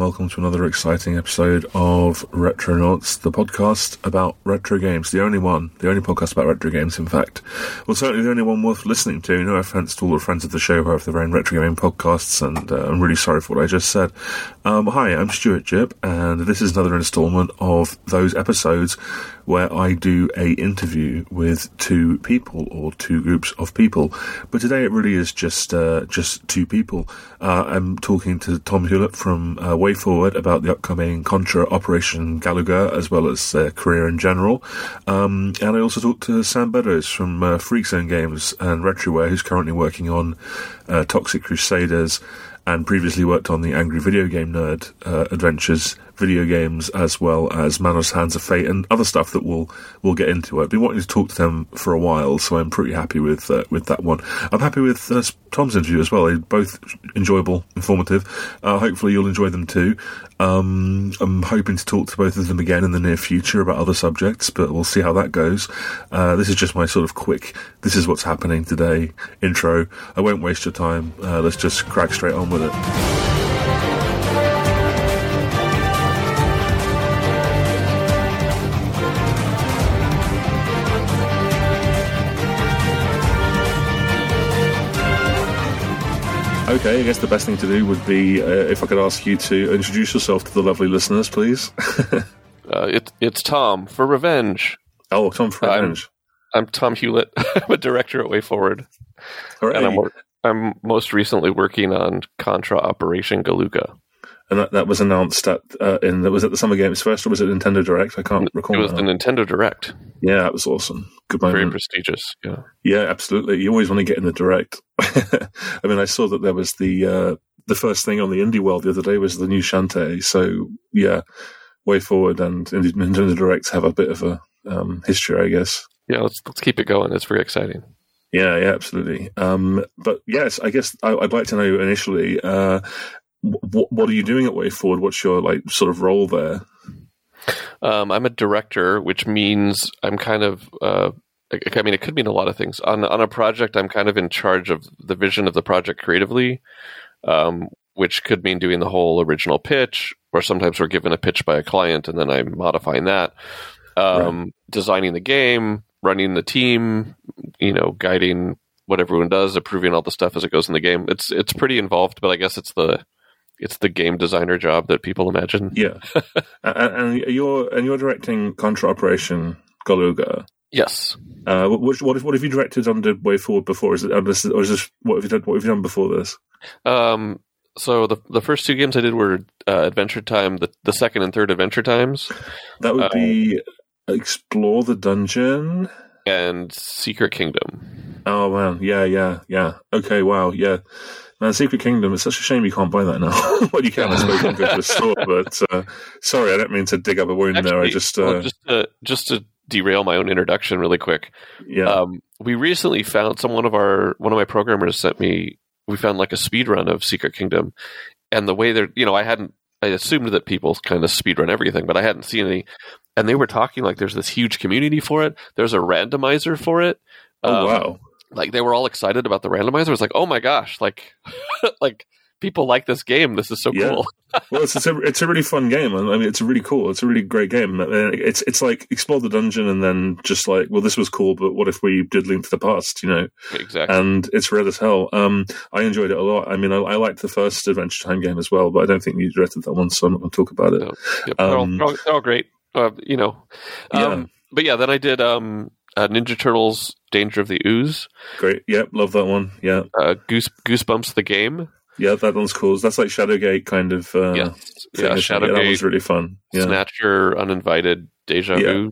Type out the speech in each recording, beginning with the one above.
welcome to another exciting episode of Retronauts, the podcast about retro games. The only podcast about retro games, in fact. Well, certainly the only one worth listening to. No offence to all the friends of the show who have their own retro gaming podcasts, and I'm really sorry for what I just said. Hi, I'm Stuart Jipp, and this is another instalment of those episodes where I do a interview with two people, or two groups of people. But today it really is just two people. I'm talking to Tom Hewlett from WayForward about the upcoming Contra Operation Galuga, as well as their career in general. And I also talked to Sam Beddoes from Freakzone Games and Retroware, who's currently working on Toxic Crusaders, and previously worked on the Angry Video Game Nerd Adventures video games, as well as Manos Hands of Fate and other stuff that we'll get into. I've been wanting to talk to them for a while, so I'm pretty happy with that one. I'm happy with Tom's interview as well. They're both enjoyable, informative. Hopefully you'll enjoy them too. I'm hoping to talk to both of them again in the near future about other subjects, but we'll see how that goes. This is just my sort of quick, this is what's happening today intro. I won't waste your time. Let's just crack straight on with it. Okay, I guess the best thing to do would be if I could ask you to introduce yourself to the lovely listeners, please. It's Tom for Revenge. Oh, Tom for Revenge. I'm Tom Hewlett. I'm a director at WayForward. Hooray. And I'm most recently working on Contra Operation Galuga. And that was announced was it the Summer Games Fest, or was it Nintendo Direct? I can't recall. It was the Nintendo Direct. Yeah, that was awesome. Good moment. Very prestigious, yeah. Yeah, absolutely. You always want to get in the Direct. I mean, I saw that there was the first thing on the Indie World the other day was the new Shantae. So, yeah, WayForward and Nintendo Directs have a bit of a history, I guess. Yeah, let's keep it going. It's very exciting. Yeah, absolutely. But yes, I guess I'd like to know initially, what are you doing at WayForward? What's your sort of role there? I'm a director, which means I'm kind of. It could mean a lot of things. On a project, I'm kind of in charge of the vision of the project creatively, which could mean doing the whole original pitch, or sometimes we're given a pitch by a client and then I'm modifying that, right. Designing the game, running the team, guiding what everyone does, approving all the stuff as it goes in the game. It's pretty involved, but I guess it's the game designer job that people imagine. Yeah, and you're directing Contra Operation Galuga. Yes. What have you directed under WayForward before? Is this what have you done before this? So the first two games I did were Adventure Time. The second and third Adventure Times. That would be Explore the Dungeon and Secret Kingdom. Oh man, yeah. Okay, wow, yeah. Man, Secret Kingdom, it's such a shame you can't buy that now. Well, you can, I suppose, you can go to a store, but sorry, I don't mean to dig up a wound. Actually, there. Just to derail my own introduction really quick. Yeah. We recently found one of my programmers sent me, we found a speed run of Secret Kingdom, and the way they're, I assumed that people kind of speed run everything, but I hadn't seen any, and they were talking there's this huge community for it. There's a randomizer for it. Oh, wow. They were all excited about the randomizer. It was oh my gosh, people like this game. This is so cool. Well, it's a really fun game. I mean, it's really cool. It's a really great game. It's like explore the dungeon and then just well, this was cool, but what if we did Link to the Past? Exactly. And it's rare as hell. I enjoyed it a lot. I mean, I liked the first Adventure Time game as well, but I don't think you directed that one, so I'm not going to talk about it. No. Yep. They're all great. Yeah. But yeah, then I did Ninja Turtles: Danger of the Ooze. Great. Yep, love that one. Yeah. Goosebumps the game. Yeah, that one's cool. That's like Shadowgate kind of. Yeah, Shadowgate. That was really fun. Yeah. Snatch Your Uninvited Deja Vu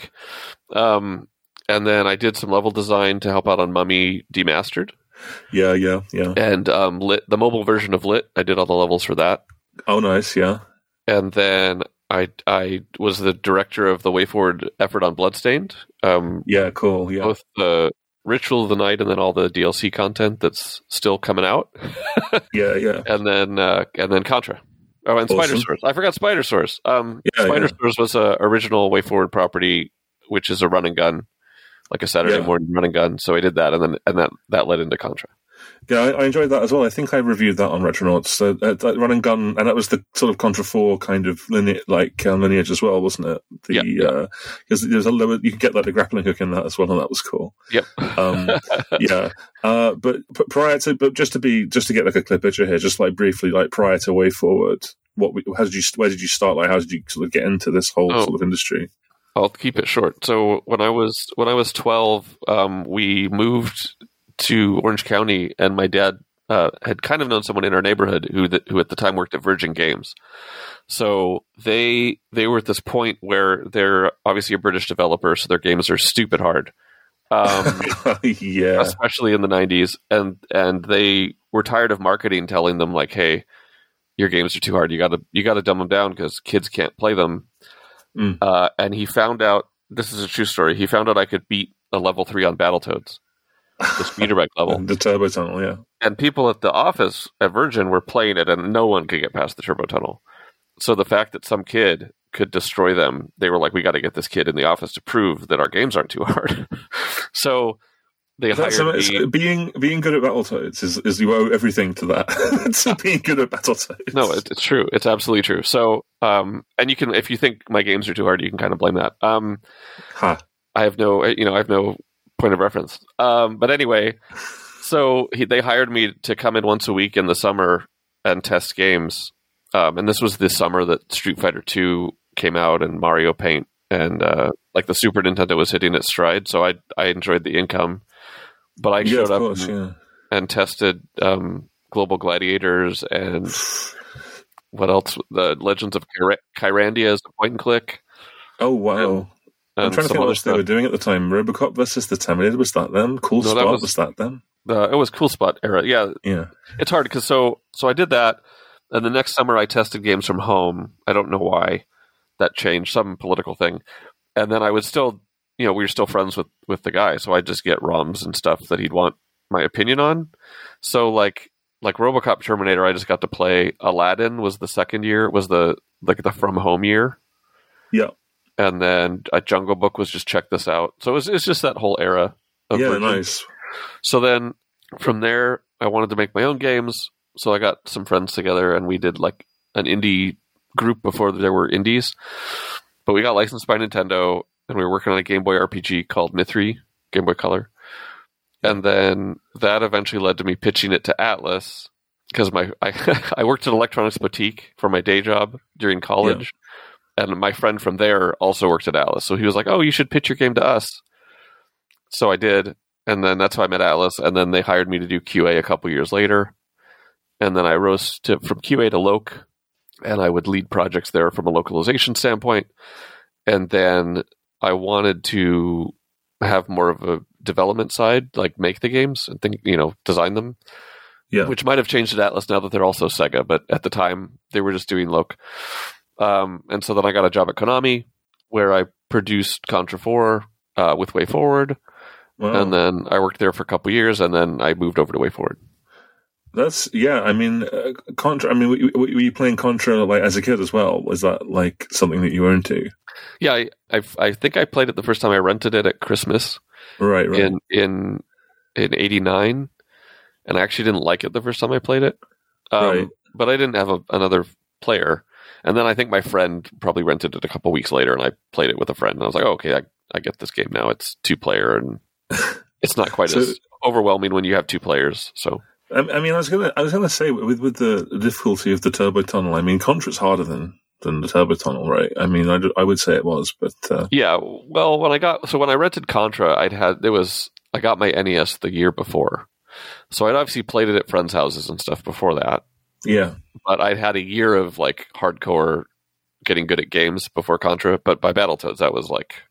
and then I did some level design to help out on Mummy Demastered. Yeah. And the mobile version of Lit, I did all the levels for that. Oh, nice. Yeah. And then I was the director of the WayForward effort on Bloodstained. Yeah, cool. Yeah. Both the Ritual of the Night and then all the DLC content that's still coming out. Yeah. And then Contra. Oh, and awesome. Spider Source. I forgot Spider Source. Spider Source was a original WayForward property, which is a run and gun, like a Saturday morning run and gun. So I did that, and that led into Contra. Yeah, I enjoyed that as well. I think I reviewed that on Retronauts. That Run and Gun, and that was the sort of Contra 4 kind of lineage as well, wasn't it? Because you could get the grappling hook in that as well, and that was cool. Yep. But prior to, just to get like a clear picture here, just like briefly, like prior to Way Forward, where did you start? Like, how did you sort of get into this whole sort of industry? I'll keep it short. So when I was 12, we moved to Orange County, and my dad had kind of known someone in our neighborhood who at the time worked at Virgin Games. So they were at this point where they're obviously a British developer, so their games are stupid hard. Yeah, especially in the 90s, and they were tired of marketing telling them like, "Hey, your games are too hard. You got to dumb them down because kids can't play them." And he found out, this is a true story. He found out I could beat a level 3 on Battletoads. The speederbike level. The turbo tunnel, yeah. And people at the office at Virgin were playing it, and no one could get past the turbo tunnel. So the fact that some kid could destroy them, they were like, we got to get this kid in the office to prove that our games aren't too hard. So they hired me. Being good at Battletoads is you owe everything to that. To being good at Battletoads. No, it's true. It's absolutely true. So, and you can, if you think my games are too hard, you can kind of blame that. I have no point of reference. But anyway, so they hired me to come in once a week in the summer and test games. And this was the summer that Street Fighter 2 came out and Mario Paint, and like the Super Nintendo was hitting its stride. So I enjoyed the income, but I showed up and tested Global Gladiators and what else? The Legends of Kyrandia as a point and click. Oh wow. I'm trying to think what else they were doing at the time. Robocop versus the Terminator, was that them? Cool Spot, was that them? It was Cool Spot era, yeah. It's hard because so I did that, and the next summer I tested games from home. I don't know why that changed, some political thing. And then I would still, we were still friends with the guy, so I'd just get ROMs and stuff that he'd want my opinion on. So like Robocop Terminator, I just got to play. Aladdin was the second year, was the from home year. Yeah. And then a Jungle Book was just check this out. So it's just that whole era. Nice. So then from there, I wanted to make my own games. So I got some friends together and we did like an indie group before there were indies. But we got licensed by Nintendo and we were working on a Game Boy RPG called Mythri, Game Boy Color. And then that eventually led to me pitching it to Atlus because I worked at Electronics Boutique for my day job during college. Yeah. And my friend from there also worked at Atlus. So he was like, oh, you should pitch your game to us. So I did. And then that's how I met Atlus. And then they hired me to do QA a couple years later. And then I rose from QA to Loc. And I would lead projects there from a localization standpoint. And then I wanted to have more of a development side, like make the games and design them. Yeah. Which might have changed at Atlus now that they're also Sega. But at the time, they were just doing Loc. And so then I got a job at Konami where I produced Contra 4 with Way Forward. Wow. And then I worked there for a couple years and then I moved over to Way Forward. Contra, were you playing Contra like as a kid as well? Was that like something that you were into? Yeah, I think I played it the first time I rented it at Christmas. Right. In 89. And I actually didn't like it the first time I played it. Right. But I didn't have another player. And then I think my friend probably rented it a couple weeks later, and I played it with a friend. And I was like, oh, okay, I get this game now. It's 2-player, and it's not quite as overwhelming when you have 2 players. So, I was gonna say with the difficulty of the turbo tunnel. Contra's harder than the turbo tunnel, right? I would say it was, but yeah. Well, when I rented Contra, I got my NES the year before, so I'd obviously played it at friends' houses and stuff before that. Yeah. But I'd had a year of like hardcore getting good at games before Contra, but by Battletoads that was like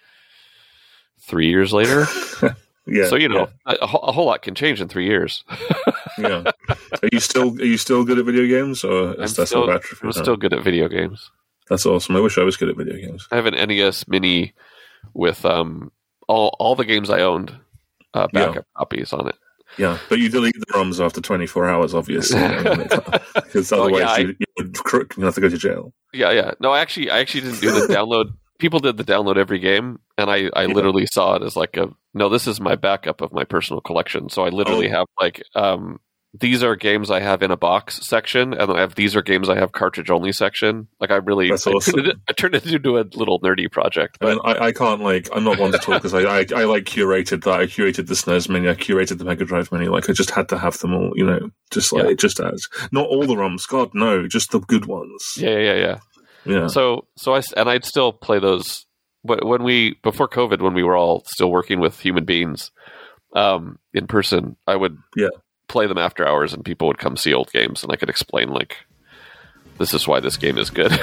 3 years later. Yeah. So a whole lot can change in 3 years. Yeah. Are you still good at video games, or is that still atrophy? I'm still good at video games. That's awesome. I wish I was good at video games. I have an NES Mini with all the games I owned, backup copies on it. Yeah, but you delete the ROMs after 24 hours, obviously, because otherwise you would have to go to jail. Yeah. No, I actually didn't do the download. people did the download every game, and I literally saw it as like no, this is my backup of my personal collection. So I literally have like these are games I have in a box section, and I have these are games I have cartridge only section. Like I really, awesome. I turned it into a little nerdy project. But I can't I'm not one to talk because I like curated that. I curated the SNES menu, I curated the Mega Drive menu. Like I just had to have them all, just just as not all the ROMs. God no, just the good ones. Yeah. So I'd still play those. But before COVID, when we were all still working with human beings in person, I would play them after hours, and people would come see old games, and I could explain like, this is why this game is good.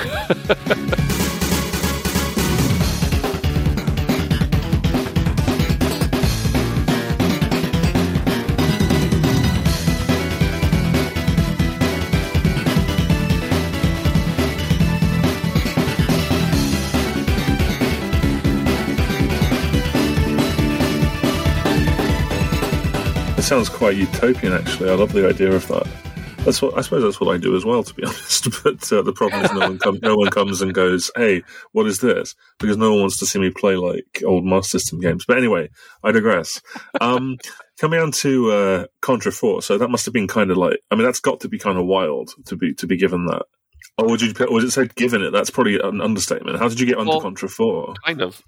Sounds quite utopian, actually. I love the idea of that. I suppose that's what I do as well, to be honest. But the problem is no one comes and goes, "Hey, what is this?" Because no one wants to see me play like old Master System games. But anyway, I digress. Coming on to Contra 4, so that must have been kind of that's got to be kind of wild to be given that. Or was it said given it? That's probably an understatement. How did you get onto Contra 4? Kind of.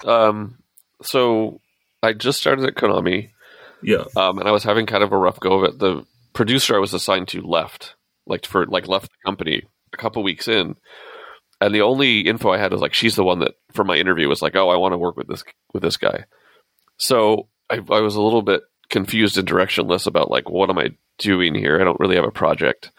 So I just started at Konami. Yeah. And I was having kind of a rough go of it. The producer I was assigned to left the company a couple weeks in. And the only info I had was like, she's the one that for my interview was like, oh, I want to work with this guy. So I was a little bit confused and directionless about like, what am I doing here? I don't really have a project.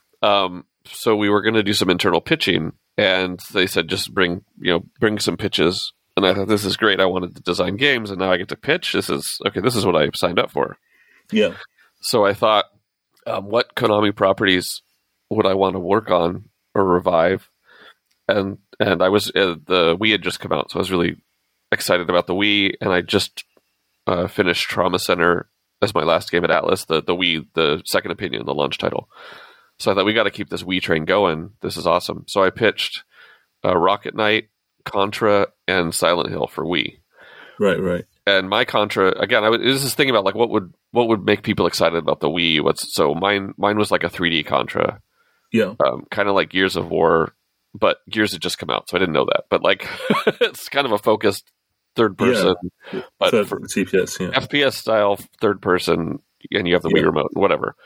So we were going to do some internal pitching, and they said, just bring some pitches. And I thought, this is great. I wanted to design games, and now I get to pitch. This is what I signed up for. Yeah. So I thought, what Konami properties would I want to work on or revive? And I was the Wii had just come out, so I was really excited about the Wii. And I just finished Trauma Center as my last game at Atlas, the Wii, the Second Opinion, the launch title. So I thought, we got to keep this Wii train going. This is awesome. So I pitched Rocket Knight, Contra, and Silent Hill for Wii. Right. And my Contra, again, I was just thinking about like what would make people excited about the Wii. Mine was like a 3D Contra. Yeah. Kind of like Gears of War, but Gears had just come out, so I didn't know that. But like, it's kind of a focused third person, but for CPS, FPS style third person, and you have the Wii remote and whatever.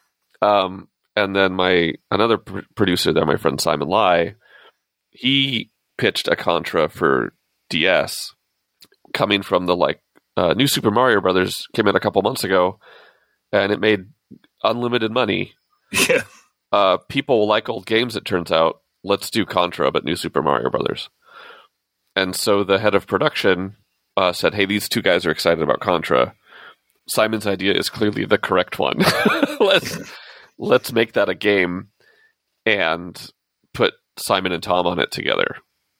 And then another producer there, my friend Simon Lai, he pitched a Contra for DS, coming from the New Super Mario Brothers came out a couple months ago, and it made unlimited money. Yeah. People like old games, it turns out. Let's do Contra, but New Super Mario Brothers. And so the head of production said, hey, these two guys are excited about Contra. Simon's idea is clearly the correct one. Let's make that a game and put Simon and Tom on it together.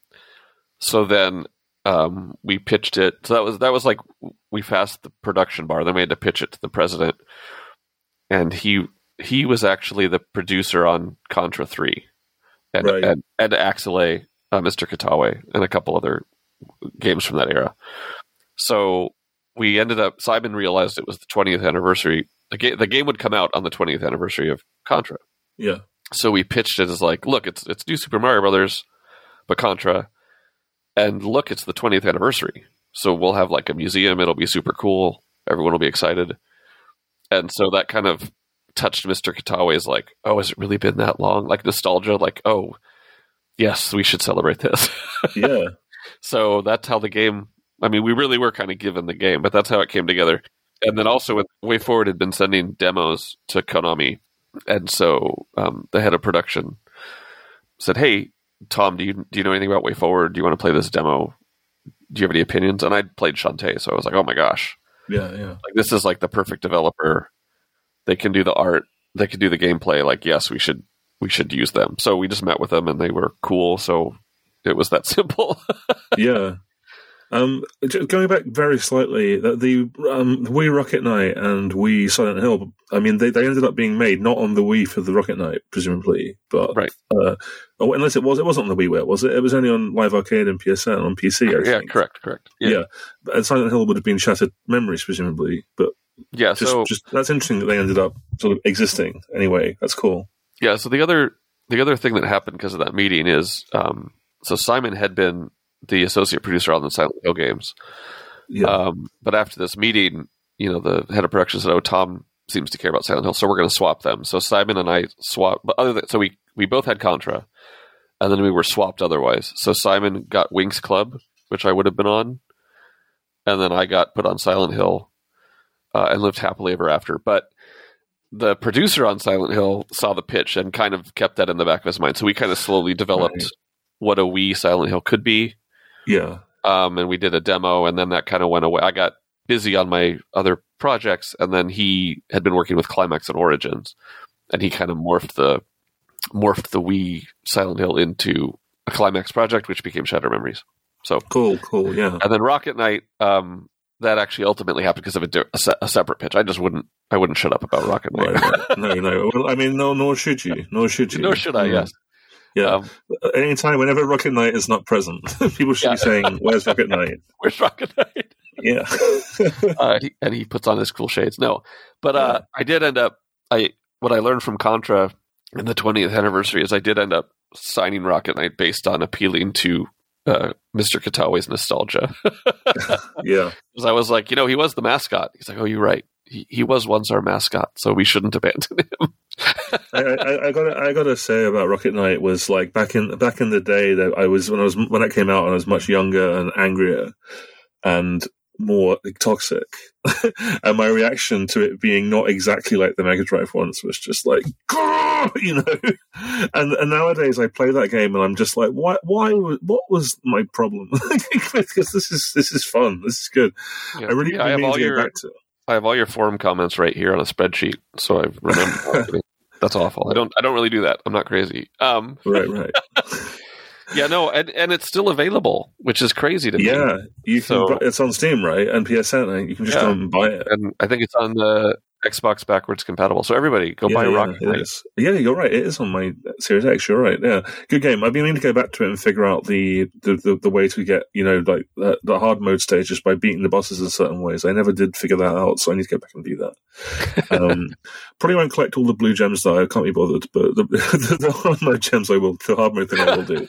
So then we pitched it. So that was like, we passed the production bar. Then we had to pitch it to the president, and he was actually the producer on Contra 3 and Axelay, Mr. Katawe, and a couple other games from that era. So we ended up. Simon realized it was the 20th anniversary. The game would come out on the 20th anniversary of Contra. Yeah. So we pitched it as like, look, it's New Super Mario Brothers, but Contra. And look, it's the 20th anniversary. So we'll have like a museum. It'll be super cool. Everyone will be excited. And so that kind of touched Mr. Katawe's like, oh, has it really been that long? Like nostalgia, like, oh, yes, we should celebrate this. Yeah. So that's how the game, I mean, we really were kind of given the game, but that's how it came together. And then also WayForward had been sending demos to Konami. And so the head of production said, hey, Tom, do you know anything about WayForward? Do you want to play this demo? Do you have any opinions? And I'd played Shantae, so I was like, oh my gosh. Yeah. Like, this is like the perfect developer. They can do the art. They can do the gameplay. Like, yes, we should use them. So we just met with them, and they were cool. So it was that simple. Yeah. Just going back very slightly, the Wii Rocket Knight and Wii Silent Hill, I mean, they ended up being made not on the Wii for the Rocket Knight, presumably, but right. Unless it wasn't on the WiiWare, was it? It was only on Live Arcade and PSN on PC, I think. Yeah, correct. Yeah. And Silent Hill would have been Shattered Memories, presumably, but yeah, just that's interesting that they ended up sort of existing anyway. That's cool. Yeah, so the other thing that happened because of that meeting is, so Simon had been the associate producer on the Silent Hill games. Yeah. But after this meeting, the head of production said, "Oh, Tom seems to care about Silent Hill, so we're going to swap them." So Simon and I swapped. But so we both had Contra, and then we were swapped otherwise. So Simon got Winx Club, which I would have been on, and then I got put on Silent Hill, and lived happily ever after. But the producer on Silent Hill saw the pitch and kind of kept that in the back of his mind. So we kind of slowly developed what a Wii Silent Hill could be. Yeah. And we did a demo, and then that kind of went away. I got busy on my other projects, and then he had been working with Climax and Origins, and he kind of morphed the Wii Silent Hill into a Climax project, which became Shattered Memories. So cool, yeah. And then Rocket Knight, that actually ultimately happened because of a separate pitch. I wouldn't shut up about Rocket Knight. Right. No. Well, I mean, nor should you. Nor should I, yes. Yeah. Anytime, whenever Rocket Knight is not present, people should be saying, "Where's Rocket Knight? Where's Rocket Knight?" Yeah. And he puts on his cool shades. No, but I did end up. What I learned from Contra in the 20th anniversary is I did end up signing Rocket Knight based on appealing to Mr. Katawe's nostalgia. Yeah. Because I was like, he was the mascot. He's like, "Oh, you're right. He was once our mascot, so we shouldn't abandon him." I gotta say about Rocket Knight was like back in the day that when it came out, I was much younger and angrier and more toxic, and my reaction to it being not exactly like the Mega Drive ones was just like, and nowadays I play that game and I'm just like, what was my problem? Because this is fun, this is good. Yeah. I really need to go back to it. I have all your forum comments right here on a spreadsheet, so I remember. That's awful. I don't really do that. I'm not crazy. Right. Yeah, no, and it's still available, which is crazy to me. Yeah, it's on Steam, right? And PSN, you can just go and buy it. And I think it's on the Xbox backwards compatible. So everybody, go buy Rocket Knight. Yeah, you're right. It is on my Series X. You're right. Yeah, good game. I've been meaning to go back to it and figure out the way to get like the hard mode stage just by beating the bosses in certain ways. I never did figure that out, so I need to go back and do that. Probably won't collect all the blue gems though. I can't be bothered, but the hard mode gems I will. The hard mode thing I will do.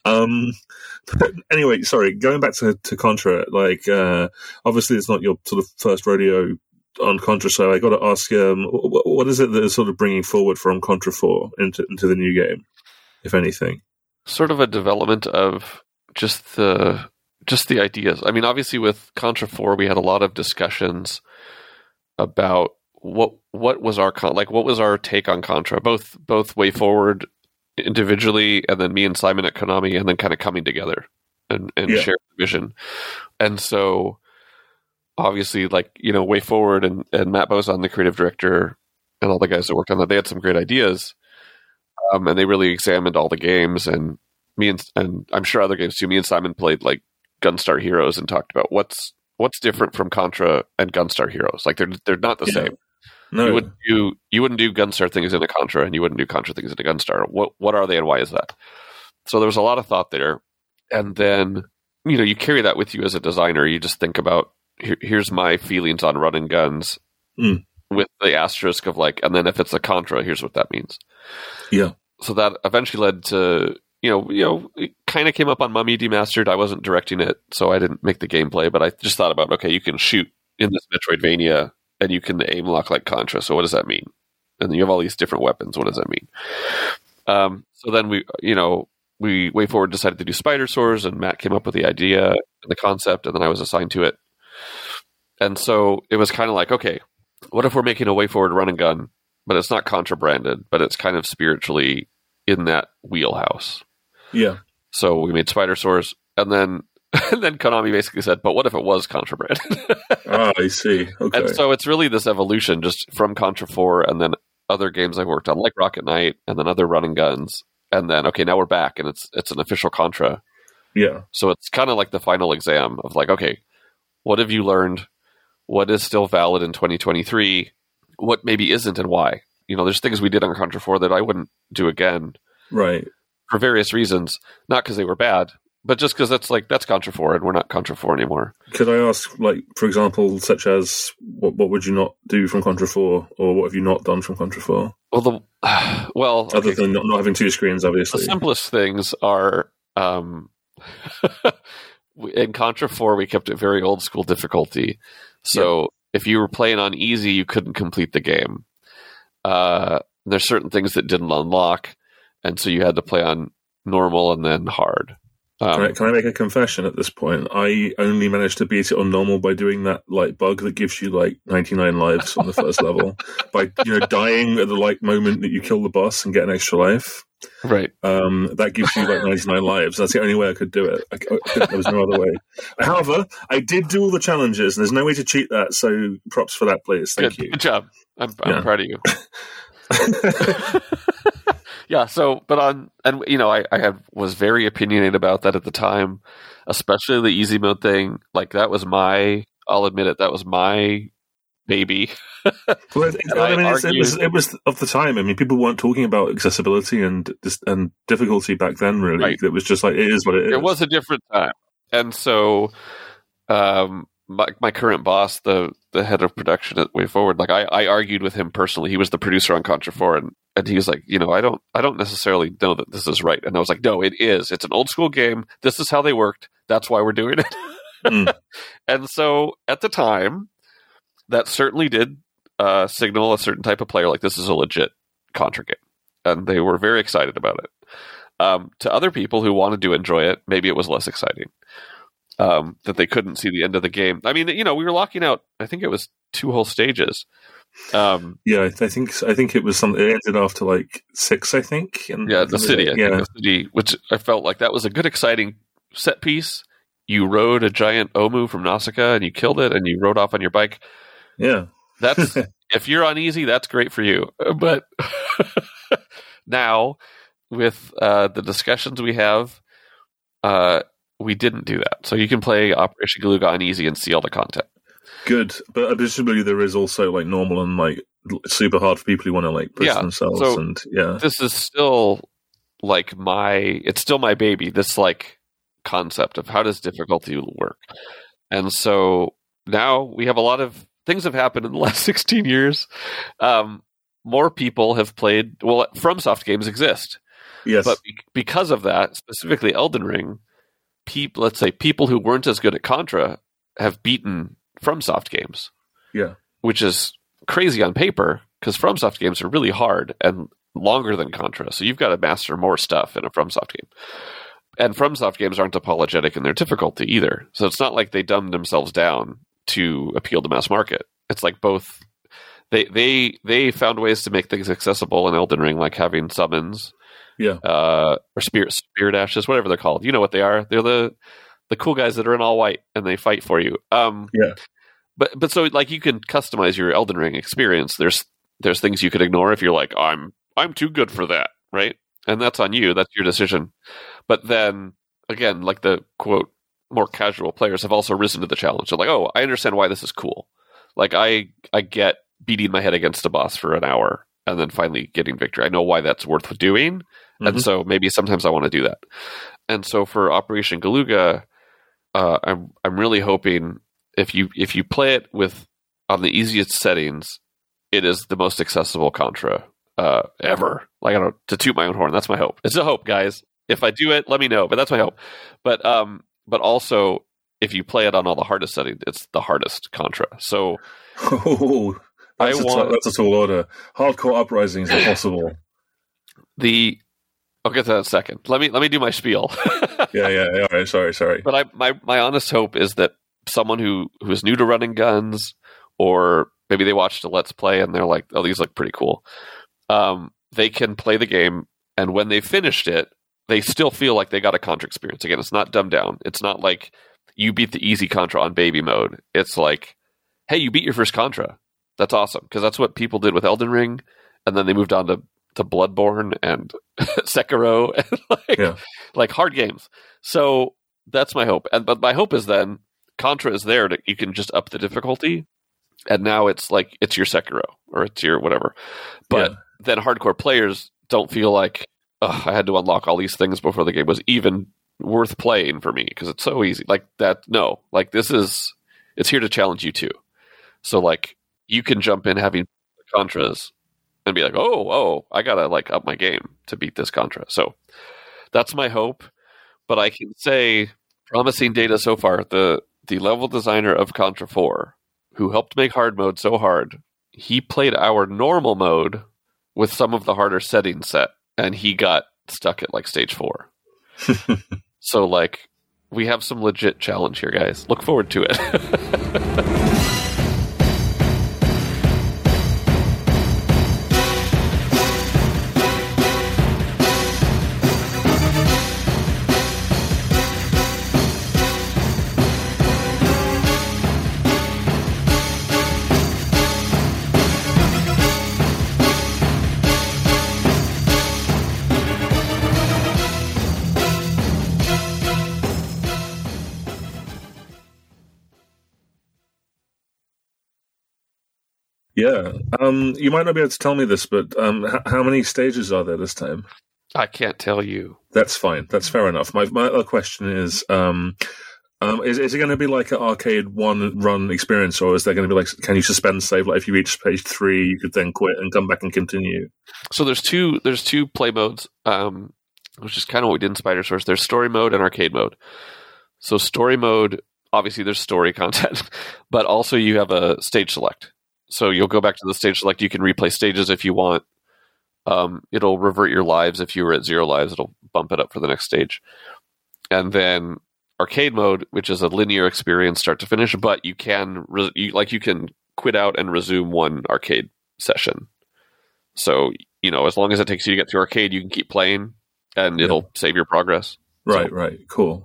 But anyway, sorry. Going back to Contra, like obviously it's not your sort of first rodeo on Contra, so I got to ask, what is it that is sort of bringing forward from Contra 4 into the new game, if anything? Sort of a development of just the ideas. I mean, obviously with Contra 4, we had a lot of discussions about what was our what was our take on Contra, both WayForward individually, and then me and Simon at Konami, and then kind of coming together and share the vision. And so obviously, WayForward and Matt Bozon, the creative director, and all the guys that worked on that, they had some great ideas, and they really examined all the games. And and I'm sure other games too. Me and Simon played like Gunstar Heroes and talked about what's different from Contra and Gunstar Heroes. Like they're not the same. No, you wouldn't do Gunstar things in a Contra, and you wouldn't do Contra things in a Gunstar. What are they, and why is that? So there was a lot of thought there, and then you carry that with you as a designer. You just think about, here's my feelings on run and guns with the asterisk of and then if it's a Contra, here's what that means. Yeah. So that eventually led to, it kind of came up on Mummy Demastered. I wasn't directing it, so I didn't make the gameplay, but I just thought about, okay, you can shoot in this Metroidvania and you can aim lock like Contra. So what does that mean? And then you have all these different weapons. What does that mean? So then we WayForward decided to do Spider Swords, and Matt came up with the idea and the concept, and then I was assigned to it. And so it was kind of like, okay, what if we're making a WayForward run and gun, but it's not Contra branded, but it's kind of spiritually in that wheelhouse. Yeah. So we made Spider Swords, and then Konami basically said, but what if it was Contra branded? I see. Okay. And so it's really this evolution just from Contra 4 and then other games I've worked on, like Rocket Knight, and then other run and guns. And then, okay, now we're back, and it's an official Contra. Yeah. So it's kind of like the final exam of like, okay, what have you learned? What is still valid in 2023? What maybe isn't, and why? There's things we did on Contra 4 that I wouldn't do again. Right. For various reasons. Not because they were bad, but just because that's Contra 4 and we're not Contra 4 anymore. Could I ask, like, for example, such as what would you not do from Contra 4, or what have you not done from Contra 4? Other than not having two screens, obviously. The simplest things are in Contra 4 we kept it very old school difficulty. So if you were playing on easy, you couldn't complete the game. There's certain things that didn't unlock, and so you had to play on normal and then hard. Can I make a confession at this point? I only managed to beat it on normal by doing that like bug that gives you like 99 lives on the first level by dying at the moment that you kill the boss and get an extra life. Right. That gives you like 99 lives. That's the only way I could do it. There was no other way. However, I did do all the challenges, and there's no way to cheat that. So props for that, please. Thank you. Good job. I'm proud of you. Yeah. So, but I was very opinionated about that at the time, especially the easy mode thing. Like I'll admit it, that was my baby. Well, it was of the time. I mean, people weren't talking about accessibility and difficulty back then. Really, right. It was just like it is what it is. It was a different time, and so my current boss, the head of production at WayForward, like I argued with him personally. He was the producer on Contra 4, and he was like, I don't necessarily know that this is right. And I was like, no, it is. It's an old school game. This is how they worked. That's why we're doing it. And so at the time, that certainly did signal a certain type of player, like this is a legit Contra game. And they were very excited about it. To other people who wanted to enjoy it, maybe it was less exciting. That they couldn't see the end of the game. I mean, we were locking out, I think it was 2 whole stages. I think it was something. It ended after like 6, I think. The city, which I felt like that was a good, exciting set piece. You rode a giant Omu from Nausicaa and you killed it, and you rode off on your bike. Yeah, that's if you're on easy, that's great for you. But now with the discussions we have, we didn't do that. So you can play Operation Galuga on easy and see all the content. Good, but presumably there is also like normal and like super hard for people who want to like push themselves. So and this is still like it's still my baby. This like concept of how does difficulty work, and so now we have a lot of things have happened in the last 16 years. More people have played. Well, FromSoft games exist, yes, but because of that, specifically Elden Ring, let's say people who weren't as good at Contra have beaten FromSoft games. Yeah. Which is crazy on paper, because FromSoft games are really hard and longer than Contra. So you've got to master more stuff in a FromSoft game. And FromSoft games aren't apologetic in their difficulty either. So it's not like they dumbed themselves down to appeal to mass market. It's like both. They found ways to make things accessible in Elden Ring, like having summons. Yeah. Or spirit ashes, whatever they're called. You know what they are. They're the cool guys that are in all white and they fight for you. Yeah. But so like you can customize your Elden Ring experience. There's things you could ignore if you're like, I'm too good for that, right? And that's on you. That's your decision. But then again, like the quote, more casual players have also risen to the challenge. They're like, oh, I understand why this is cool. Like I get beating my head against a boss for an hour and then finally getting victory. I know why that's worth doing. Mm-hmm. And so maybe sometimes I want to do that. And so for Operation Galuga, I'm really hoping if you play it on the easiest settings, it is the most accessible Contra ever. Like, I don't know, to toot my own horn, that's my hope. It's a hope, guys. If I do it, let me know. But that's my hope. But also, if you play it on all the hardest settings, it's the hardest Contra. So that's a tall order. Hardcore uprisings are possible. I'll get to that in a second. Let me do my spiel. Yeah. All right, sorry. But my honest hope is that someone who's new to running guns, or maybe they watched a Let's Play and they're like, oh, these look pretty cool. They can play the game, and when they finished it, they still feel like they got a Contra experience. Again, it's not dumbed down. It's not like you beat the easy Contra on baby mode. It's like, hey, you beat your first Contra. That's awesome, because that's what people did with Elden Ring, and then they moved on to Bloodborne and Sekiro and like hard games. So That's my hope. But my hope is then Contra is there. You can just up the difficulty, and now it's like it's your Sekiro or it's your whatever. But then hardcore players don't feel like I had to unlock all these things before the game was even worth playing for me because it's so easy. Like that. No, like it's here to challenge you too. So like you can jump in having Contras and be like, oh, I gotta like up my game to beat this Contra. So that's my hope. But I can say, promising data so far, the level designer of Contra 4, who helped make hard mode so hard, he played our normal mode with some of the harder settings set, and he got stuck at like stage 4. So like, we have some legit challenge here, guys. Look forward to it. Yeah. You might not be able to tell me this, but how many stages are there this time? I can't tell you. That's fine. That's fair enough. My other question is it going to be like an arcade one run experience, or is there going to be like, can you suspend save? Like if you reach page 3, you could then quit and come back and continue. So there's two play modes, which is kind of what we did in Spider Source. There's story mode and arcade mode. So story mode, obviously there's story content, but also you have a stage select. So you'll go back to the stage select. You can replay stages if you want. It'll revert your lives. If you were at 0 lives, it'll bump it up for the next stage. And then arcade mode, which is a linear experience start to finish, but you can you can quit out and resume one arcade session. So, as long as it takes you to get through arcade, you can keep playing and it'll save your progress. Right. Cool.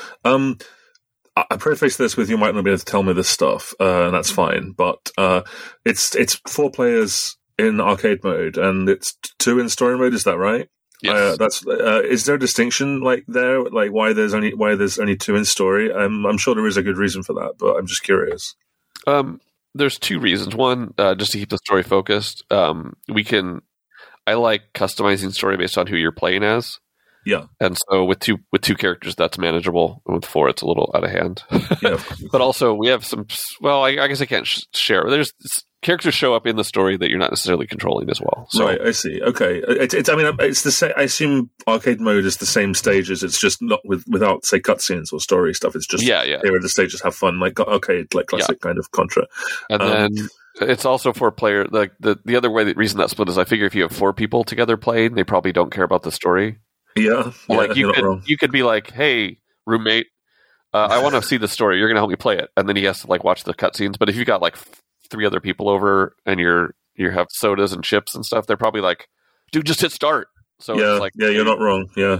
I preface this with you might not be able to tell me this stuff, and that's fine. But it's 4 players in arcade mode, and it's 2 in story mode. Is that right? Yes. Is there a distinction like there, like why there's only 2 in story? I'm sure there is a good reason for that, but I'm just curious. There's 2 reasons. One, just to keep the story focused. I like customizing story based on who you're playing as. Yeah, and so with two characters, that's manageable. With 4, it's a little out of hand. Yeah, but also we have some. Well, I guess I can't share. There's characters show up in the story that you're not necessarily controlling as well. So, right, I see. Okay, it's the same. I assume arcade mode is the same stages. It's just not without say cutscenes or story stuff. It's just here are the stages, have fun, like arcade, like classic kind of Contra. And then it's also for player. Like the other reason that split is I figure if you have 4 people together playing, they probably don't care about the story. Yeah, like you could be like, hey, roommate, I want to see the story. You're going to help me play it, and then he has to like watch the cutscenes. But if you got like 3 other people over and you have sodas and chips and stuff, they're probably like, dude, just hit start. So it's like, you're not wrong. Yeah.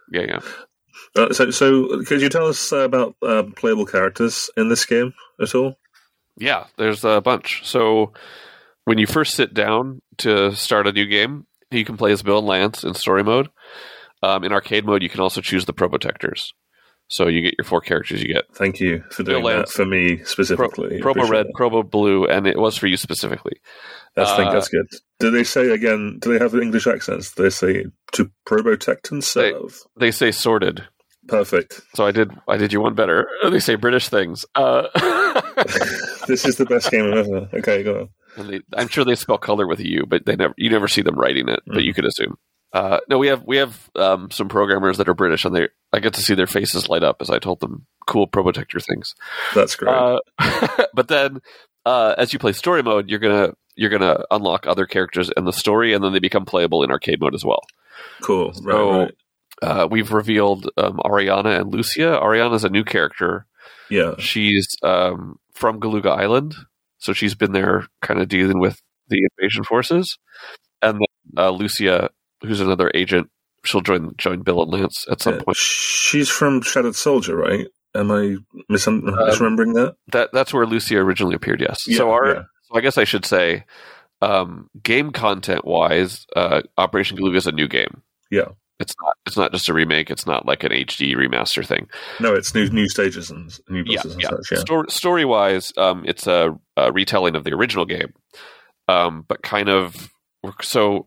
So could you tell us about playable characters in this game at all? Yeah, there's a bunch. So when you first sit down to start a new game, you can play as Bill and Lance in story mode. In arcade mode, you can also choose the Probotectors. So you get your 4 characters. You get. Thank you for doing that for me specifically. Probo Red, Probo Blue, and it was for you specifically. I think that's good. Do they say again? Do they have English accents? Do they say to Probotect and serve? They say sorted. Perfect. So I did you one better. They say British things. This is the best game ever. Okay, go on. And I'm sure they spell color with a U, but you never see them writing it. But you could assume. No, we have some programmers that are British, and I get to see their faces light up as I told them cool Probotector things. That's great. But then, as you play story mode, you're gonna unlock other characters in the story, and then they become playable in arcade mode as well. Cool. Right. We've revealed Ariana and Lucia. Ariana's a new character. Yeah, she's from Galuga Island, so she's been there, kind of dealing with the invasion forces, and then Lucia, who's another agent, she'll join Bill and Lance at some point. She's from Shattered Soldier, right? Am I misremembering that? That's where Lucia originally appeared, yes. Yeah, so I guess I should say, game content-wise, Operation Galuga is a new game. Yeah. It's not just a remake. It's not like an HD remaster thing. No, it's new stages and new bosses and such. Yeah. Story wise, it's a retelling of the original game, but kind of so.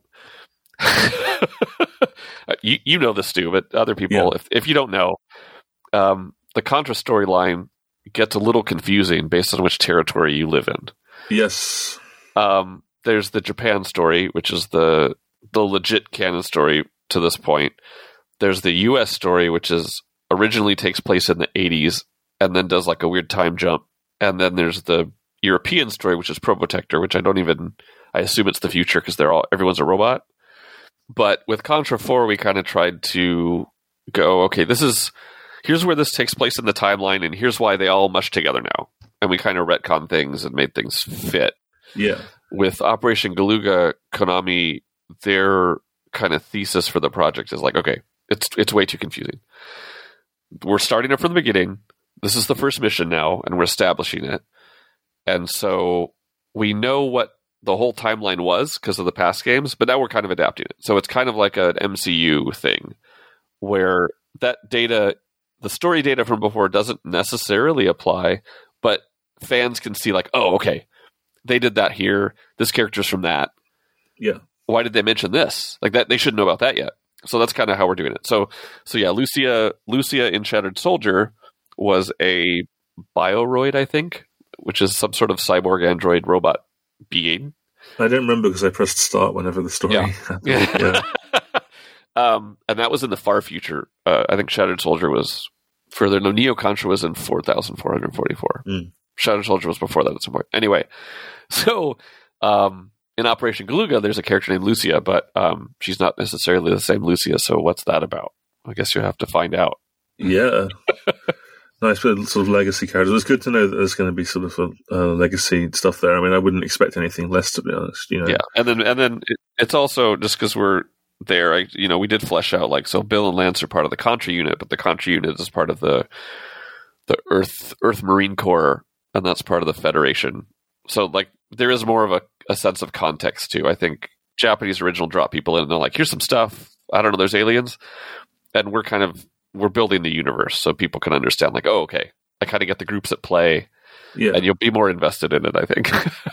you know this, Stu, but other people, if you don't know, the Contra storyline gets a little confusing based on which territory you live in. Yes. There's the Japan story, which is the legit canon story to this point. There's the US story, which is originally takes place in the 80s and then does like a weird time jump. And then there's the European story, which is Probotector, which I assume it's the future because everyone's a robot. But with Contra 4, we kind of tried to go, okay, here's where this takes place in the timeline, and here's why they all mush together now. And we kind of retcon things and made things fit. Yeah. With Operation Galuga, Konami, their kind of thesis for the project is like, okay, it's way too confusing. We're starting it from the beginning. This is the first mission now, and we're establishing it. And so we know what the whole timeline was because of the past games, but now we're kind of adapting it. So it's kind of like an MCU thing where that data, the story data from before doesn't necessarily apply, but fans can see like, oh, okay, they did that here. This character's from that. Yeah. Why did they mention this? Like that, they shouldn't know about that yet. So that's kind of how we're doing it. So yeah, Lucia in Shattered Soldier was a Bioroid, I think, which is some sort of cyborg android robot being. I don't remember because I pressed start whenever the story happened. Yeah. And that was in the far future. I think Shattered Soldier was further. No, Neo Contra was in 4,444. Shattered Soldier was before that at some point. Anyway, so in Operation Galuga, there's a character named Lucia, but she's not necessarily the same Lucia. So what's that about? I guess you'll have to find out. Yeah. Nice bit of sort of legacy characters. It's good to know that there's going to be sort of legacy stuff there. I mean, I wouldn't expect anything less, to be honest. You know. Yeah, and then it's also just because we're there. We did flesh out like so. Bill and Lance are part of the Contra unit, but the Contra unit is part of the Earth Marine Corps, and that's part of the Federation. So like there is more of a sense of context too. I think Japanese original drop people in and they're like, here's some stuff. I don't know. There's aliens, and we're building the universe so people can understand, like, oh, okay, I kind of get the groups at play, and you'll be more invested in it, I think.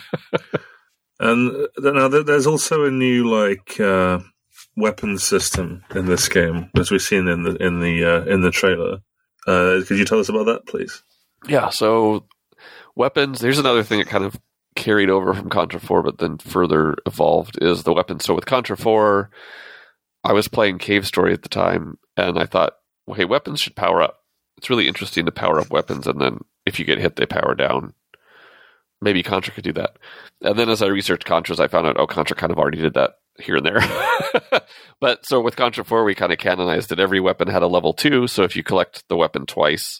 And now there's also a new weapon system in this game, as we've seen in the trailer. Could you tell us about that, please? Yeah. So weapons. There's another thing that kind of carried over from Contra 4, but then further evolved is the weapons. So with Contra 4, I was playing Cave Story at the time, and I thought, well, hey, weapons should power up. It's really interesting to power up weapons, and then if you get hit, they power down. Maybe Contra could do that. And then as I researched Contras, I found out, Contra kind of already did that here and there. But so with Contra 4, we kind of canonized that every weapon had a level 2, so if you collect the weapon twice,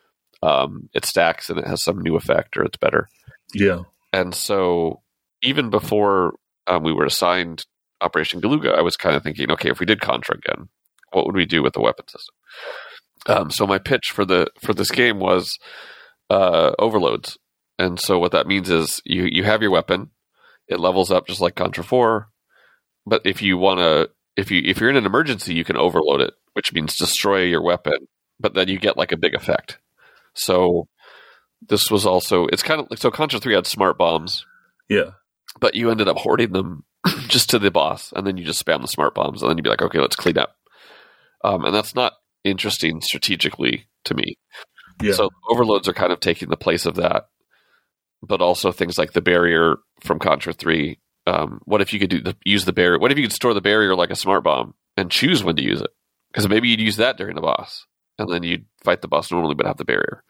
it stacks and it has some new effect or it's better. Yeah. And so even before we were assigned Operation Galuga, I was kind of thinking, okay, if we did Contra again, what would we do with the weapon system? So my pitch for this game was overloads. And so what that means is you have your weapon, it levels up just like Contra 4, but if you're in an emergency, you can overload it, which means destroy your weapon, but then you get like a big effect. So this was also, it's kind of like, so Contra 3 had smart bombs. Yeah. But you ended up hoarding them just to the boss, and then you just spam the smart bombs, and then you'd be like, okay, let's clean up. And that's not interesting strategically to me. Yeah. So overloads are kind of taking the place of that. But also things like the barrier from Contra 3. What if you could use the barrier? What if you could store the barrier like a smart bomb and choose when to use it? Because maybe you'd use that during the boss, and then you'd fight the boss normally but have the barrier.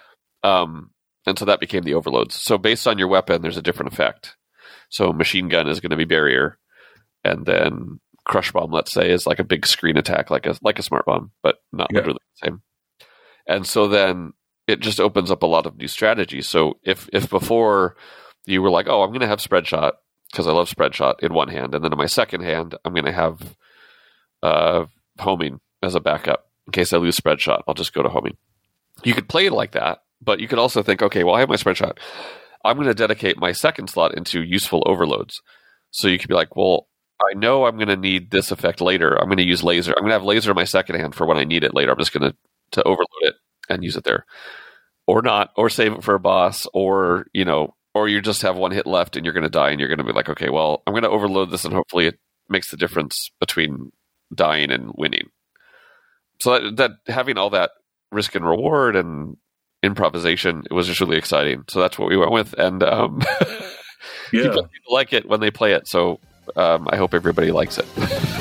And so that became the overloads. So based on your weapon, there's a different effect. So machine gun is going to be barrier, and then crush bomb, let's say, is like a big screen attack, like a smart bomb, but not literally the same. And so then it just opens up a lot of new strategies. So if before you were like, oh, I'm going to have spread shot because I love spread shot in one hand, and then in my second hand, I'm going to have homing as a backup in case I lose spread shot. I'll just go to homing. You could play it like that, but you could also think, okay, well, I have my spread shot. I'm going to dedicate my second slot into useful overloads. So you could be like, well, I know I'm going to need this effect later. I'm going to use laser. I'm going to have laser in my second hand for when I need it later. I'm just going to overload it and use it there, or not, or save it for a boss, or or you just have one hit left and you're going to die, and you're going to be like, okay, well, I'm going to overload this, and hopefully it makes the difference between dying and winning. So that having all that risk and reward and improvisation, it was just really exciting. So that's what we went with, and people like it when they play it. So I hope everybody likes it.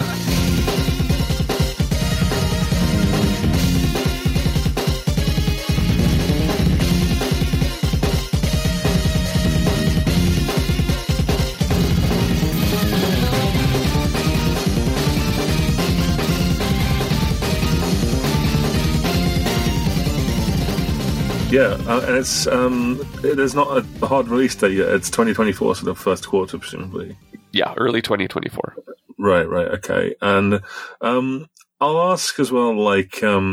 Yeah, and it's there's not a hard release date yet. It's 2024, so the first quarter, presumably. Yeah, early 2024. Right, okay. And I'll ask as well, like,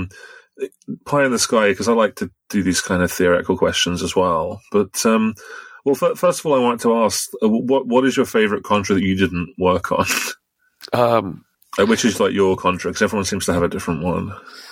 Pie in the Sky, because I like to do these kind of theoretical questions as well. But, well, first of all, I want to ask, what is your favourite Contra that you didn't work on? Which is like your Contra, because everyone seems to have a different one.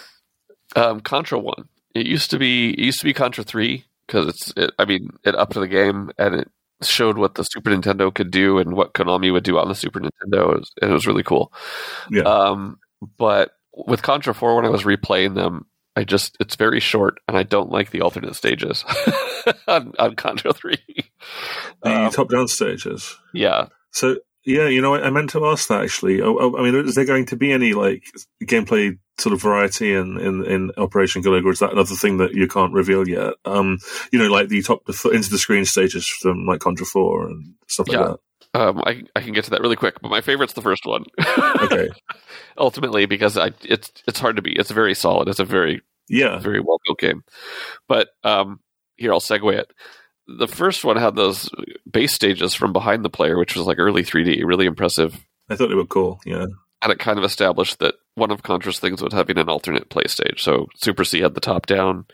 Contra 1. It used to be Contra 3, because it upped the game, and it showed what the Super Nintendo could do and what Konami would do on the Super Nintendo, and it was really cool. Yeah. But with Contra 4, when I was replaying them, it's very short, and I don't like the alternate stages on Contra 3. The top-down stages? Yeah. So, yeah, I meant to ask that, actually. I mean, is there going to be any, like, gameplay sort of variety in Operation Galaga, or is that another thing that you can't reveal yet? Like the into the screen stages from like Contra 4 and stuff like that. I can get to that really quick, but my favorite's the first one. Okay. Ultimately, because it's hard to beat. It's very solid. It's a very very well built game. But here I'll segue it. The first one had those base stages from behind the player, which was like early 3D, really impressive. I thought they were cool. Yeah. And it kind of established that one of Contra's things was having an alternate play stage. So Super C had the top down.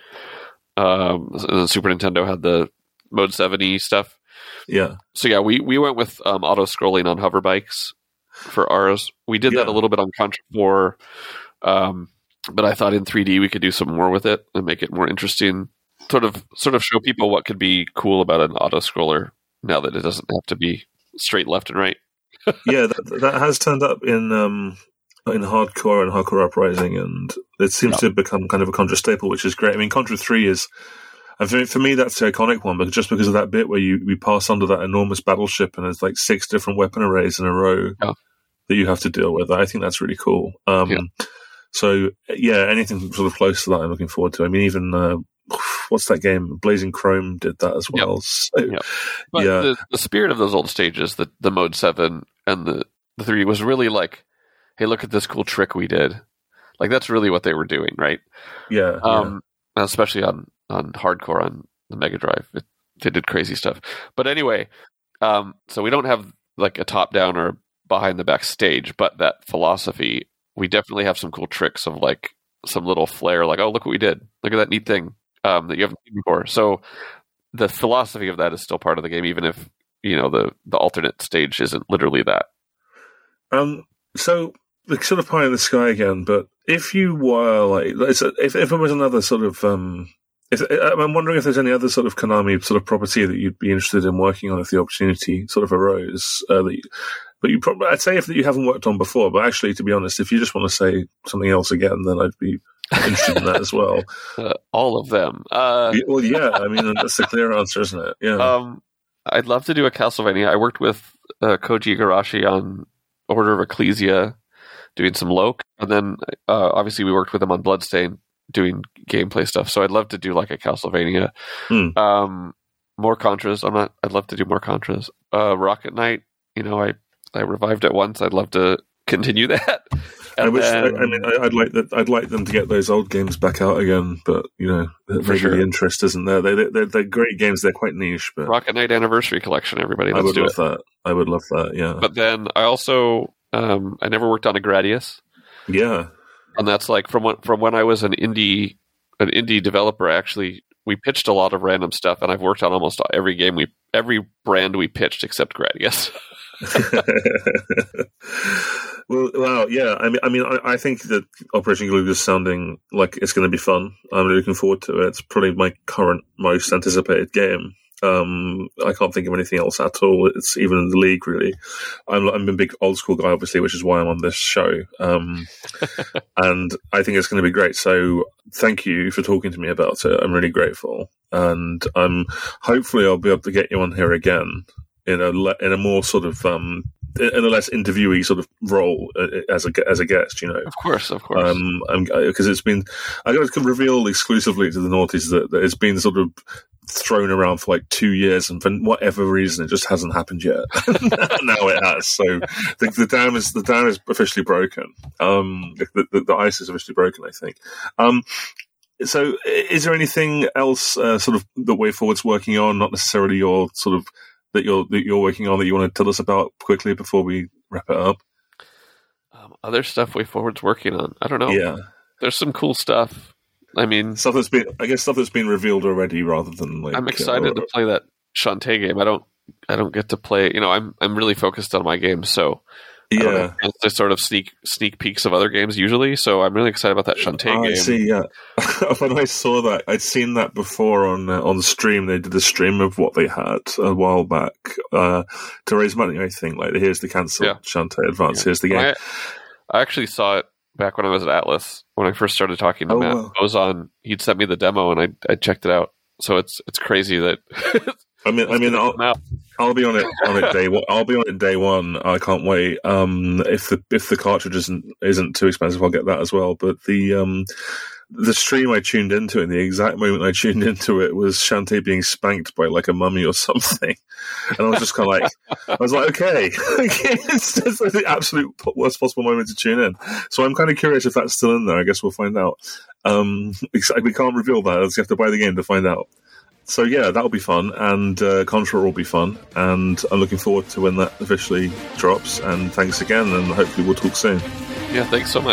The Super Nintendo had the Mode 7E stuff. Yeah. So yeah, we went with auto scrolling on hover bikes for ours. We did that a little bit on Contra 4, but I thought in 3D we could do some more with it and make it more interesting. Sort of show people what could be cool about an auto scroller now that it doesn't have to be straight left and right. Yeah, that has turned up in Hardcore and Hardcore Uprising, and it seems to have become kind of a Contra staple, which is great. I mean, Contra 3 is, for me, that's the iconic one, but just because of that bit where we pass under that enormous battleship and there's like 6 different weapon arrays in a row that you have to deal with. I think that's really cool. So, yeah, anything sort of close to that I'm looking forward to. I mean, even... what's that game? Blazing Chrome did that as well. Yep. So, but the spirit of those old stages, the Mode 7 and the 3, was really like, hey, look at this cool trick we did. Like, that's really what they were doing, right? Yeah. Especially on Hardcore on the Mega Drive. They did crazy stuff. But anyway, so we don't have like a top-down or behind-the-back stage, but that philosophy, we definitely have some cool tricks of like some little flair, like, oh, look what we did. Look at that neat thing. That you haven't seen before. So the philosophy of that is still part of the game, even if the alternate stage isn't literally that. So the sort of Pie in the Sky again, but if you were like, if it was another sort of, I'm wondering if there's any other sort of Konami sort of property that you'd be interested in working on if the opportunity sort of arose. But you probably, I'd say if that you haven't worked on before. But actually, to be honest, if you just want to say something else again, then I'd be interested in that as well. All of them. Well, yeah. I mean, that's the clear answer, isn't it? Yeah. I'd love to do a Castlevania. I worked with Koji Igarashi on Order of Ecclesia, doing some Loke, and then obviously we worked with him on Bloodstain, doing gameplay stuff. So I'd love to do like a Castlevania. More Contras. I'd love to do more Contras. Rocket Knight. I revived it once. I'd love to continue that. I'd like them to get those old games back out again, but maybe the interest isn't there. They're great games. They're quite niche. But Rocket Knight Anniversary Collection, everybody. I would love that. I would love that. Yeah. But then I also I never worked on a Gradius. Yeah. And that's like from when I was an indie developer. Actually, we pitched a lot of random stuff, and I've worked on almost every brand we pitched except Gradius. Well, yeah. I think that Operation Galooga is sounding like it's going to be fun. I'm really looking forward to it. It's probably my current most anticipated game. I can't think of anything else at all. It's even in the league, really. I'm a big old school guy, obviously, which is why I'm on this show. And I think it's going to be great. So thank you for talking to me about it. I'm really grateful. And hopefully I'll be able to get you on here again in a more sort of in a less interviewee sort of role as a guest, you know. Of course. Because it's been, I can reveal exclusively to the naughties that it's been sort of thrown around for like 2 years, and for whatever reason, it just hasn't happened yet. Now it has. So the dam is officially broken. The ice is officially broken, I think. So is there anything else sort of that Way Forward's working on, not necessarily your sort of that you're working on, that you want to tell us about quickly before we wrap it up? Other stuff Way Forward's working on, I don't know. Yeah, there's some cool stuff. I mean, stuff that's been revealed already, rather than like. I'm excited to play that Shantae game. I don't get to play. You know, I'm really focused on my game, so yeah, to sort of sneak peeks of other games usually. So I'm really excited about that Shantae game. I see. Yeah, when I saw that, I'd seen that before on the stream. They did a stream of what they had a while back to raise money. I think like here's the cancelled Shantae Advance. Yeah. Here's the game. I actually saw it back when I was at Atlas, when I first started talking to Matt Ozon. He'd sent me the demo, and I checked it out. So it's crazy that. I'll be on it day one. I'll be on it day one. I can't wait. If the cartridge isn't too expensive, I'll get that as well. But the stream I tuned into, in the exact moment I tuned into it, was Shantae being spanked by like a mummy or something, and I was just kind of like, okay, it's the absolute worst possible moment to tune in. So I'm kind of curious if that's still in there. I guess we'll find out. We can't reveal that. You have to buy the game to find out. So yeah, that'll be fun, and Contra will be fun, and I'm looking forward to when that officially drops. And thanks again, and hopefully we'll talk soon. Yeah, thanks so much.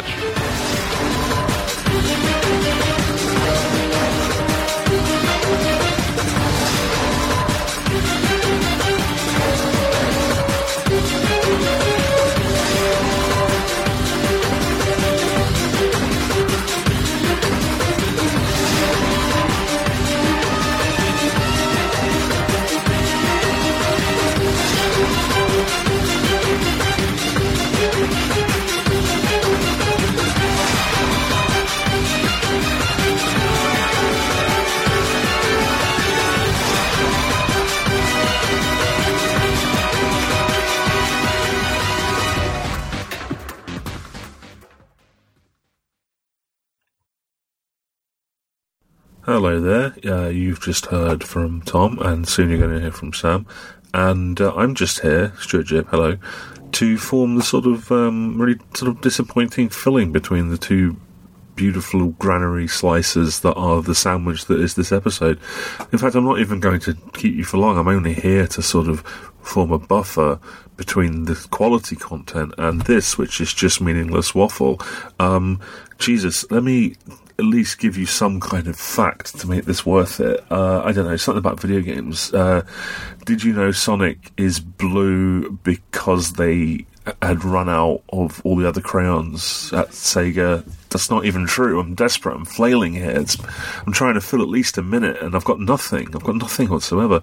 Hello there. You've just heard from Tom, and soon you're going to hear from Sam. And I'm just here, Stuart Jib, hello, to form the sort of really sort of disappointing filling between the two beautiful granary slices that are the sandwich that is this episode. In fact, I'm not even going to keep you for long. I'm only here to sort of form a buffer between the quality content and this, which is just meaningless waffle. Jesus, let me at least give you some kind of fact to make this worth it. I don't know, something about video games. Did you know Sonic is blue because they had run out of all the other crayons at Sega? That's not even true. I'm desperate. I'm flailing here. I'm trying to fill at least a minute, and I've got nothing. I've got nothing whatsoever.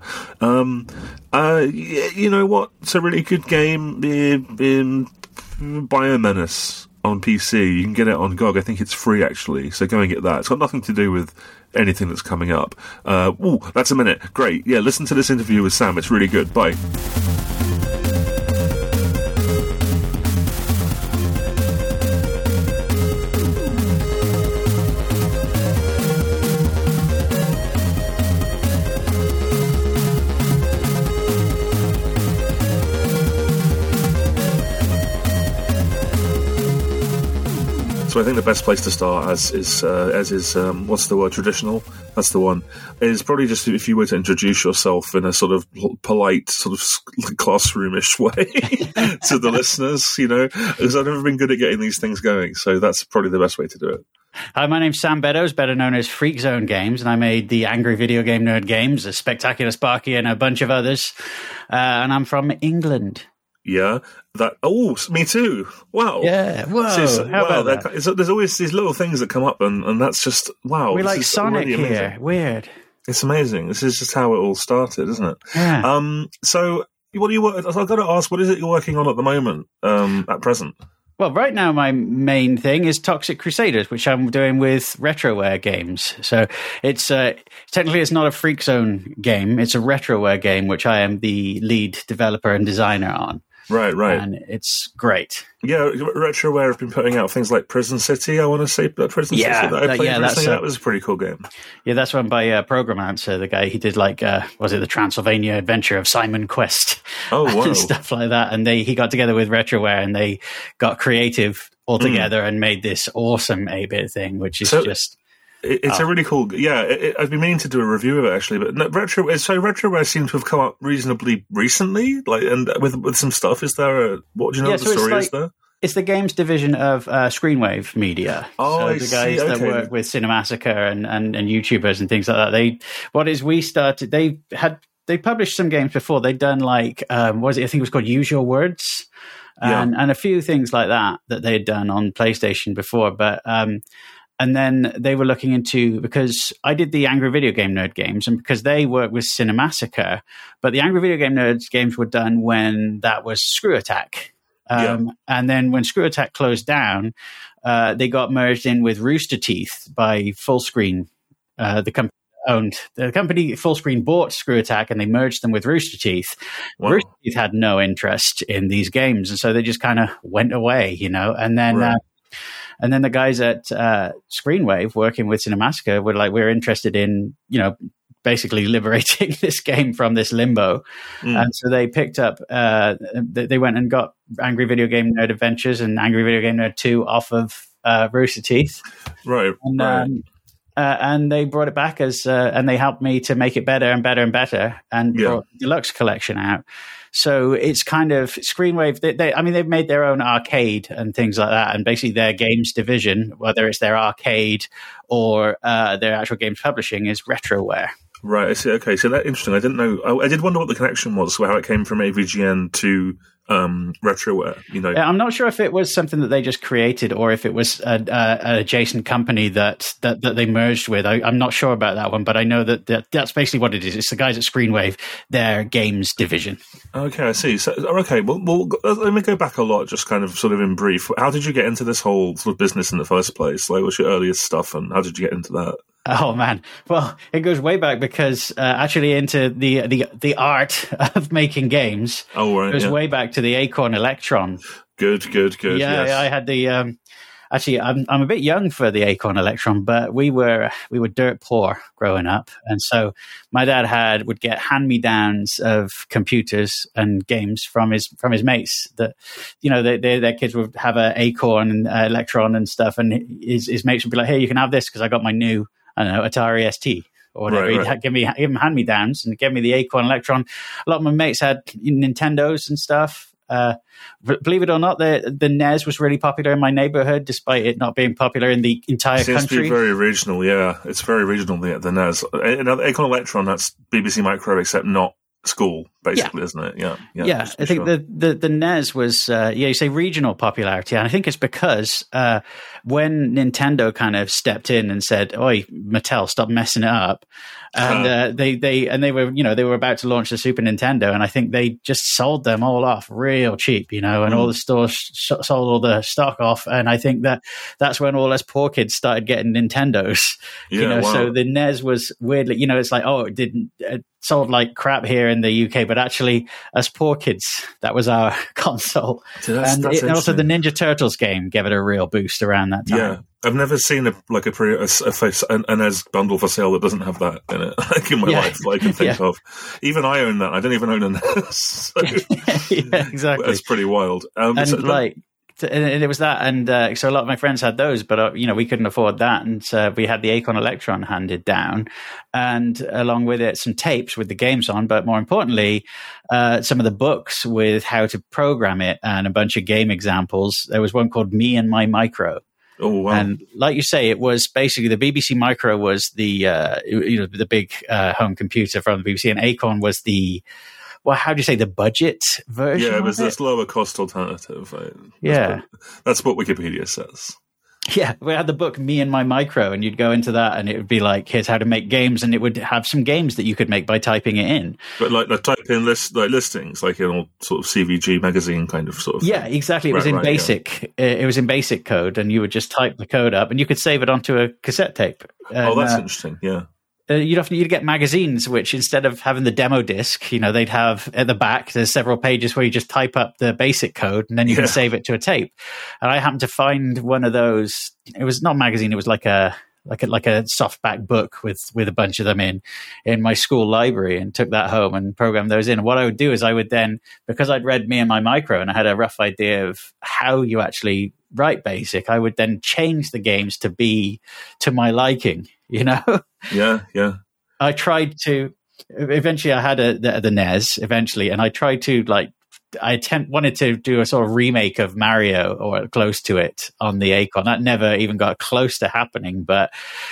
You know what? It's a really good game. Biomenace on PC. You can get it on GOG. I think it's free, actually. So go and get that. It's got nothing to do with anything that's coming up. That's a minute. Great. Yeah, listen to this interview with Sam. It's really good. Bye. So I think the best place to start, as is what's the word, traditional? That's the one. Is probably just if you were to introduce yourself in a sort of polite, sort of classroomish way to the listeners, you know, because I've never been good at getting these things going. So that's probably the best way to do it. Hi, my name's Sam Beddoes, better known as Freak Zone Games, and I made the Angry Video Game Nerd games, a Spectacular Sparky, and a bunch of others. And I'm from England. Yeah. Me too. Wow. Yeah. Whoa. How about that? There's always these little things that come up, and that's just wow. We like Sonic here. Amazing. Weird. It's amazing. This is just how it all started, isn't it? Yeah. So what do you? I've got to ask, what is it you're working on at the moment? At present. Well, right now my main thing is Toxic Crusaders, which I'm doing with Retroware Games. So it's technically it's not a Freak Zone game; it's a Retroware game, which I am the lead developer and designer on. Right. And it's great. Yeah, Retroware have been putting out things like Prison City. I want to say Prison City that I played recently. That was a pretty cool game. Yeah, that's one by Programmancer, the guy. He did was it the Transylvania Adventure of Simon Quest? Oh, wow. And stuff like that. And he got together with Retroware and they got creative all together and made this awesome 8-bit thing, which is just... It's a really cool... Yeah, I've been meaning to do a review of it, actually. But Retroware seems to have come up reasonably recently, and with some stuff. Is there what do you know what the story is there? It's the games division of Screenwave Media. Oh, so I the guys that work with Cinemassacre and YouTubers and things like that. They published some games before. They'd done I think it was called Use Your Words. And a few things like that they had done on PlayStation before. But and then they were looking into, because I did the Angry Video Game Nerd games, and because they worked with Cinemassacre, but the Angry Video Game Nerds games were done when that was Screw Attack. And then when Screw Attack closed down, they got merged in with Rooster Teeth by Fullscreen, the company owned. The company Fullscreen bought Screw Attack and they merged them with Rooster Teeth. Wow. Rooster Teeth had no interest in these games, and so they just kind of went away, and then... Right. And then the guys at Screenwave working with Cinemassacre were like, we're interested in, basically liberating this game from this limbo. And so they picked up, they went and got Angry Video Game Nerd Adventures and Angry Video Game Nerd 2 off of Rooster Teeth. Right. And they brought it back and they helped me to make it better and better and better and brought the Deluxe Collection out. So it's kind of Screenwave. They've made their own arcade and things like that, and basically their games division, whether it's their arcade or their actual games publishing, is Retroware. Right. I see. Okay. So that's interesting. I didn't know. I did wonder what the connection was, how it came from AVGN to Retroware. I'm not sure if it was something that they just created or if it was an adjacent company that they merged with. I'm not sure about that one, but I know that's basically what it is. It's the guys at Screenwave, their games division. Okay, I see. So, okay, well, let me go back a lot, just kind of sort of in brief. How did you get into this whole sort of business in the first place? What's your earliest stuff, and how did you get into that? Oh man, well, it goes way back because actually into the art of making games. Oh right, it goes way back to the Acorn Electron. Good. Yeah, yes. I had the. Actually, I'm a bit young for the Acorn Electron, but we were dirt poor growing up, and so my dad would get hand-me-downs of computers and games from his mates. That their kids would have an Acorn and Electron and stuff, and his mates would be like, "Hey, you can have this because I got my new Atari ST." Or whatever. Right. He'd give him hand-me-downs and give me the Acorn Electron. A lot of my mates had Nintendos and stuff. Believe it or not, the NES was really popular in my neighborhood, despite it not being popular in the entire country. Seems to be very regional, yeah. It's very regional, the NES. Acorn Electron, that's BBC Micro, except not school, basically, isn't it? Yeah. I think the NES was, you say regional popularity, and I think it's because when Nintendo kind of stepped in and said, "Oi, Mattel, stop messing it up," and they were about to launch the Super Nintendo, and I think they just sold them all off real cheap, and all the stores sold all the stock off, and I think that's when all us poor kids started getting Nintendos. Wow. So the NES was weirdly, it's like, oh, it didn't. Sold like crap here in the UK, but actually, as poor kids, that was our console. So that's also the Ninja Turtles game gave it a real boost around that time. Yeah, I've never seen a NES bundle for sale that doesn't have that in it. In my life, that I can think of. Even I own that. I don't even own a NES. So yeah, exactly. That's pretty wild. And it was that, and so a lot of my friends had those, but we couldn't afford that, and we had the Acorn Electron handed down, and along with it, some tapes with the games on, but more importantly, some of the books with how to program it and a bunch of game examples. There was one called Me and My Micro. Oh wow! And like you say, it was basically the BBC Micro was the big home computer from the BBC, and Acorn was the well, how do you say, the budget version? Yeah, it was this lower cost alternative. Right? Yeah. That's what Wikipedia says. Yeah, we had the book Me and My Micro, and you'd go into that, and it would be like, here's how to make games, and it would have some games that you could make by typing it in. But like type in listings, like in all sort of CVG magazine kind of sort of. Yeah, exactly. It was in BASIC. Yeah. It was in BASIC code, and you would just type the code up, and you could save it onto a cassette tape. And, that's interesting. Yeah. You'd get magazines, which instead of having the demo disc, they'd have at the back, there's several pages where you just type up the BASIC code and then you can save it to a tape. And I happened to find one of those. It was not a magazine. It was like a softback book with a bunch of them in my school library, and took that home and programmed those in. And what I would do is I would then, because I'd read Me and My Micro and I had a rough idea of how you actually write BASIC, I would then change the games to be to my liking, Yeah. I tried to, eventually I had the NES eventually, and I tried to wanted to do a sort of remake of Mario or close to it on the Acorn. That never even got close to happening, but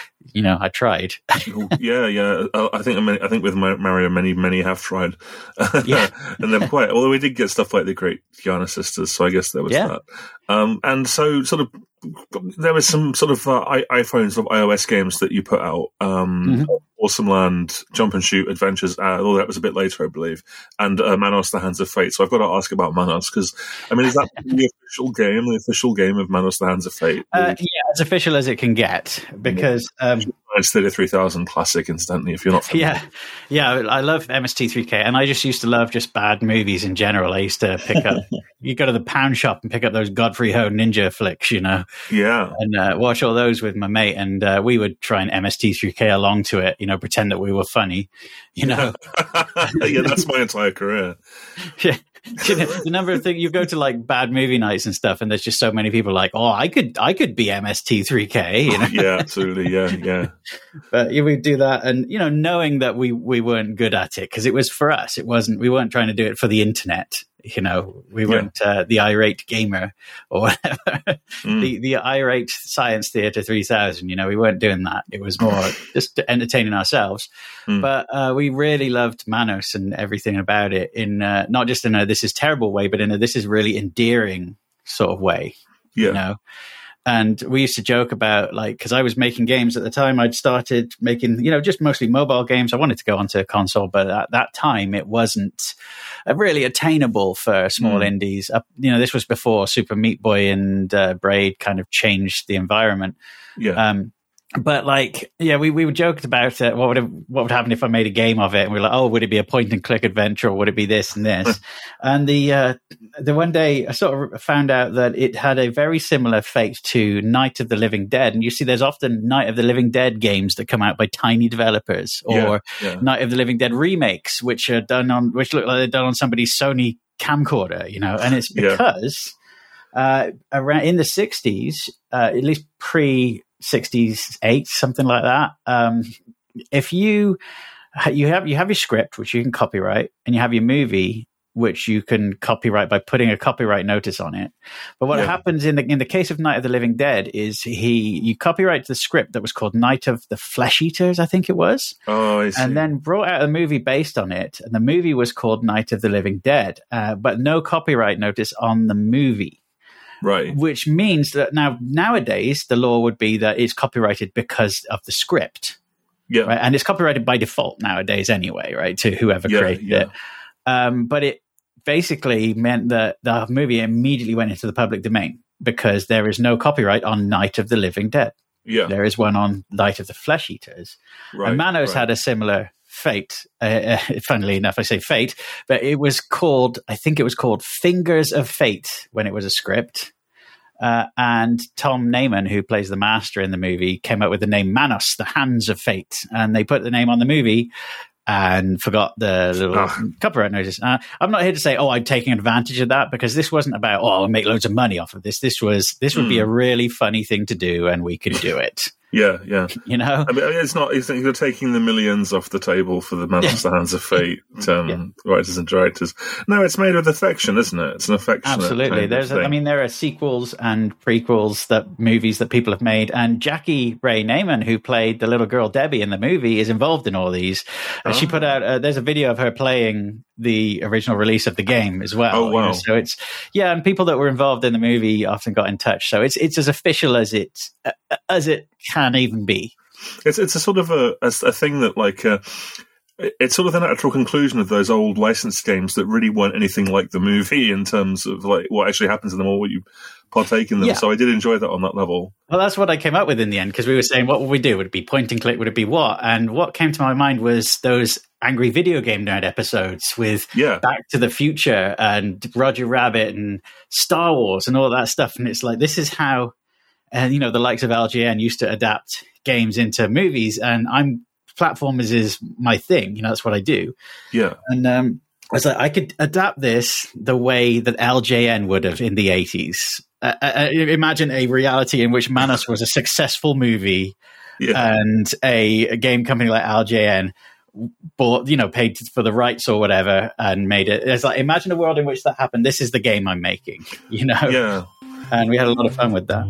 I tried. Yeah. I think with Mario, many have tried. Yeah. And they're quite. Although we did get stuff like the Great Giana Sisters, so I guess there was that. And so sort of there was some sort of iPhone sort of iOS games that you put out. Awesome Land, Jump and Shoot Adventures. Although that was a bit later, I believe. And Manos: The Hands of Fate. So I've got to ask about Manos, because is that the official game of Manos: The Hands of Fate? Yeah, as official as it can get, because it's 30,000 classic instantly if you're not familiar. Yeah, I love MST3K, and I just used to love just bad movies in general. I used to pick up, you go to the pound shop and pick up those Godfrey Ho ninja flicks, Yeah. And watch all those with my mate, and we would try and MST3K along to it, pretend that we were funny, Yeah, that's my entire career. Yeah. The number of things you go to, like bad movie nights and stuff, and there's just so many people like, oh, I could be MST3K. Yeah, absolutely. Yeah. But we'd do that, and knowing that we weren't good at it, because it was for us. We weren't trying to do it for the internet. We weren't the irate gamer or whatever. The irate Science Theater 3000. We weren't doing that. It was more just entertaining ourselves. But we really loved Manos and everything about it, in not just in a this is terrible way, but in a this is really endearing sort of way. And we used to joke about, because I was making games at the time. I'd started making, just mostly mobile games. I wanted to go onto a console, but at that time it wasn't really attainable for small indies. This was before Super Meat Boy and Braid kind of changed the environment. Yeah. But we would joke about what would happen if I made a game of it, and we were like, oh, would it be a point and click adventure, or would it be this and this? And the one day I sort of found out that it had a very similar fate to Night of the Living Dead. And you see, there's often Night of the Living Dead games that come out by tiny developers, or Night of the Living Dead remakes, which look like they're done on somebody's Sony camcorder, and it's because around in the 60s, at least pre-68, something like that. If you have your script, which you can copyright, and you have your movie, which you can copyright by putting a copyright notice on it. But what happens in the case of Night of the Living Dead is you copyright the script that was called Night of the Flesh Eaters, I think it was. Oh, I see. And then brought out a movie based on it, and the movie was called Night of the Living Dead, but no copyright notice on the movie. Right. Which means that nowadays the law would be that it's copyrighted because of the script. Yeah. Right? And it's copyrighted by default nowadays anyway, right? To whoever created it. But it basically meant that the movie immediately went into the public domain, because there is no copyright on Night of the Living Dead. Yeah. There is one on Night of the Flesh Eaters. Right. And Manos had a similar fate. Funnily enough, I say fate, but I think it was called Fingers of Fate when it was a script. And Tom Naiman, who plays the master in the movie, came up with the name Manos, the Hands of Fate. And they put the name on the movie and forgot the little copyright notice. I'm not here to say, I'm taking advantage of that, because this wasn't about, I'll make loads of money off of this. This would be a really funny thing to do, and we could do it. Yeah, yeah. You know, I mean, it's not. You're taking the millions off the table for the Manos, the Hands of Fate writers and directors. No, it's made with affection, isn't it? It's an affectionate. Absolutely. There are sequels and prequels movies that people have made, and Jackie Ray Neyman, who played the little girl Debbie in the movie, is involved in all these. And she put out. There's a video of her playing the original release of the game as well. Oh wow! So it's and people that were involved in the movie often got in touch. So it's as official as it can even be. It's a sort of a thing that it's sort of the natural conclusion of those old licensed games that really weren't anything like the movie in terms of like what actually happens in them or what you partake in them. Yeah. So I did enjoy that on that level. Well, that's what I came up with in the end, because we were saying, what would we do? Would it be point and click? Would it be what? And what came to my mind was those Angry Video Game Nerd episodes with Back to the Future and Roger Rabbit and Star Wars and all that stuff. And it's like, this is how, and the likes of LJN used to adapt games into movies, and platformers is my thing. That's what I do. Yeah. And I was like, I could adapt this the way that LJN would have in the 80s. Imagine a reality in which Manos was a successful movie, and a game company like LJN bought, paid for the rights or whatever and made it. It's like, imagine a world in which that happened. This is the game I'm making, Yeah. And we had a lot of fun with that.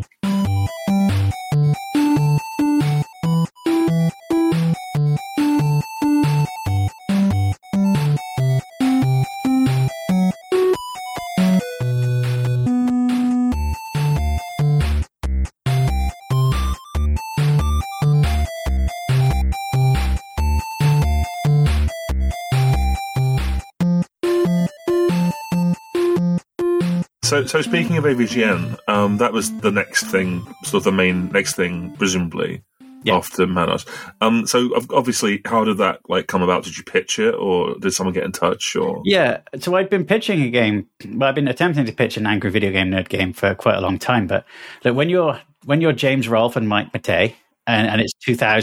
So speaking of AVGN, that was the next thing, sort of the main next thing, presumably, after Manos. So obviously, how did that come about? Did you pitch it, or did someone get in touch? Or so I'd been pitching a game. Well, I've been attempting to pitch an Angry Video Game Nerd game for quite a long time. But when you're James Rolfe and Mike Matei, and it's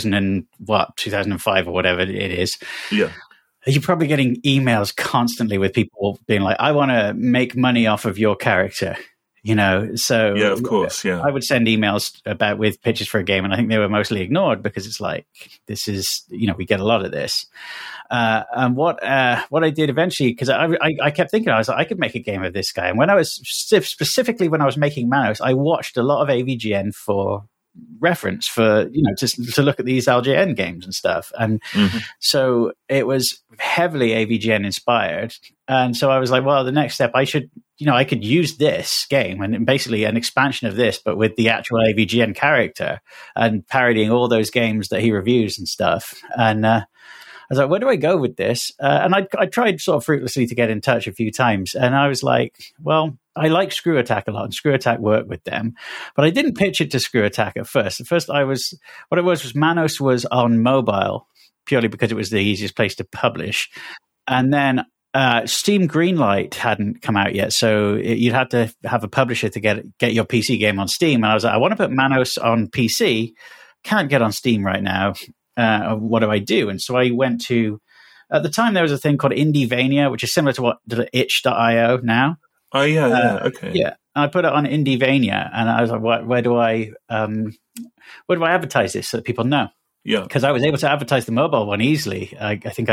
2005 or whatever it is, you're probably getting emails constantly with people being like, I want to make money off of your character, So yeah, of course, yeah. I would send emails with pitches for a game, and I think they were mostly ignored because it's like, this is, we get a lot of this. And what I did eventually, because I kept thinking, I was like, I could make a game of this guy. And when I was making Manos, I watched a lot of AVGN for reference, for just to look at these LJN games and stuff, and so it was heavily AVGN inspired. And so I was like, well, the next step, I could use this game and basically an expansion of this, but with the actual AVGN character and parodying all those games that he reviews and stuff. And I was like, where do I go with this? And I tried sort of fruitlessly to get in touch a few times, and I was like, well, I like Screw Attack a lot, and Screw Attack worked with them, but I didn't pitch it to Screw Attack at first. At first, what it was Manos was on mobile purely because it was the easiest place to publish, and then Steam Greenlight hadn't come out yet, so you'd have to have a publisher to get your PC game on Steam. And I was like, I want to put Manos on PC, can't get on Steam right now. What do I do? And so I went to, at the time there was a thing called Indievania, which is similar to what itch.io now. Oh yeah, okay. Yeah, I put it on Indievania, and I was like, where do I advertise this so that people know? Yeah, because I was able to advertise the mobile one easily. I think I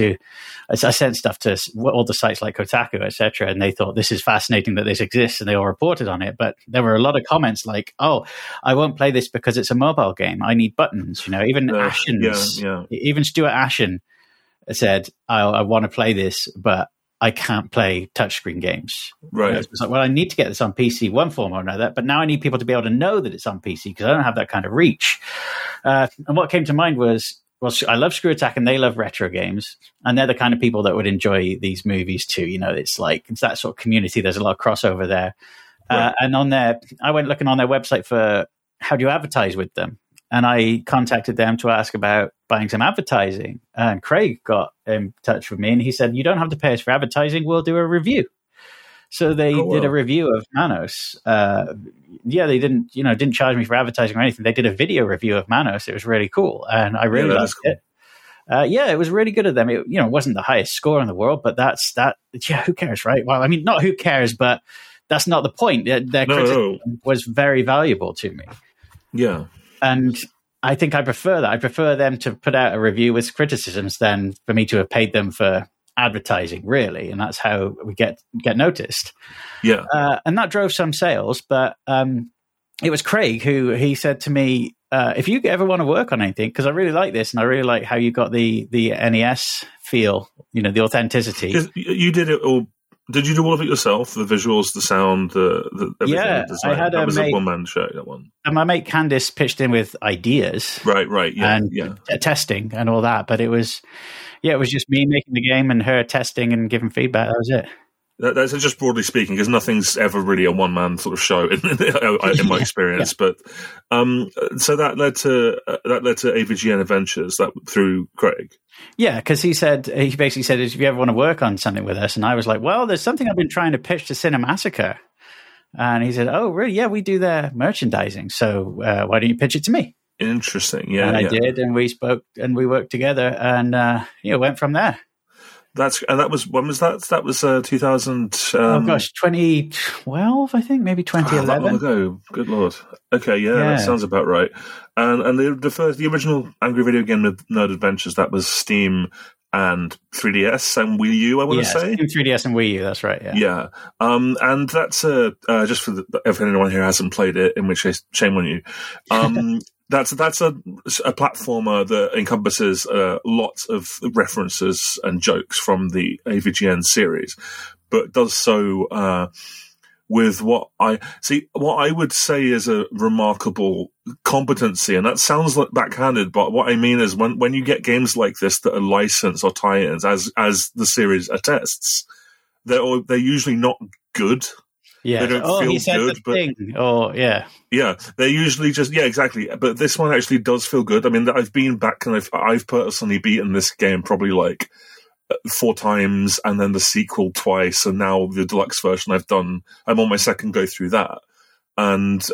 sent stuff to all the sites like Kotaku, etc., and they thought, this is fascinating that this exists, and they all reported on it. But there were a lot of comments like, "Oh, I won't play this because it's a mobile game. I need buttons." Even Ashens, even Stuart Ashen said, "I want to play this, but I can't play touchscreen games." Right. It's like, well, I need to get this on PC one form or another, but now I need people to be able to know that it's on PC because I don't have that kind of reach. And what came to mind was, well, I love Screw Attack and they love retro games, and they're the kind of people that would enjoy these movies too. It's that sort of community. There's a lot of crossover there. Right. And I went looking on their website for how do you advertise with them. And I contacted them to ask about buying some advertising. And Craig got in touch with me, and he said, you don't have to pay us for advertising. We'll do a review. So they did a review of Manos. They didn't charge me for advertising or anything. They did a video review of Manos. It was really cool, and I really liked it. It was really good of them. It wasn't the highest score in the world, but that's that. Yeah, who cares, right? Well, I mean, not who cares, but that's not the point. Their criticism was very valuable to me. Yeah. And I think I prefer that. I prefer them to put out a review with criticisms than for me to have paid them for advertising, really. And that's how we get noticed. Yeah. And that drove some sales. But it was Craig he said to me, if you ever want to work on anything, because I really like this and I really like how you got the NES feel, the authenticity. You did it all. Did you do all of it yourself? The visuals, the sound, the everything? Yeah, the design? That was a one-man show, that one. And my mate Candice pitched in with ideas. Right, yeah. And testing and all that. But it was just me making the game and her testing and giving feedback. That was it. That's just broadly speaking, because nothing's ever really a one-man sort of show in my experience. Yeah. But so that led to AVGN Adventures through Craig. Yeah, because he basically said, if you ever want to work on something with us, and I was like, well, there's something I've been trying to pitch to Cinemassacre, and he said, oh, really? Yeah, we do their merchandising, so why don't you pitch it to me? Interesting, yeah. And I did, and we spoke, and we worked together, and went from there. That was when was that? That was 2000. 2012, I think, maybe 2011. That long ago. Good lord. Okay, yeah, that sounds about right. And the original Angry Video Game Nerd Adventures, that was Steam and 3DS and Wii U, I want to say. Steam, 3DS and Wii U, that's right. Yeah. And that's just for if anyone here hasn't played it, in which case shame on you. That's a platformer that encompasses lots of references and jokes from the AVGN series, but does so with what I would say is a remarkable competency. And that sounds like backhanded, but what I mean is when you get games like this that are licensed or tie-ins, as the series attests, they're usually not good. Yeah. They don't feel good, Yeah, they're usually just exactly. But this one actually does feel good. I mean, I've been back and I've personally beaten this game probably like 4 times, and then the sequel twice, and now the deluxe version I'm on my second go through that, and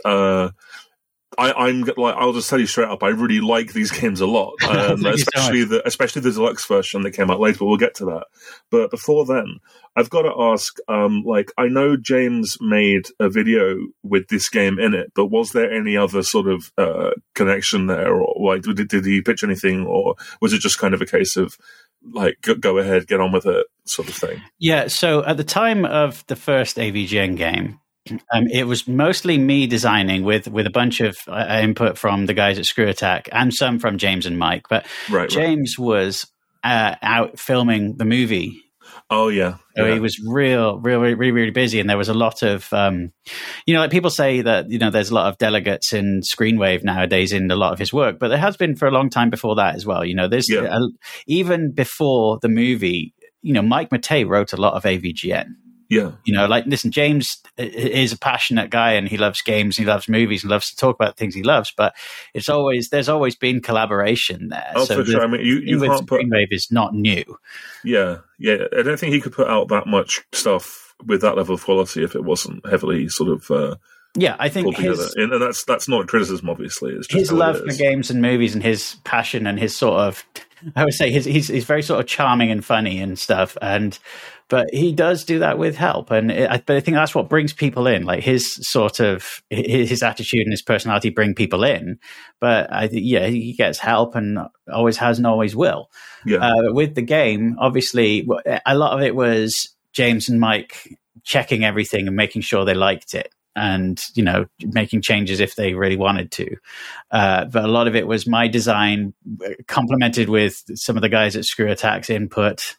I'm like, I'll just tell you straight up, I really like these games a lot, especially the deluxe version that came out later. But we'll get to that. But before then, I've got to ask, I know James made a video with this game in it, but was there any other sort of connection there, or like did he pitch anything, or was it just kind of a case of like go ahead, get on with it, sort of thing? Yeah. So at the time of the first AVGN game, it was mostly me designing with a bunch of input from the guys at Screw Attack and some from James and Mike. But James was out filming the movie. Oh, yeah. So he was really busy. And there was a lot of, like people say that, there's a lot of delegates in Screenwave nowadays in a lot of his work. But there has been for a long time before that as well. Even before the movie, Mike Matei wrote a lot of AVGN. Yeah. Listen, James is a passionate guy and he loves games, he loves movies and loves to talk about things he loves, but there's always been collaboration there. Oh, so for sure. I mean, you can't put... Screenwave is not new. Yeah. I don't think he could put out that much stuff with that level of quality if it wasn't heavily sort of... I think and that's not a criticism, obviously. It's just his love for games and movies and his passion and his sort of... I would say he's very sort of charming and funny and stuff, but he does do that with help, but I think that's what brings people in. Like his sort of his attitude and his personality bring people in. But he gets help and always has and always will. Yeah. With the game, obviously, a lot of it was James and Mike checking everything and making sure they liked it, and making changes if they really wanted to. But a lot of it was my design complemented with some of the guys at Screw Attack's input.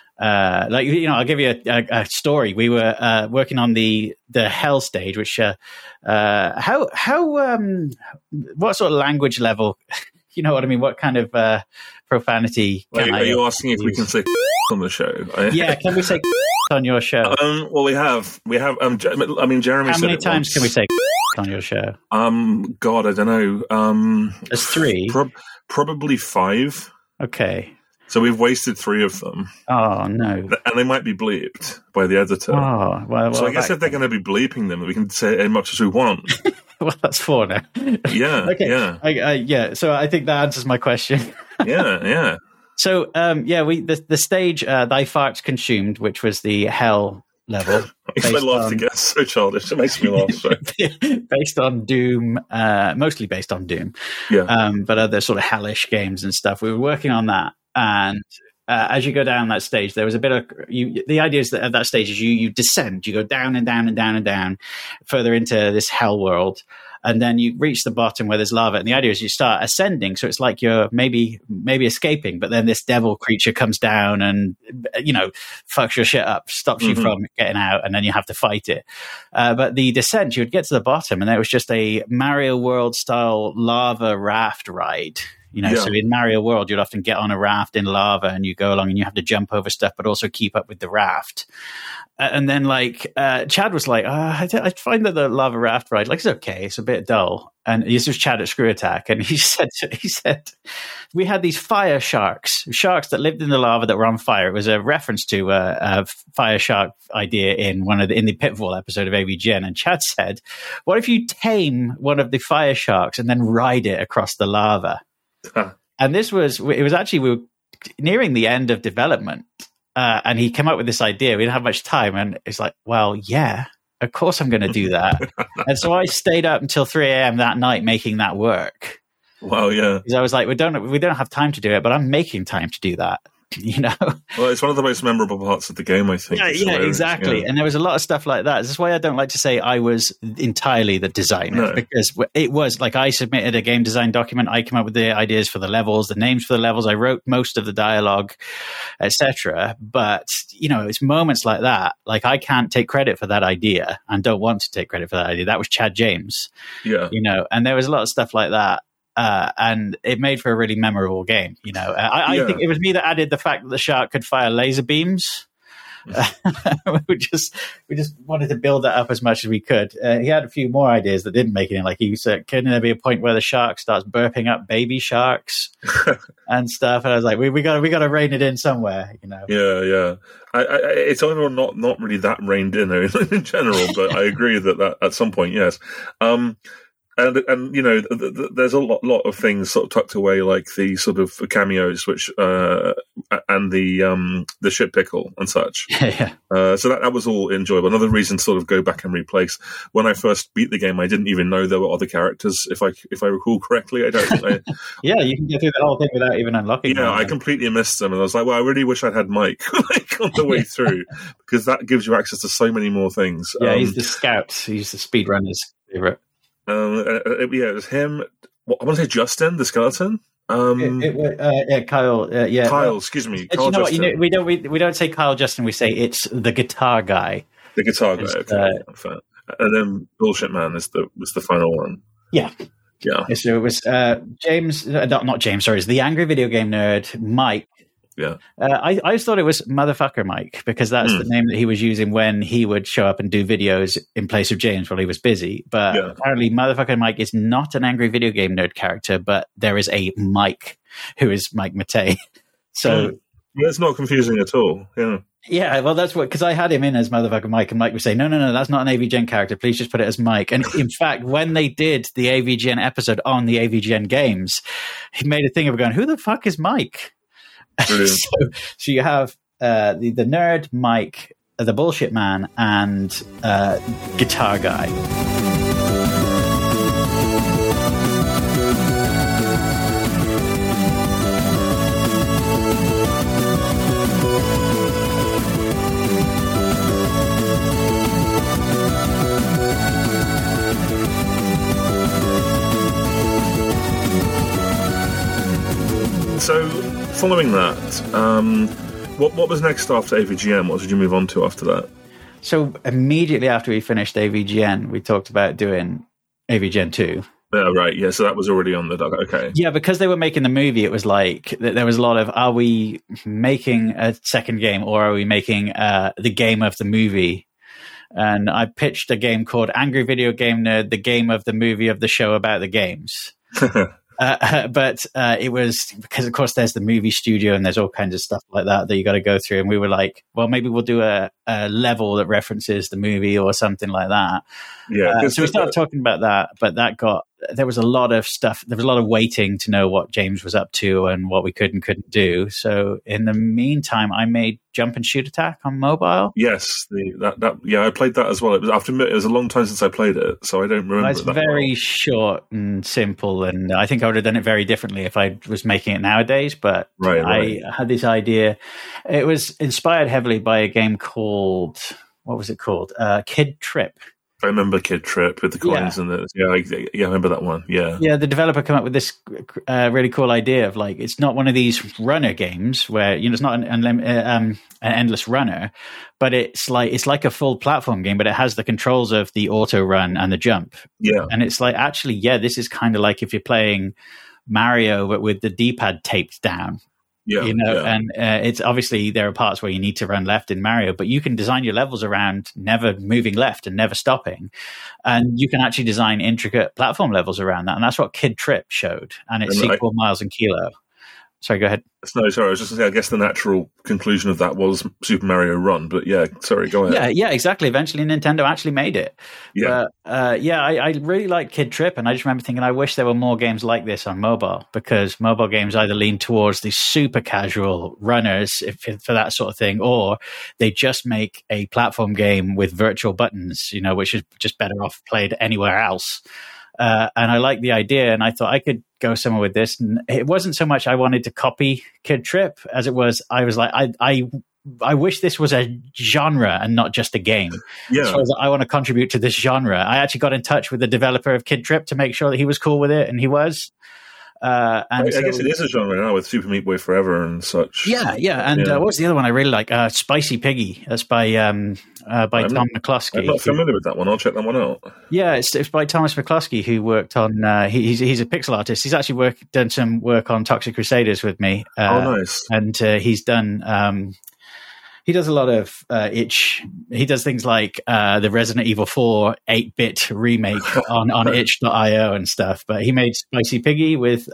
I'll give you a story. We were working on the Hell stage, which what sort of language level? You know what I mean? What kind of profanity? Are you asking if we can say on the show? Yeah, can we say on your show? Well, we have. I mean, Jeremy. How said many it times once. can we say on your show? God, I don't know. There's 3. Probably 5. Okay. So we've wasted 3 of them. Oh, no. And they might be bleeped by the editor. Oh, well, so I guess if they're going to be bleeping them, we can say as much as we want. Well, that's 4 now. Yeah, okay. Yeah. So I think that answers my question. Yeah. So, the stage Thy Farts Consumed, which was the Hell level. I love to get so childish. It makes me laugh. So. Based on Doom, mostly based on Doom. Yeah. But other sort of hellish games and stuff. We were working on that, and as you go down that stage, there was a bit of the idea is that at that stage is you descend, you go down and down and down and down further into this hell world. And then you reach the bottom where there's lava. And the idea is you start ascending. So it's like you're maybe escaping, but then this devil creature comes down and, fucks your shit up, stops you from getting out, and then you have to fight it. But the descent, you would get to the bottom, and there was just a Mario World style lava raft ride. So in Mario World, you'd often get on a raft in lava and you go along and you have to jump over stuff, but also keep up with the raft. And then Chad was like, I find that the lava raft ride, it's okay. It's a bit dull. And this was Chad at Screw Attack. And he said, we had these fire sharks that lived in the lava that were on fire. It was a reference to a fire shark idea in in the Pitfall episode of AVGN. And Chad said, what if you tame one of the fire sharks and then ride it across the lava? And we were nearing the end of development, and he came up with this idea. We didn't have much time, and it's like, well, yeah, of course I'm going to do that. And so I stayed up until 3 a.m. that night making that work. Wow, yeah. Because I was like, we don't have time to do it, but I'm making time to do that. Well, it's one of the most memorable parts of the game, I think. Yeah, exactly. Yeah. And there was a lot of stuff like that. This is why I don't like to say I was entirely the designer, because it was like I submitted a game design document. I came up with the ideas for the levels, the names for the levels. I wrote most of the dialogue, etc. But, it's moments like that. Like I can't take credit for that idea and don't want to take credit for that idea. That was Chad James. Yeah. And there was a lot of stuff like that. And it made for a really memorable game. I think it was me that added the fact that the shark could fire laser beams. we just wanted to build that up as much as we could. He had a few more ideas that didn't make it. Like he said, can there be a point where the shark starts burping up baby sharks and stuff? And I was like, we got to rein it in somewhere. Yeah. It's overall not really that reined in in general, but I agree that at some point, yes. And there's a lot of things sort of tucked away, like the sort of cameos, which and the shit pickle and such. Yeah. So that was all enjoyable. Another reason to sort of go back and replace. When I first beat the game, I didn't even know there were other characters. If I recall correctly, I don't. Yeah, you can get through that whole thing without even unlocking. Yeah, I completely missed them, and I was like, well, I really wish I'd had Mike on the way through, because that gives you access to so many more things. Yeah, he's the scout. He's the speedrunner's favorite. It was him. I want to say Justin, the skeleton. Kyle. Kyle. Excuse me. Kyle, you know what? We don't say Kyle Justin. We say it's the guitar guy. The guitar guy. Okay. And then Bullshit Man was the final one. Yeah. Yeah. So it was James. Not James. Sorry, it's the Angry Video Game Nerd, Mike. Yeah. I thought it was Motherfucker Mike, because that's the name that he was using when he would show up and do videos in place of James while he was busy. But apparently Motherfucker Mike is not an Angry Video Game Nerd character, but there is a Mike who is Mike Matei. So it's not confusing at all. Yeah. Yeah, well, that's because I had him in as Motherfucker Mike, and Mike would say, no, that's not an AVGN character. Please just put it as Mike. And in fact, when they did the AVGN episode on the AVGN games, he made a thing of going, who the fuck is Mike? So you have the nerd, Mike, the bullshit man, and guitar guy. So, following that, what was next after AVGN? What did you move on to after that? So, immediately after we finished AVGN, we talked about doing AVGN 2. Yeah, right. Yeah, so that was already on the dock. Okay. Yeah, because they were making the movie, it was like there was a lot of, are we making a second game, or are we making the game of the movie? And I pitched a game called Angry Video Game Nerd, the game of the movie of the show about the games. But it was because, of course, there's the movie studio and there's all kinds of stuff like that you got to go through. And we were like, well, maybe we'll do a a level that references the movie or something like that. Yeah. So we started talking about that, but there was a lot of stuff. There was a lot of waiting to know what James was up to and what we could and couldn't do. So in the meantime, I made Jump and Shoot Attack on mobile. Yes, I played that as well. It was a long time since I played it, so I don't remember. It's very short and simple, and I think I would have done it very differently if I was making it nowadays. But I had this idea. It was inspired heavily by a game called, what was it called? Kid Trip. I remember Kid Trip with the coins and the I remember that one. Yeah, the developer came up with this really cool idea of like, it's not one of these runner games where it's not an endless runner, but it's like a full platform game, but it has the controls of the auto run and the jump. Yeah, and it's like, actually, this is kind of like if you're playing Mario but with the D-pad taped down. Yeah, and it's obviously there are parts where you need to run left in Mario, but you can design your levels around never moving left and never stopping. And you can actually design intricate platform levels around that. And that's what Kid Trip showed. And its sequel, Miles and Kilo. Sorry, go ahead. No, sorry. I was just going to say, I guess the natural conclusion of that was Super Mario Run. But yeah, sorry, go ahead. Yeah, exactly. Eventually, Nintendo actually made it. Yeah. I really like Kid Trip. And I just remember thinking, I wish there were more games like this on mobile, because mobile games either lean towards the super casual runners for that sort of thing, or they just make a platform game with virtual buttons, which is just better off played anywhere else. And I liked the idea, and I thought I could go somewhere with this. And it wasn't so much I wanted to copy Kid Trip as it was I was like, I wish this was a genre and not just a game. Yeah. So I want to contribute to this genre. I actually got in touch with the developer of Kid Trip to make sure that he was cool with it, and he was. I guess it is a genre now with Super Meat Boy Forever and such. Yeah. And what was the other one I really like? Spicy Piggy. That's by Tom McCluskey. I'm not familiar with that one. I'll check that one out. Yeah, it's by Thomas McCluskey, who worked on. He's a pixel artist. He's actually done some work on Toxic Crusaders with me. Nice. And he's done. He does a lot of itch. He does things like the Resident Evil 4 8-bit remake on itch.io and stuff. But he made Spicy Piggy with,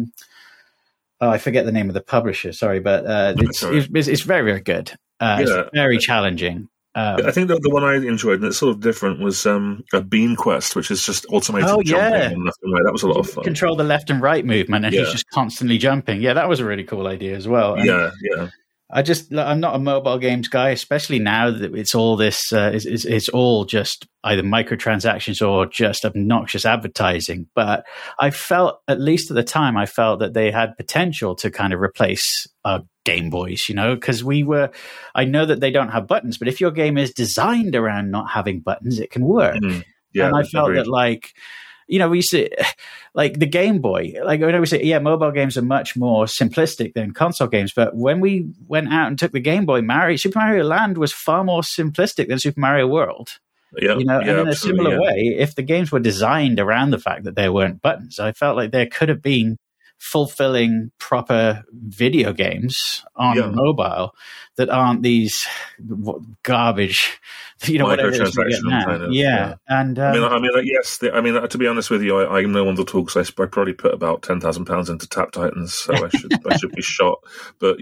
I forget the name of the publisher, sorry, but it's very, very good. It's very challenging. I think the one I enjoyed, and it's sort of different, was a Bean Quest, which is just automated jumping left and right. That was a lot of fun. Control the left and right movement, and he's just constantly jumping. Yeah, that was a really cool idea as well. And yeah. I'm not a mobile games guy, especially now that it's all this. It's all just either microtransactions or just obnoxious advertising. But I felt, at least at the time, that they had potential to kind of replace Game Boys. Because I know that they don't have buttons, but if your game is designed around not having buttons, it can work. Mm-hmm. Yeah, and I felt that we used to, like the Game Boy, like when we say, mobile games are much more simplistic than console games. But when we went out and took the Game Boy, Super Mario Land was far more simplistic than Super Mario World. And in a similar way, if the games were designed around the fact that there weren't buttons, I felt like there could have been fulfilling proper video games on mobile that aren't these garbage, whatever it is we get now. Kind of, and to be honest with you, I'm no one to talk, so I probably put about £10,000 into Tap Titans, so I should be shot. But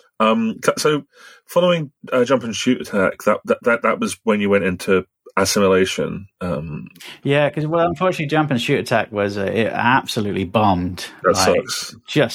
so following Jump and Shoot Attack, that was when you went into assimilation. Because unfortunately, Jump and Shoot Attack it absolutely bombed. That sucks.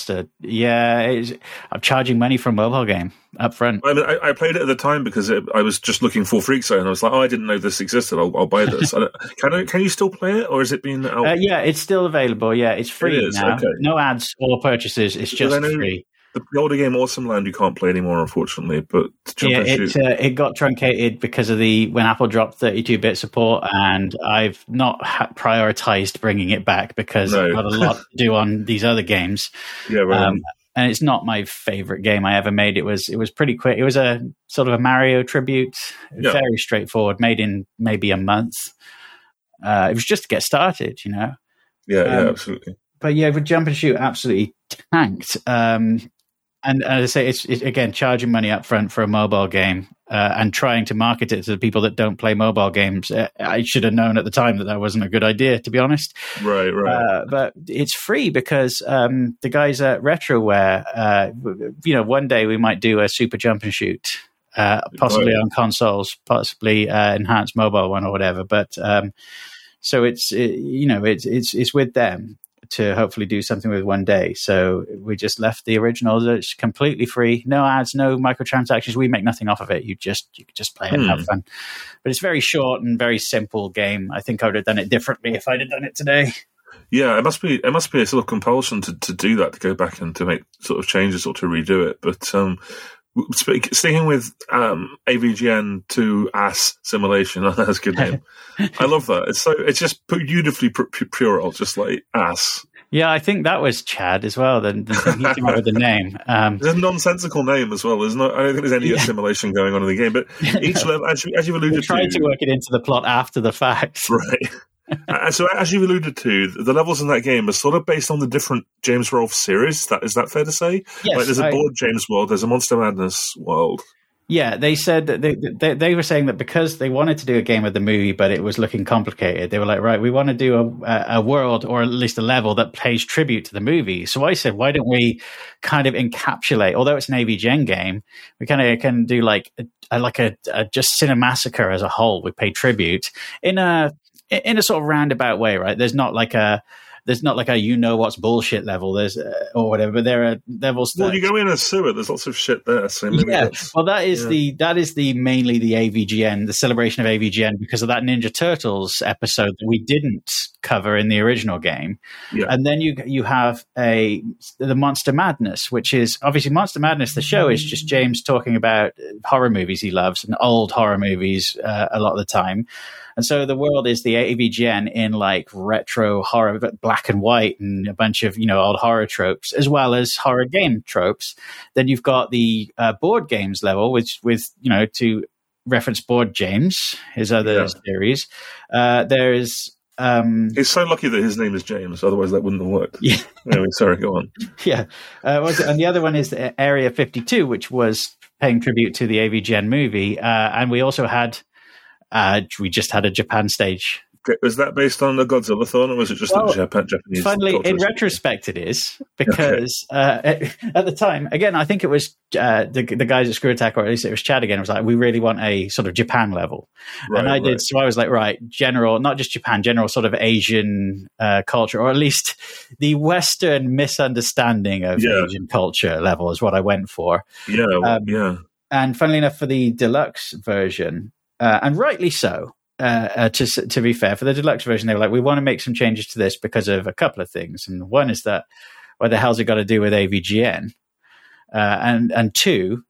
I'm charging money for a mobile game up front. I mean, I played it at the time because I was just looking for Freak Zone. I was like, I didn't know this existed. I'll buy this. Can you still play it, or is it being out? It's still available. Yeah, it's free now. Okay. No ads or purchases. It's just free. The older game Awesome Land you can't play anymore, unfortunately. But it got truncated because of when Apple dropped 32-bit support, and I've not prioritized bringing it back because I've got a lot to do on these other games. Yeah, right. And it's not my favorite game I ever made. It was pretty quick. It was a sort of a Mario tribute, very straightforward, made in maybe a month. It was just to get started, Yeah, absolutely. But with Jump and Shoot, absolutely tanked. And as I say, it's again charging money up front for a mobile game and trying to market it to the people that don't play mobile games. I should have known at the time that wasn't a good idea, to be honest. Right. But it's free because the guys at Retroware, one day we might do a Super Jump and Shoot possibly on consoles, possibly enhanced mobile one or whatever. But so it's with them to hopefully do something with one day. So we just left the original. It's completely free, no ads, no microtransactions. We make nothing off of it. You could just play it and have fun. But it's very short and very simple game. I think I would have done it differently if I'd have done it today. Yeah, it must be a sort of compulsion to do that, to go back and to make sort of changes or to redo it. But sticking with AVGN to Ass Simulation, that's a good name. I love that. It's just beautifully puerile, just like Ass. Yeah, I think that was Chad as well. Then he came up with the name. It's a nonsensical name as well. There's I don't think there's any simulation going on in the game. But each level, as you've alluded to, tried to work it into the plot after the fact, right? So, as you've alluded to, the levels in that game are sort of based on the different James Rolfe series. Is that fair to say? Yes. Like, there's a Board James world, there's a Monster Madness world. Yeah, they said that they were saying that because they wanted to do a game of the movie, but it was looking complicated. They were like, right, we want to do a world, or at least a level that pays tribute to the movie. So I said, why don't we kind of encapsulate? Although it's an AVGN game, we kind of can do like a just Cinemassacre as a whole. We pay tribute in a sort of roundabout way, right? There's not like a what's bullshit level. There's or whatever, but there are levels. Well, you go in a sewer. There's lots of shit there. So maybe well, that is mainly the AVGN, the celebration of AVGN, because of that Ninja Turtles episode that we didn't cover in the original game. Yeah. And then you have the Monster Madness, which is obviously Monster Madness. The show is just James talking about horror movies he loves and old horror movies a lot of the time. And so the world is the AVGN in like retro horror, but black and white, and a bunch of, old horror tropes, as well as horror game tropes. Then you've got the board games level, which to reference Board James, his other series. There's he's so lucky that his name is James, otherwise that wouldn't have worked. Yeah. Anyway, sorry, go on. Yeah. And the other one is Area 52, which was paying tribute to the AVGN movie. And we also had we just had a Japan stage. Was that based on the Godzilla-thon, or was it just a Japanese? Finally, in retrospect, it is, because at the time, again, I think it was the guys at Screw Attack, or at least it was Chad again, was like, we really want a sort of Japan level. Right, and did, so I was like, right, general, not just Japan, general sort of Asian culture, or at least the Western misunderstanding of Asian culture level is what I went for. Yeah. And funnily enough, for the deluxe version, and rightly so, to be fair, for the deluxe version, they were like, we want to make some changes to this because of a couple of things. And one is that, what the hell's it got to do with AVGN? And two,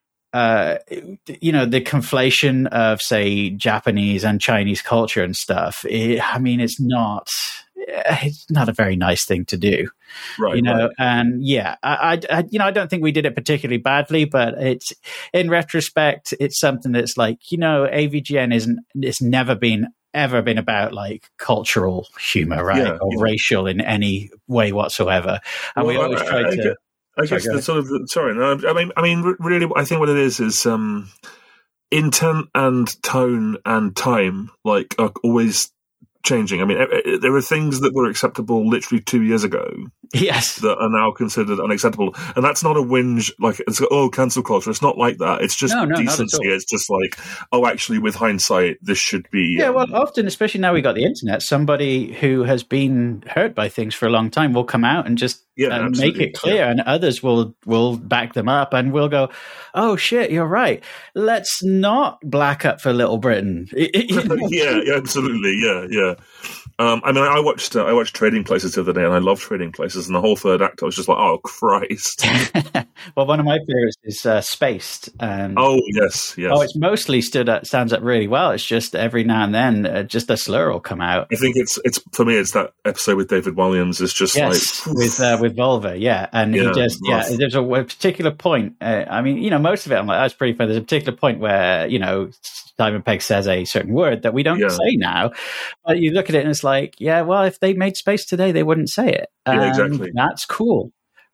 the conflation of, say, Japanese and Chinese culture and stuff. It's not a very nice thing to do, right? And I don't think we did it particularly badly, but it's, in retrospect, it's something that's like, AVGN it's never been about like cultural humor, right? Or racial in any way whatsoever. And we always try to. I guess the sort of sorry. No, I mean, really, I think what it is intent and tone and time, like, are always changing. I mean, there are things that were acceptable literally 2 years ago, that are now considered unacceptable, and that's not a whinge. Like, it's cancel culture. It's not like that. It's just decency. It's just like, actually, with hindsight, this should be. Yeah, well, often, especially now we got the internet, somebody who has been hurt by things for a long time will come out and just make it clear, and others will back them up, and we'll go, oh shit, you're right. Let's not black up for Little Britain. Yeah, absolutely. Yeah. I mean, I watched Trading Places the other day, and I love Trading Places, and the whole third act, I was just like, oh Christ. Well, one of my favorites is Spaced. Yes. It's mostly stands up really well. It's just every now and then, just a slur will come out. I think it's for me, it's that episode with David Williams. It's just with Volva, and he just there's a particular point. Most of it, I'm like, that's pretty fun. There's a particular point where Simon Pegg says a certain word that we don't say now, but you look at it and it's like, well, if they made Space today, they wouldn't say it. Exactly. That's cool,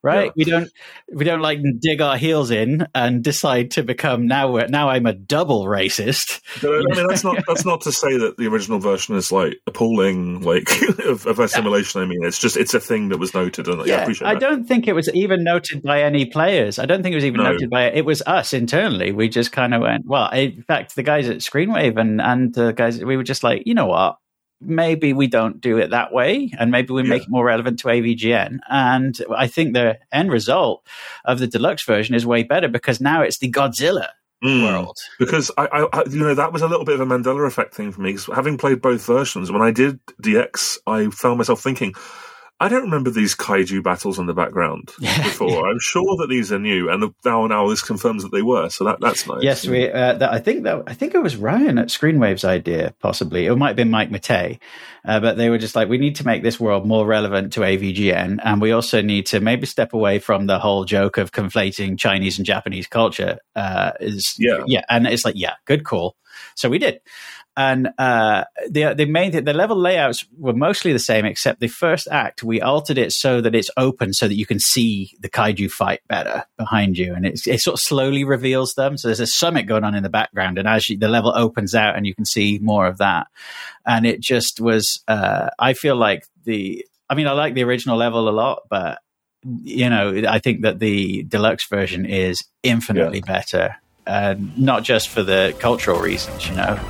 right? Yeah. We don't like dig our heels in and decide to become now I'm a double racist. But, I mean, that's not to say that the original version is like appalling, like of assimilation. I mean, it's a thing that was noted, and I appreciate that. I don't think it was even noted by any players. I don't think it was even noted by it was us internally. We just kind of went, well, in fact, the guys at Screenwave and the guys, we were just like, you know what? Maybe we don't do it that way, and maybe we make it more relevant to AVGN. And I think the end result of the deluxe version is way better because now it's the Godzilla world. Because I that was a little bit of a Mandela effect thing for me. Because having played both versions, when I did DX, I found myself thinking, I don't remember these kaiju battles in the background before. I'm sure that these are new, and now this confirms that they were. So that's nice. Yes, I think it was Ryan at Screenwave's idea, possibly. It might have been Mike Matei, but they were just like, we need to make this world more relevant to AVGN, and we also need to maybe step away from the whole joke of conflating Chinese and Japanese culture. And it's like, good call. So we did. And the main thing, the level layouts were mostly the same, except the first act, we altered it so that it's open so that you can see the kaiju fight better behind you. And it sort of slowly reveals them. So there's a summit going on in the background. And as the level opens out and you can see more of that. And it just was, I feel like I like the original level a lot, but, I think that the deluxe version is infinitely better. Not just for the cultural reasons,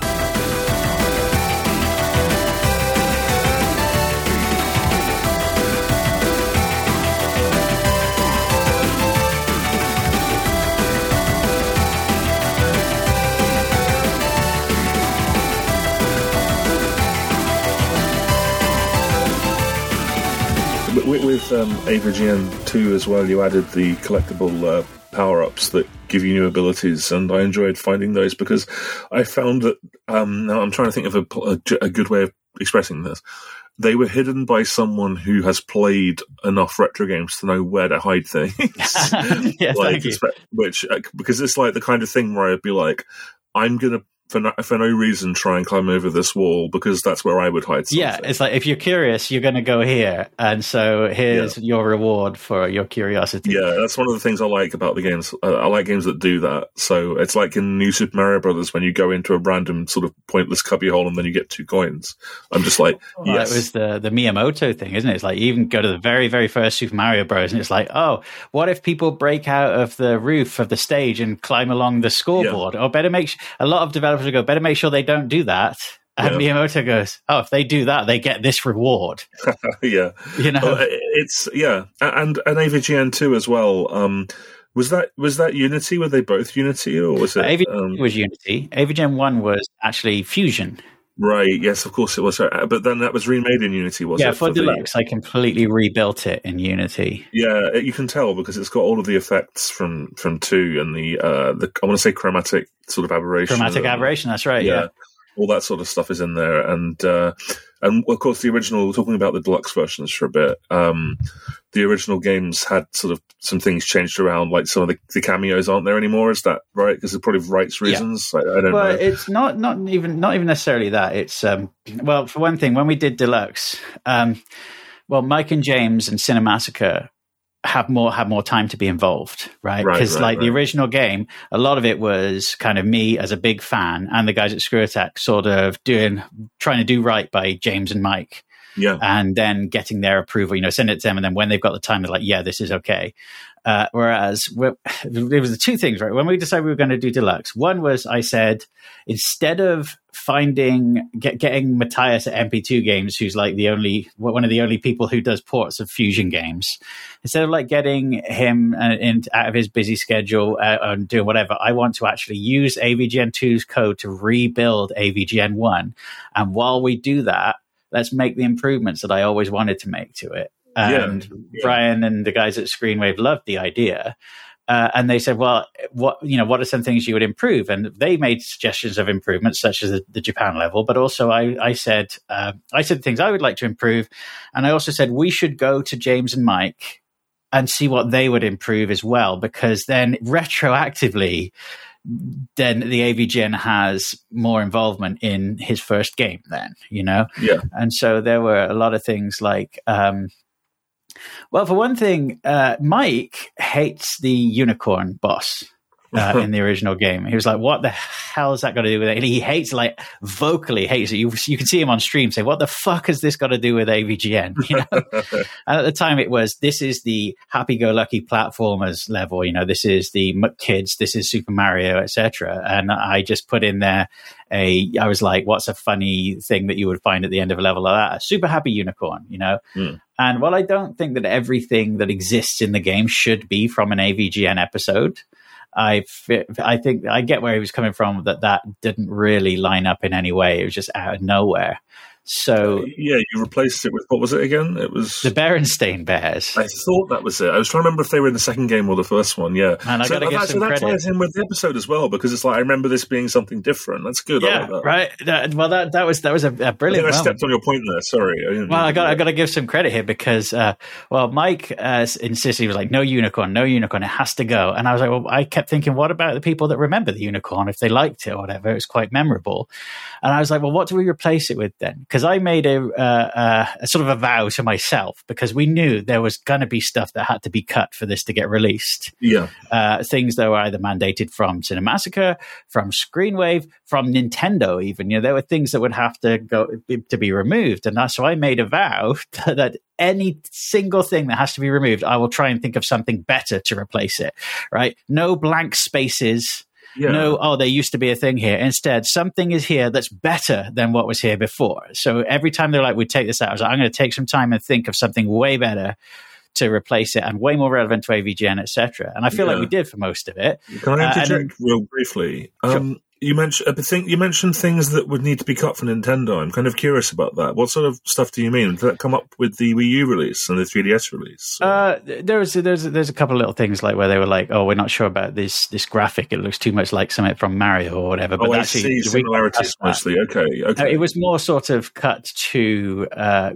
With AVGN 2 as well, you added the collectible power-ups that give you new abilities, and I enjoyed finding those because I found that, now I'm trying to think of a good way of expressing this, they were hidden by someone who has played enough retro games to know where to hide things. Thank you. Because it's like the kind of thing where I'd be like, I'm going to, for no reason, try and climb over this wall because that's where I would hide something. Yeah, it's like, if you're curious, you're going to go here. And so here's your reward for your curiosity. Yeah, that's one of the things I like about the games. I like games that do that. So it's like in New Super Mario Brothers when you go into a random sort of pointless cubbyhole and then you get 2 coins. I'm just like, yes. It was the Miyamoto thing, isn't it? It's like you even go to the very, very first Super Mario Bros. And it's like, oh, what if people break out of the roof of the stage and climb along the scoreboard? Or better a lot of developers will go, better make sure they don't do that. And Miyamoto goes, oh, if they do that, they get this reward. Yeah. It's, And AVGN 2 as well. Was that Unity? Were they both Unity, or was it? AVGN was Unity. AVGN 1 was actually Fusion. Right, yes, of course it was. But then that was remade in Unity, wasn't it? Yeah, for Deluxe, I completely rebuilt it in Unity. Yeah, you can tell because it's got all of the effects from 2 and the I want to say chromatic sort of aberration. Chromatic aberration, that's right, yeah. All that sort of stuff is in there. And of course, the original, talking about the deluxe versions for a bit, the original games had sort of some things changed around, like some of the cameos aren't there anymore. Is that right? Because of probably rights reasons. I don't know. Well, it's not even necessarily that. It's well, for one thing, when we did deluxe, Mike and James and Cinemassacre have more time to be involved, right? Because the original game, a lot of it was kind of me as a big fan and the guys at Screw Attack sort of trying to do right by James and Mike. Yeah. And then getting their approval, send it to them. And then when they've got the time, they're like, yeah, this is okay. Whereas there was the 2 things, right? When we decided we were going to do deluxe, one was I said, instead of getting Matthias at MP2 Games, who's like one of the only people who does ports of Fusion games, instead of like getting him out of his busy schedule and doing whatever, I want to actually use AVGN 2's code to rebuild AVGN 1. And while we do that, let's make the improvements that I always wanted to make to it. And Brian and the guys at Screenwave loved the idea. And they said, well, what are some things you would improve? And they made suggestions of improvements, such as the Japan level. But also I said things I would like to improve. And I also said, we should go to James and Mike and see what they would improve as well, because then retroactively, then the AVGN has more involvement in his first game then, Yeah. And so there were a lot of things like, Well, for one thing, Mike hates the unicorn boss. In the original game, he was like, "What the hell has that got to do with it?" And he hates, like, vocally hates it. You can see him on stream say, "What the fuck has this got to do with AVGN?" You know. And at the time, it was, this is the happy-go-lucky platformers level. You know, this is the McKids, this is Super Mario, etc. And I just put in there I was like, "What's a funny thing that you would find at the end of a level like that?" A super happy unicorn, you know. And while I don't think that everything that exists in the game should be from an AVGN episode, I think I get where he was coming from, that didn't really line up in any way. It was just out of nowhere. So yeah, you replaced it with, what was it again? It was the Berenstain Bears. I thought that was it. I was trying to remember if they were in the second game or the first one. Yeah, and I got to give some credit. That ties in with the episode as well, because it's like, I remember this being something different. That's good. Yeah, I like that. Right. That was a brilliant. I stepped on your point there. Sorry. I got to give some credit here, because Mike insisted. He was like, no unicorn. It has to go. And I was like, well, I kept thinking, what about the people that remember the unicorn, if they liked it or whatever? It was quite memorable. And I was like, well, what do we replace it with then? Because I made a sort of a vow to myself, because we knew there was going to be stuff that had to be cut for this to get released. Yeah. Things that were either mandated from Cinemassacre, from Screenwave, from Nintendo even. You know, there were things that would have to be removed. And so I made a vow that any single thing that has to be removed, I will try and think of something better to replace it, right? No blank spaces. Yeah. No, there used to be a thing here. Instead, something is here that's better than what was here before. So every time they're like, we take this out, I was like, I'm going to take some time and think of something way better to replace it and way more relevant to AVGN, etc. And I feel like we did for most of it. Can I interject real briefly? Sure. You mentioned things that would need to be cut for Nintendo. I'm kind of curious about that. What sort of stuff do you mean? Did that come up with the Wii U release and the 3DS release? There's a couple of little things, like where they were like, "Oh, we're not sure about this graphic. It looks too much like something from Mario or whatever." But I see similarities mostly. Okay. It was more sort of cut to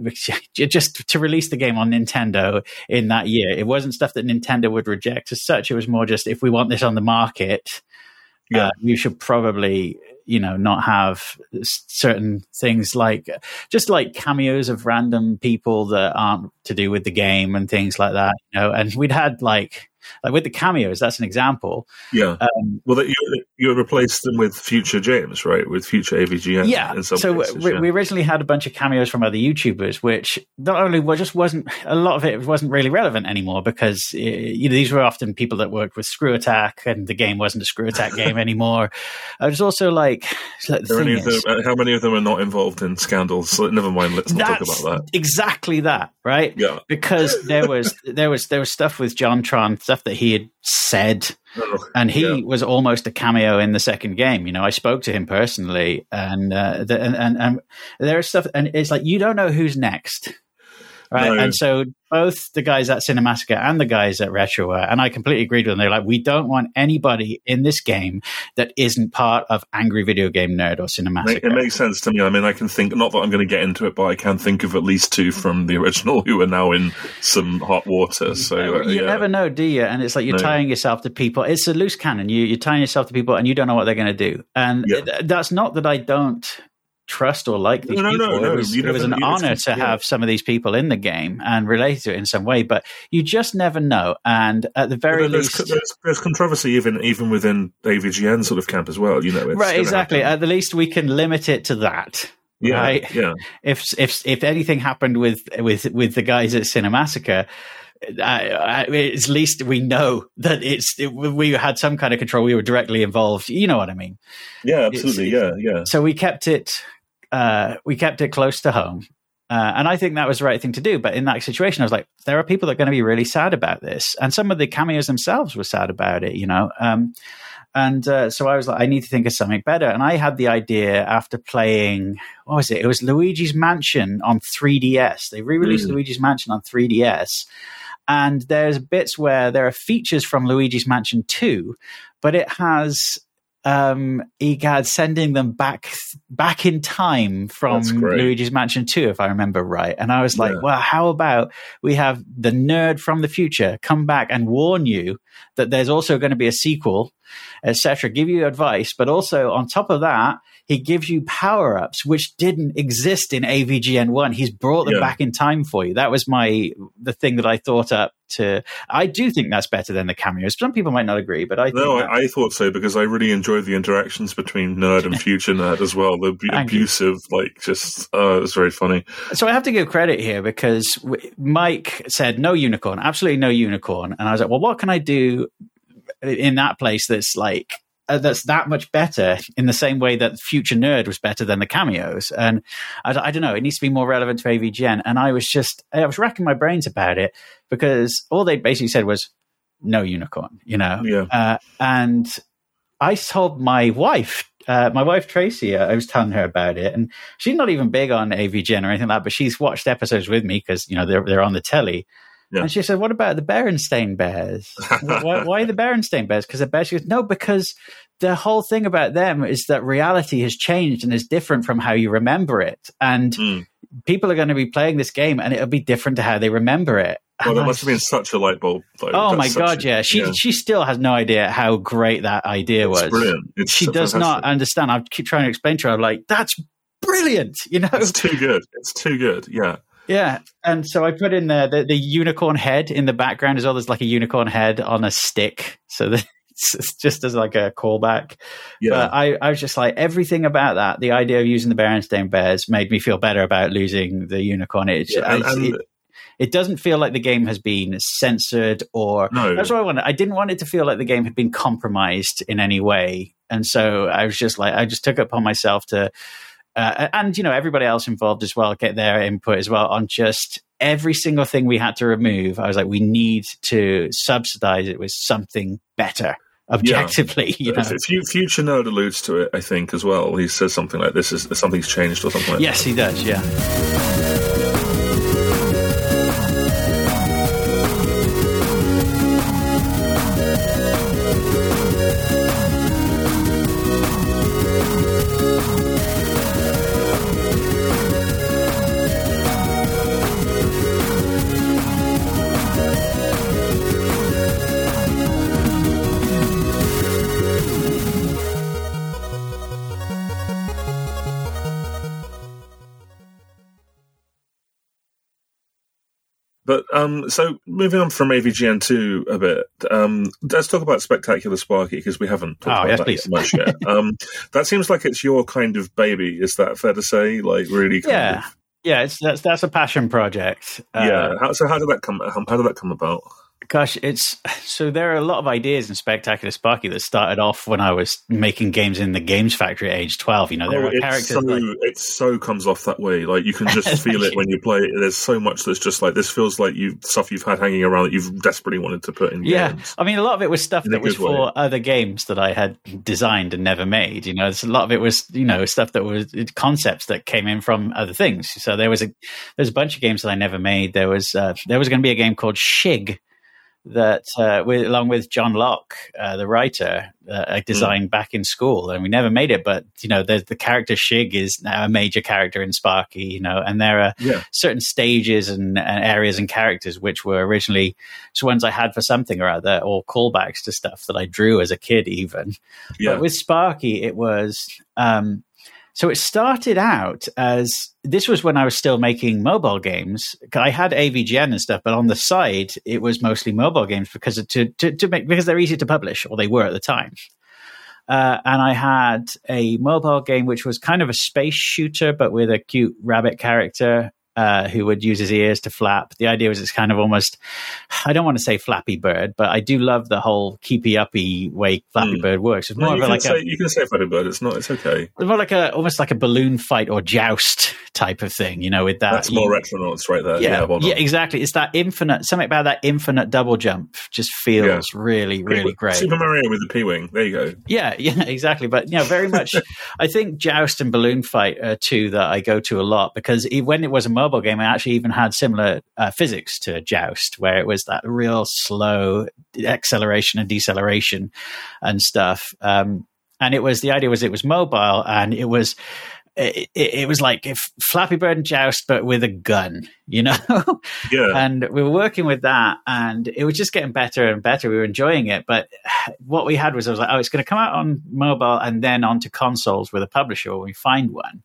just to release the game on Nintendo in that year. It wasn't stuff that Nintendo would reject as such. It was more just, if we want this on the market, you should probably, not have certain things like cameos of random people that aren't to do with the game and things like that. And we'd had like with the cameos, that's an example. Yeah. Well, you replaced them with future James, right? With future AVGN. Yeah. In some so cases, we originally had a bunch of cameos from other YouTubers, which not only wasn't a lot of it wasn't really relevant anymore, because these were often people that worked with Screw Attack, and the game wasn't a Screw Attack game anymore. I was also like, how many of them are not involved in scandals? So never mind. Let's not talk about that. Exactly that, right? Yeah. Because there was stuff with JonTron, stuff that he had said, and he was almost a cameo in the second game. I spoke to him personally, and there is stuff, and it's like, you don't know who's next, right? No. And so both the guys at Cinemassacre and the guys at Retroware, and I completely agreed with them. They're like, we don't want anybody in this game that isn't part of Angry Video Game Nerd or Cinemassacre. It makes sense to me. I mean, I can think, not that I'm going to get into it, but I can think of at least two from the original who are now in some hot water. So you never know, do you? And it's like you're tying yourself to people. It's a loose cannon. You're tying yourself to people, and you don't know what they're going to do. And that's not that I don't trust or like these people. No. It was an honor to have some of these people in the game and relate to it in some way, but you just never know. And at the very least, there's controversy even within AVGN sort of camp as well. Right? Exactly. At the least, we can limit it to that. Yeah, right? Yeah. If anything happened with the guys at Cinemassacre, at least we know that we had some kind of control. We were directly involved. You know what I mean? Yeah, absolutely. Yeah. So we kept it close to home. And I think that was the right thing to do. But in that situation, I was like, there are people that are going to be really sad about this. And some of the cameos themselves were sad about it, So I was like, I need to think of something better. And I had the idea after playing, what was it? It was Luigi's Mansion on 3DS. They re-released Luigi's Mansion on 3DS. And there's bits where there are features from Luigi's Mansion 2, but it has EGAD sending them back in time from Luigi's Mansion 2, if I remember right. And I was like, well, how about we have the nerd from the future come back and warn you that there's also going to be a sequel, etc., give you advice, but also on top of that, he gives you power-ups which didn't exist in AVGN 1. He's brought them back in time for you. That was the thing that I thought up to. I do think that's better than the cameos. Some people might not agree, but I thought so, because I really enjoyed the interactions between Nerd and Future Nerd as well. The abusive, it was very funny. So I have to give credit here, because Mike said no unicorn, absolutely no unicorn. And I was like, well, what can I do in that place that's like, that's that much better, in the same way that Future Nerd was better than the cameos? And I don't know, it needs to be more relevant to AVGN. And I was racking my brains about it, because all they basically said was no unicorn, and I told my wife Tracy, I was telling her about it, and she's not even big on AVGN or anything like that, but she's watched episodes with me because they're on the telly. Yeah. And she said, what about the Berenstain Bears? Why the Berenstain Bears? Because the bears? She goes, no, because the whole thing about them is that reality has changed and is different from how you remember it. And people are going to be playing this game and it'll be different to how they remember it. Well, that must have been such a light bulb. Oh my God, yeah. She still has no idea how great that idea was. It's brilliant. She does not understand. I keep trying to explain to her, I'm like, that's brilliant, It's too good. It's too good, yeah. Yeah, and so I put in there the unicorn head in the background as well. There's like a unicorn head on a stick, so it's just as like a callback. Yeah. But I was just like, everything about that, the idea of using the Berenstain Bears made me feel better about losing the unicorn. It doesn't feel like the game has been censored or... No. That's what I wanted. I didn't want it to feel like the game had been compromised in any way. And so I was just like, I just took it upon myself to... and everybody else involved as well, get their input as well on just every single thing we had to remove. I was like, we need to subsidize it with something better, objectively. Future Nerd alludes to it, I think, as well. He says something like, something's changed or something like that. Yes, he does, yeah. But so moving on from AVGN2 a bit, let's talk about Spectacular Sparky, because we haven't talked about that much yet. That seems like it's your kind of baby. Is that fair to say? Like, really? Yeah, that's a passion project. So how did that come about? Gosh, there are a lot of ideas in Spectacular Sparky that started off when I was making games in the Games Factory at age 12. There are characters. It so comes off that way. Like, you can just feel it when you play it. There's so much that's just like, this feels like stuff you've had hanging around that you've desperately wanted to put in games. I mean, a lot of it was stuff that was for other games that I had designed and never made. A lot of it was, stuff that was concepts that came in from other things. So there's a bunch of games that I never made. There was going to be a game called Shig, that along with John Locke, the writer, I designed back in school, and we never made it. But the character Shig is now a major character in Sparky, and there are certain stages and areas and characters which were originally just ones I had for something or other, or callbacks to stuff that I drew as a kid, even. But with Sparky, it was. So it started out as, this was when I was still making mobile games. I had AVGN and stuff, but on the side, it was mostly mobile games because they're easy to publish, or they were at the time. And I had a mobile game which was kind of a space shooter, but with a cute rabbit character who would use his ears to flap. The idea was it's kind of almost, I don't want to say Flappy Bird, but I do love the whole keepy-uppy way Flappy Bird works. It's more you can say Flappy Bird. It's okay. It's more like almost like a balloon fight or joust type of thing, with that. That's more Retronauts right there. Yeah, exactly. It's that something about that infinite double jump just feels really, really great. Super Mario with the P-Wing. There you go. Yeah, exactly. But, very much, I think joust and balloon fight are two that I go to a lot, because when it was a mobile game, I actually even had similar physics to Joust, where it was that real slow acceleration and deceleration and stuff. And the idea was it was mobile, and it was like if Flappy Bird and Joust, but with a gun, Yeah. And we were working with that, and it was just getting better and better. We were enjoying it. But what we had was, I was like, it's going to come out on mobile and then onto consoles with a publisher when we find one.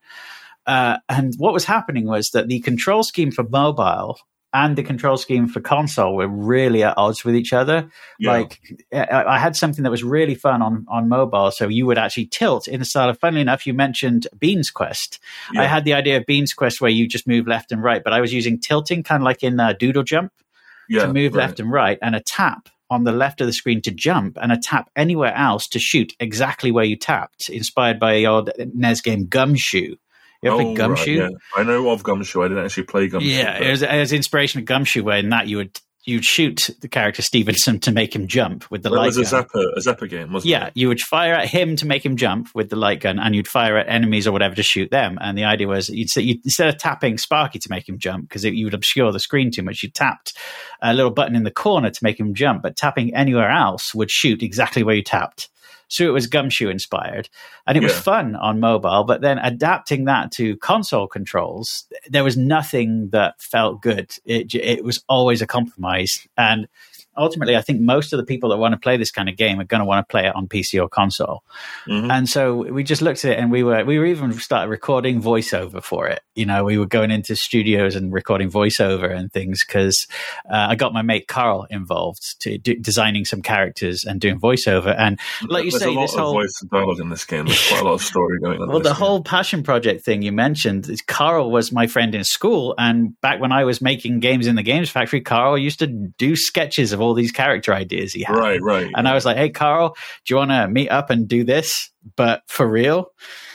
And what was happening was that the control scheme for mobile and the control scheme for console were really at odds with each other. Yeah. Like I had something that was really fun on mobile. So you would actually tilt in the style of, funnily enough, you mentioned Bean's Quest. Yeah. I had the idea of Bean's Quest where you just move left and right, but I was using tilting kind of like in Doodle Jump to move left and right, and a tap on the left of the screen to jump, and a tap anywhere else to shoot exactly where you tapped, inspired by the old NES game Gumshoe. You ever play Gumshoe? Right, yeah. I know of Gumshoe. I didn't actually play Gumshoe. Yeah, it was inspiration of Gumshoe, where in that you'd shoot the character Stevenson to make him jump with the light gun. It was a Zapper game, wasn't it? Yeah, you would fire at him to make him jump with the light gun, and you'd fire at enemies or whatever to shoot them. And the idea was, instead of tapping Sparky to make him jump, because you would obscure the screen too much, you tapped a little button in the corner to make him jump, but tapping anywhere else would shoot exactly where you tapped. So it was Gumshoe inspired, and it was fun on mobile. But then adapting that to console controls, there was nothing that felt good. It was always a compromise. And ultimately, I think most of the people that want to play this kind of game are going to want to play it on PC or console. Mm-hmm. And so we just looked at it, and we were even started recording voiceover for it. We were going into studios and recording voiceover and things, because I got my mate Carl involved to designing some characters and doing voiceover. And like you say, this whole voice and dialogue in this game. There's quite a lot of story going on. Well, the whole passion project thing you mentioned, Carl was my friend in school, and back when I was making games in the Games Factory, Carl used to do sketches of all these character ideas he had. Right. And I was like, hey, Carl, do you want to meet up and do this, but for real?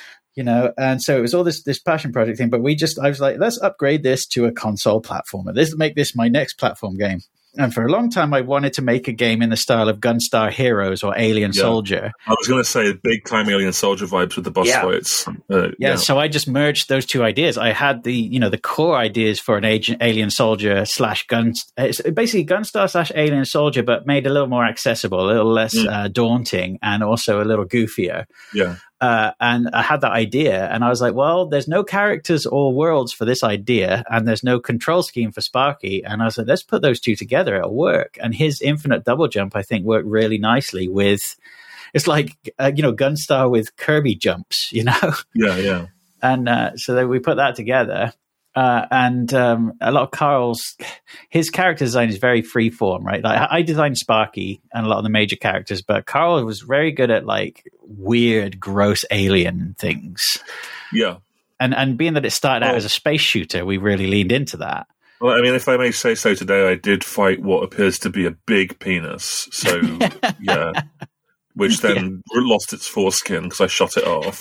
And so it was all this passion project thing, but I was like, let's upgrade this to a console platformer. Make this my next platform game. And for a long time, I wanted to make a game in the style of Gunstar Heroes or Alien Soldier. I was going to say big time Alien Soldier vibes with the boss fights. So I just merged those two ideas. I had the core ideas for an Alien Soldier / Gun. It's basically Gunstar / Alien Soldier, but made a little more accessible, a little less daunting, and also a little goofier. Yeah. And I had that idea, and I was like, well, there's no characters or worlds for this idea, and there's no control scheme for Sparky. And I was like, let's put those two together. It'll work. And his infinite double jump, I think, worked really nicely with, it's like, Gunstar with Kirby jumps, Yeah. And so then we put that together. And a lot of his character design is very freeform, right? Like I designed Sparky and a lot of the major characters, but Carl was very good at like weird, gross alien things. Yeah. And being that it started out as a space shooter, we really leaned into that. Well, I mean, if I may say so today, I did fight what appears to be a big penis. So, yeah. Which then lost its foreskin because I shot it off.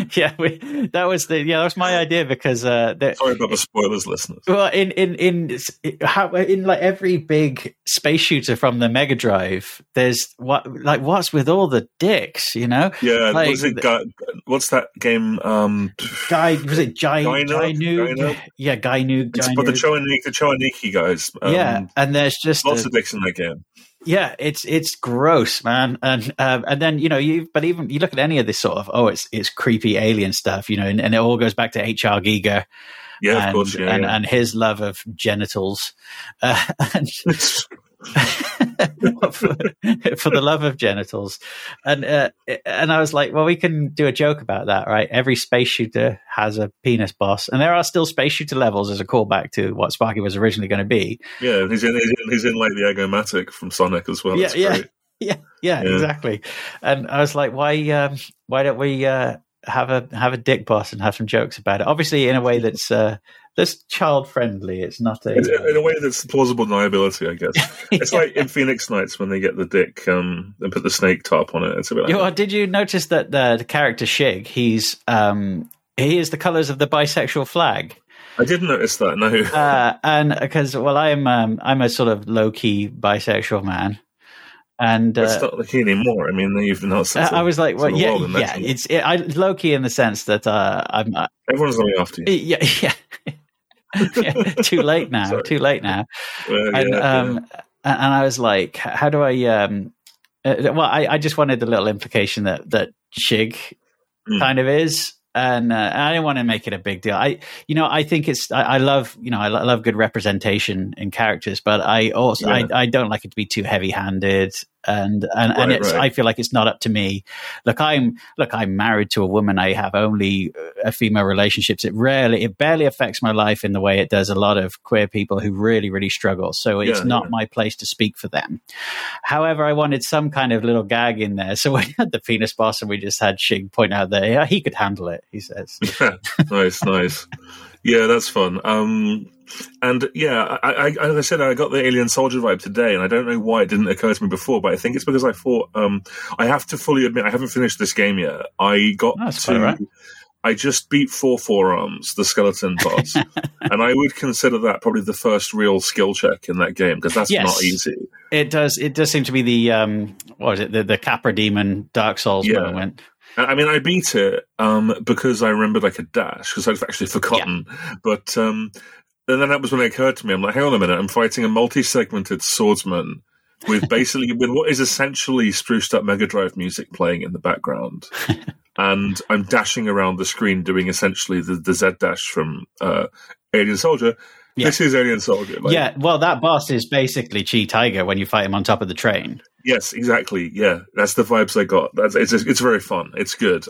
That was my idea because sorry about the spoilers, listeners. Well, in like every big space shooter from the Mega Drive, there's what's with all the dicks, Yeah, like, what's that game? Was it Gynoog? Yeah, Gynoog. But the Choaniki guys. And there's just lots of dicks in that game. Yeah, it's gross, man, and then you look at any of this sort of it's creepy alien stuff, and it all goes back to H.R. Giger, of course, and his love of genitals, for the love of genitals, and I was like, well, we can do a joke about that, right? Every space shooter has a penis boss, and there are still space shooter levels as a callback to what Sparky was originally going to be. Yeah, he's in like the Egomatic from Sonic as well. Yeah, exactly. And I was like, why don't we have a dick boss and have some jokes about it? Obviously, in a way that's child friendly. It's not in a way that's plausible deniability, I guess. It's like in Phoenix Nights when they get the dick and put the snake top on it. It's a bit like did you notice that the character Shig, he is the colours of the bisexual flag? I didn't notice that. No, and because I'm a sort of low key bisexual man. And it's not the key anymore. I mean, you've not. I was like, well, it's low key in the sense that I'm. Everyone's going after you. Yeah. Too late now. Well, and I was like, how do I Well, I just wanted a little implication that Shig kind of is. And I didn't want to make it a big deal. I think I love good representation in characters, but I also I don't like it to be too heavy-handed, and it's I feel like it's not up to me. Look, I'm married to a woman. I have only female relationships. It barely affects my life in the way it does a lot of queer people who really, really struggle. So it's not my place to speak for them. However, I wanted some kind of little gag in there. So we had the penis boss, and we just had Shig point out that he could handle it. He says, nice. Yeah, that's fun. And yeah, as I said, I got the Alien Soldier vibe today, and I don't know why it didn't occur to me before, but I think it's because I thought, I have to fully admit, I haven't finished this game yet. I just beat 4 forearms, the skeleton boss, and I would consider that probably the first real skill check in that game, because that's not easy. It does seem to be the Capra Demon Dark Souls moment. I mean, I beat it because I remembered I could dash, because I'd actually forgotten. Yeah. But and then that was when it occurred to me. I'm like, hang on a minute, I'm fighting a multi-segmented swordsman with what is essentially spruced up Mega Drive music playing in the background. And I'm dashing around the screen doing essentially the Z dash from Alien Soldier. Yeah. This is Alien Soldier. Well, that boss is basically Chi Tiger when you fight him on top of the train. Yes, exactly. Yeah, that's the vibes I got. It's very fun. It's good.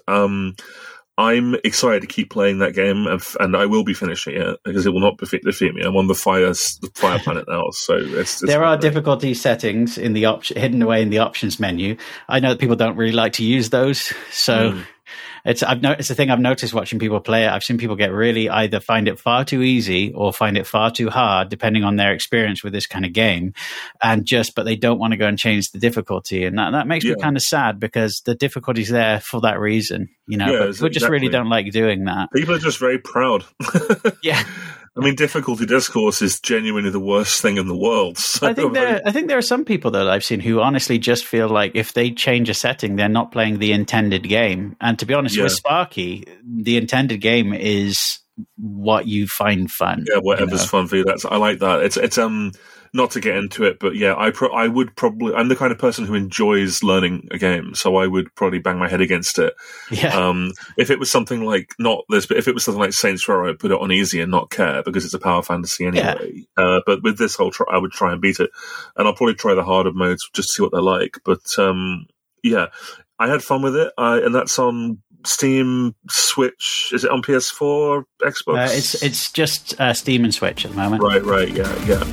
I'm excited to keep playing that game, and I will be finishing it because it will not defeat me. I'm on the fire planet now, so there are difficulty settings in the hidden away in the options menu. I know that people don't really like to use those, so. It's a thing I've noticed watching people play it. I've seen people get really either find it far too easy or find it far too hard, depending on their experience with this kind of game. But they don't want to go and change the difficulty. And that makes me kind of sad, because the difficulty's there for that reason, but we just really don't like doing that. People are just very proud. Yeah. I mean, difficulty discourse is genuinely the worst thing in the world. So I think there are some people that I've seen who honestly just feel like if they change a setting, they're not playing the intended game. And to be honest, with Sparky, the intended game is what you find fun. Yeah, whatever's fun for you. I like that. It's not to get into it, but yeah, I would probably. I'm the kind of person who enjoys learning a game, so I would probably bang my head against it. Yeah. If it was something like not this, but if it was something like Saints Row, I'd put it on easy and not care, because it's a power fantasy anyway. Yeah. But with this I would try and beat it, and I'll probably try the harder modes just to see what they're like. But yeah, I had fun with it, and that's on Steam, Switch. Is it on PS4, Xbox? It's just Steam and Switch at the moment. Right. Yeah.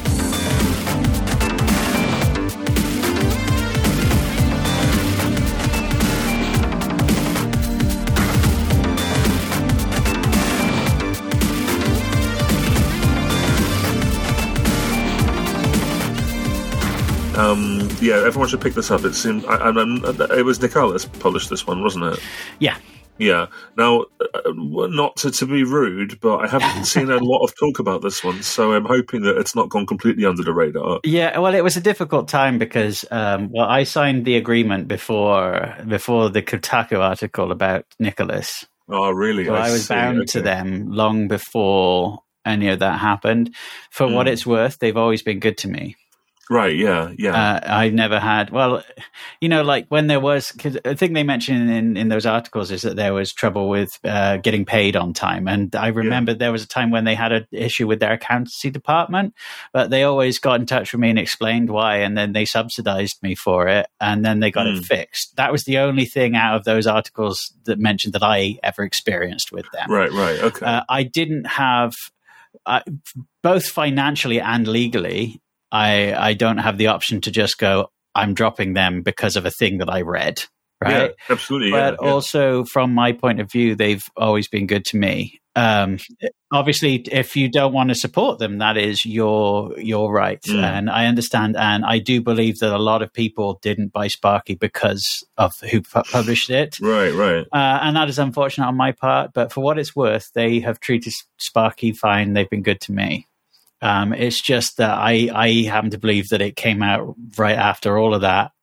Everyone should pick this up. It seemed it was Nicalis published this one, wasn't it? Yeah. Yeah. Now, not to be rude, but I haven't seen a lot of talk about this one, so I'm hoping that it's not gone completely under the radar. Yeah, well, it was a difficult time because, I signed the agreement before the Kotaku article about Nicalis. Oh, really? So I was bound to them long before any of that happened. For what it's worth, they've always been good to me. Right, yeah. I've never had, like when there was, cause the thing they mentioned in those articles is that there was trouble with getting paid on time. And I remember there was a time when they had an issue with their accountancy department, but they always got in touch with me and explained why. And then they subsidized me for it. And then they got it fixed. That was the only thing out of those articles that mentioned that I ever experienced with them. Right, okay. I didn't have, both financially and legally, I don't have the option to just go, I'm dropping them because of a thing that I read, right? Yeah, absolutely. But also from my point of view, they've always been good to me. Obviously, if you don't want to support them, that is your right. And I understand. And I do believe that a lot of people didn't buy Sparky because of who published it. Right. And that is unfortunate on my part. But for what it's worth, they have treated Sparky fine. They've been good to me. It's just that I happen to believe that it came out right after all of that.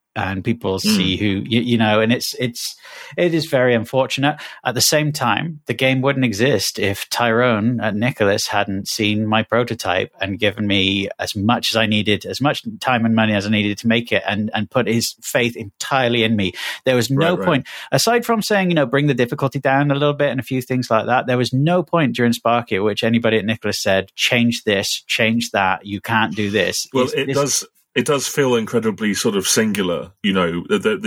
and people see who you know, and it is very unfortunate. At the same time, the game wouldn't exist if Tyrone at Nicholas hadn't seen my prototype and given me as much as I needed, as much time and money as I needed to make it, and put his faith entirely in me. There was no point, aside from saying, you know, bring the difficulty down a little bit and a few things like that, there was no point during Sparky at which anybody at Nicholas said, change this, change that, you can't do this. Well, it does feel incredibly sort of singular, you know.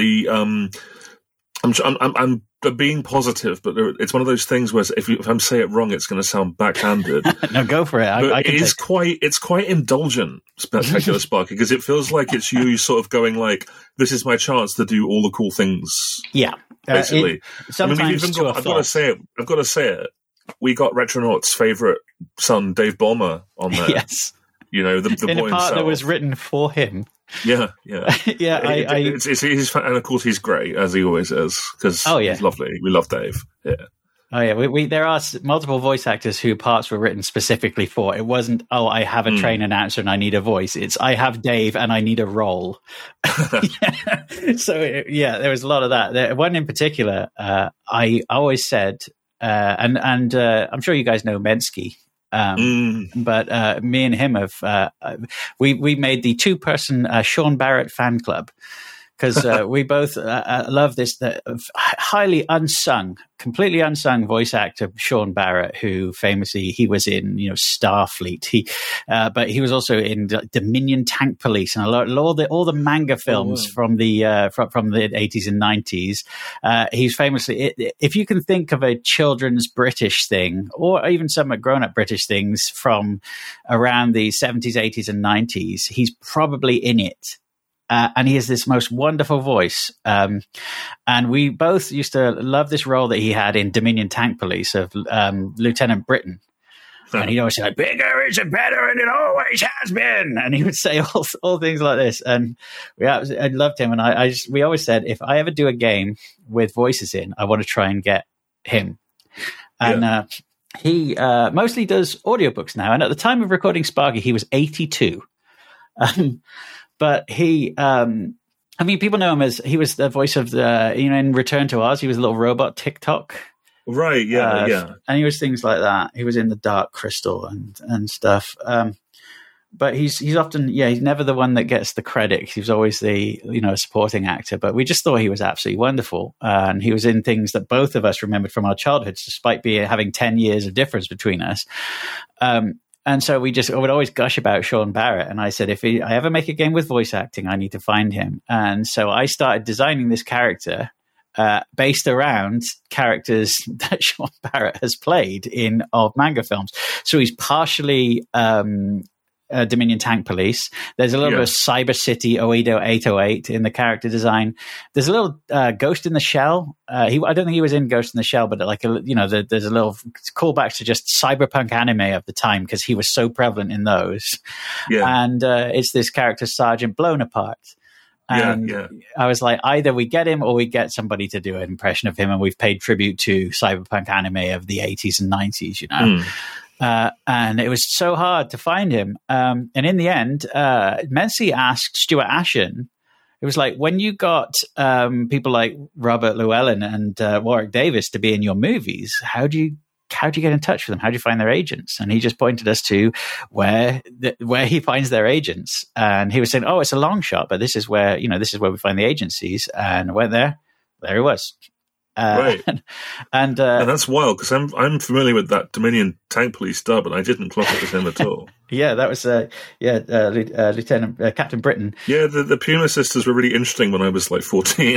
I'm being positive, but it's one of those things where if I'm saying it wrong, it's going to sound backhanded. No, go for it. It's quite indulgent, Spectacular Sparky, because it feels like it's you sort of going like, "This is my chance to do all the cool things." Yeah, basically. Sometimes I've got to say it. We got Retronauts' favorite son, Dave Ballmer, on there. Yes. You know, the in boy a part himself. That was written for him. Yeah. Yeah, he's and of course he's great, as he always is, because he's lovely. We love Dave. Yeah. Oh yeah, we there are multiple voice actors who parts were written specifically for. It wasn't, I have a train announcer and I need a voice. It's, I have Dave and I need a role. So there was a lot of that. One in particular, I always said, and I'm sure you guys know Mensky. But me and him have we made the 2-person Sean Barrett fan club, because we both love this highly unsung, completely unsung voice actor Sean Barrett, who famously he was in Starfleet. But he was also in Dominion Tank Police and all the manga films from the 80s and 90s. He's famously, if you can think of a children's British thing, or even some grown-up British things from around the 70s, 80s, and 90s, he's probably in it. And he has this most wonderful voice. And we both used to love this role that he had in Dominion Tank Police of Lieutenant Britain. And he'd always say, bigger is better, and it always has been. And he would say all things like this. And I loved him. And we always said, if I ever do a game with voices in, I want to try and get him. And he mostly does audiobooks now. And at the time of recording Sparky, he was 82. But he, people know him as, he was the voice of in Return to Oz, he was a little robot TikTok. Right, yeah. And he was things like that. He was in The Dark Crystal and stuff. But he's often, he's never the one that gets the credit. He was always the, supporting actor. But we just thought he was absolutely wonderful. And he was in things that both of us remembered from our childhoods, despite having 10 years of difference between us. And so I would always gush about Sean Barrett. And I said, if I ever make a game with voice acting, I need to find him. And so I started designing this character based around characters that Sean Barrett has played in old manga films. So he's partially Dominion Tank Police. There's a little bit of Cyber City Oedo 808 in the character design. There's a little Ghost in the Shell. I don't think he was in Ghost in the Shell, but there's a little callback to just cyberpunk anime of the time, because he was so prevalent in those. Yeah. And it's this character Sergeant Blown Apart. And I was like, either we get him or we get somebody to do an impression of him, and we've paid tribute to cyberpunk anime of the 80s and 90s, and it was so hard to find him. And in the end, Mensky asked Stuart Ashen, it was like, when you got people like Robert Llewellyn and Warwick Davis to be in your movies, how do you get in touch with them? How do you find their agents? And he just pointed us to where he finds their agents. And he was saying, it's a long shot, but this is where we find the agencies. And I went there he was. Right. And that's wild, because I'm familiar with that Dominion Tank Police dub, and I didn't clock it was him at all. Yeah, that was Lieutenant Captain Britain. Yeah, the Puma sisters were really interesting when I was like 14.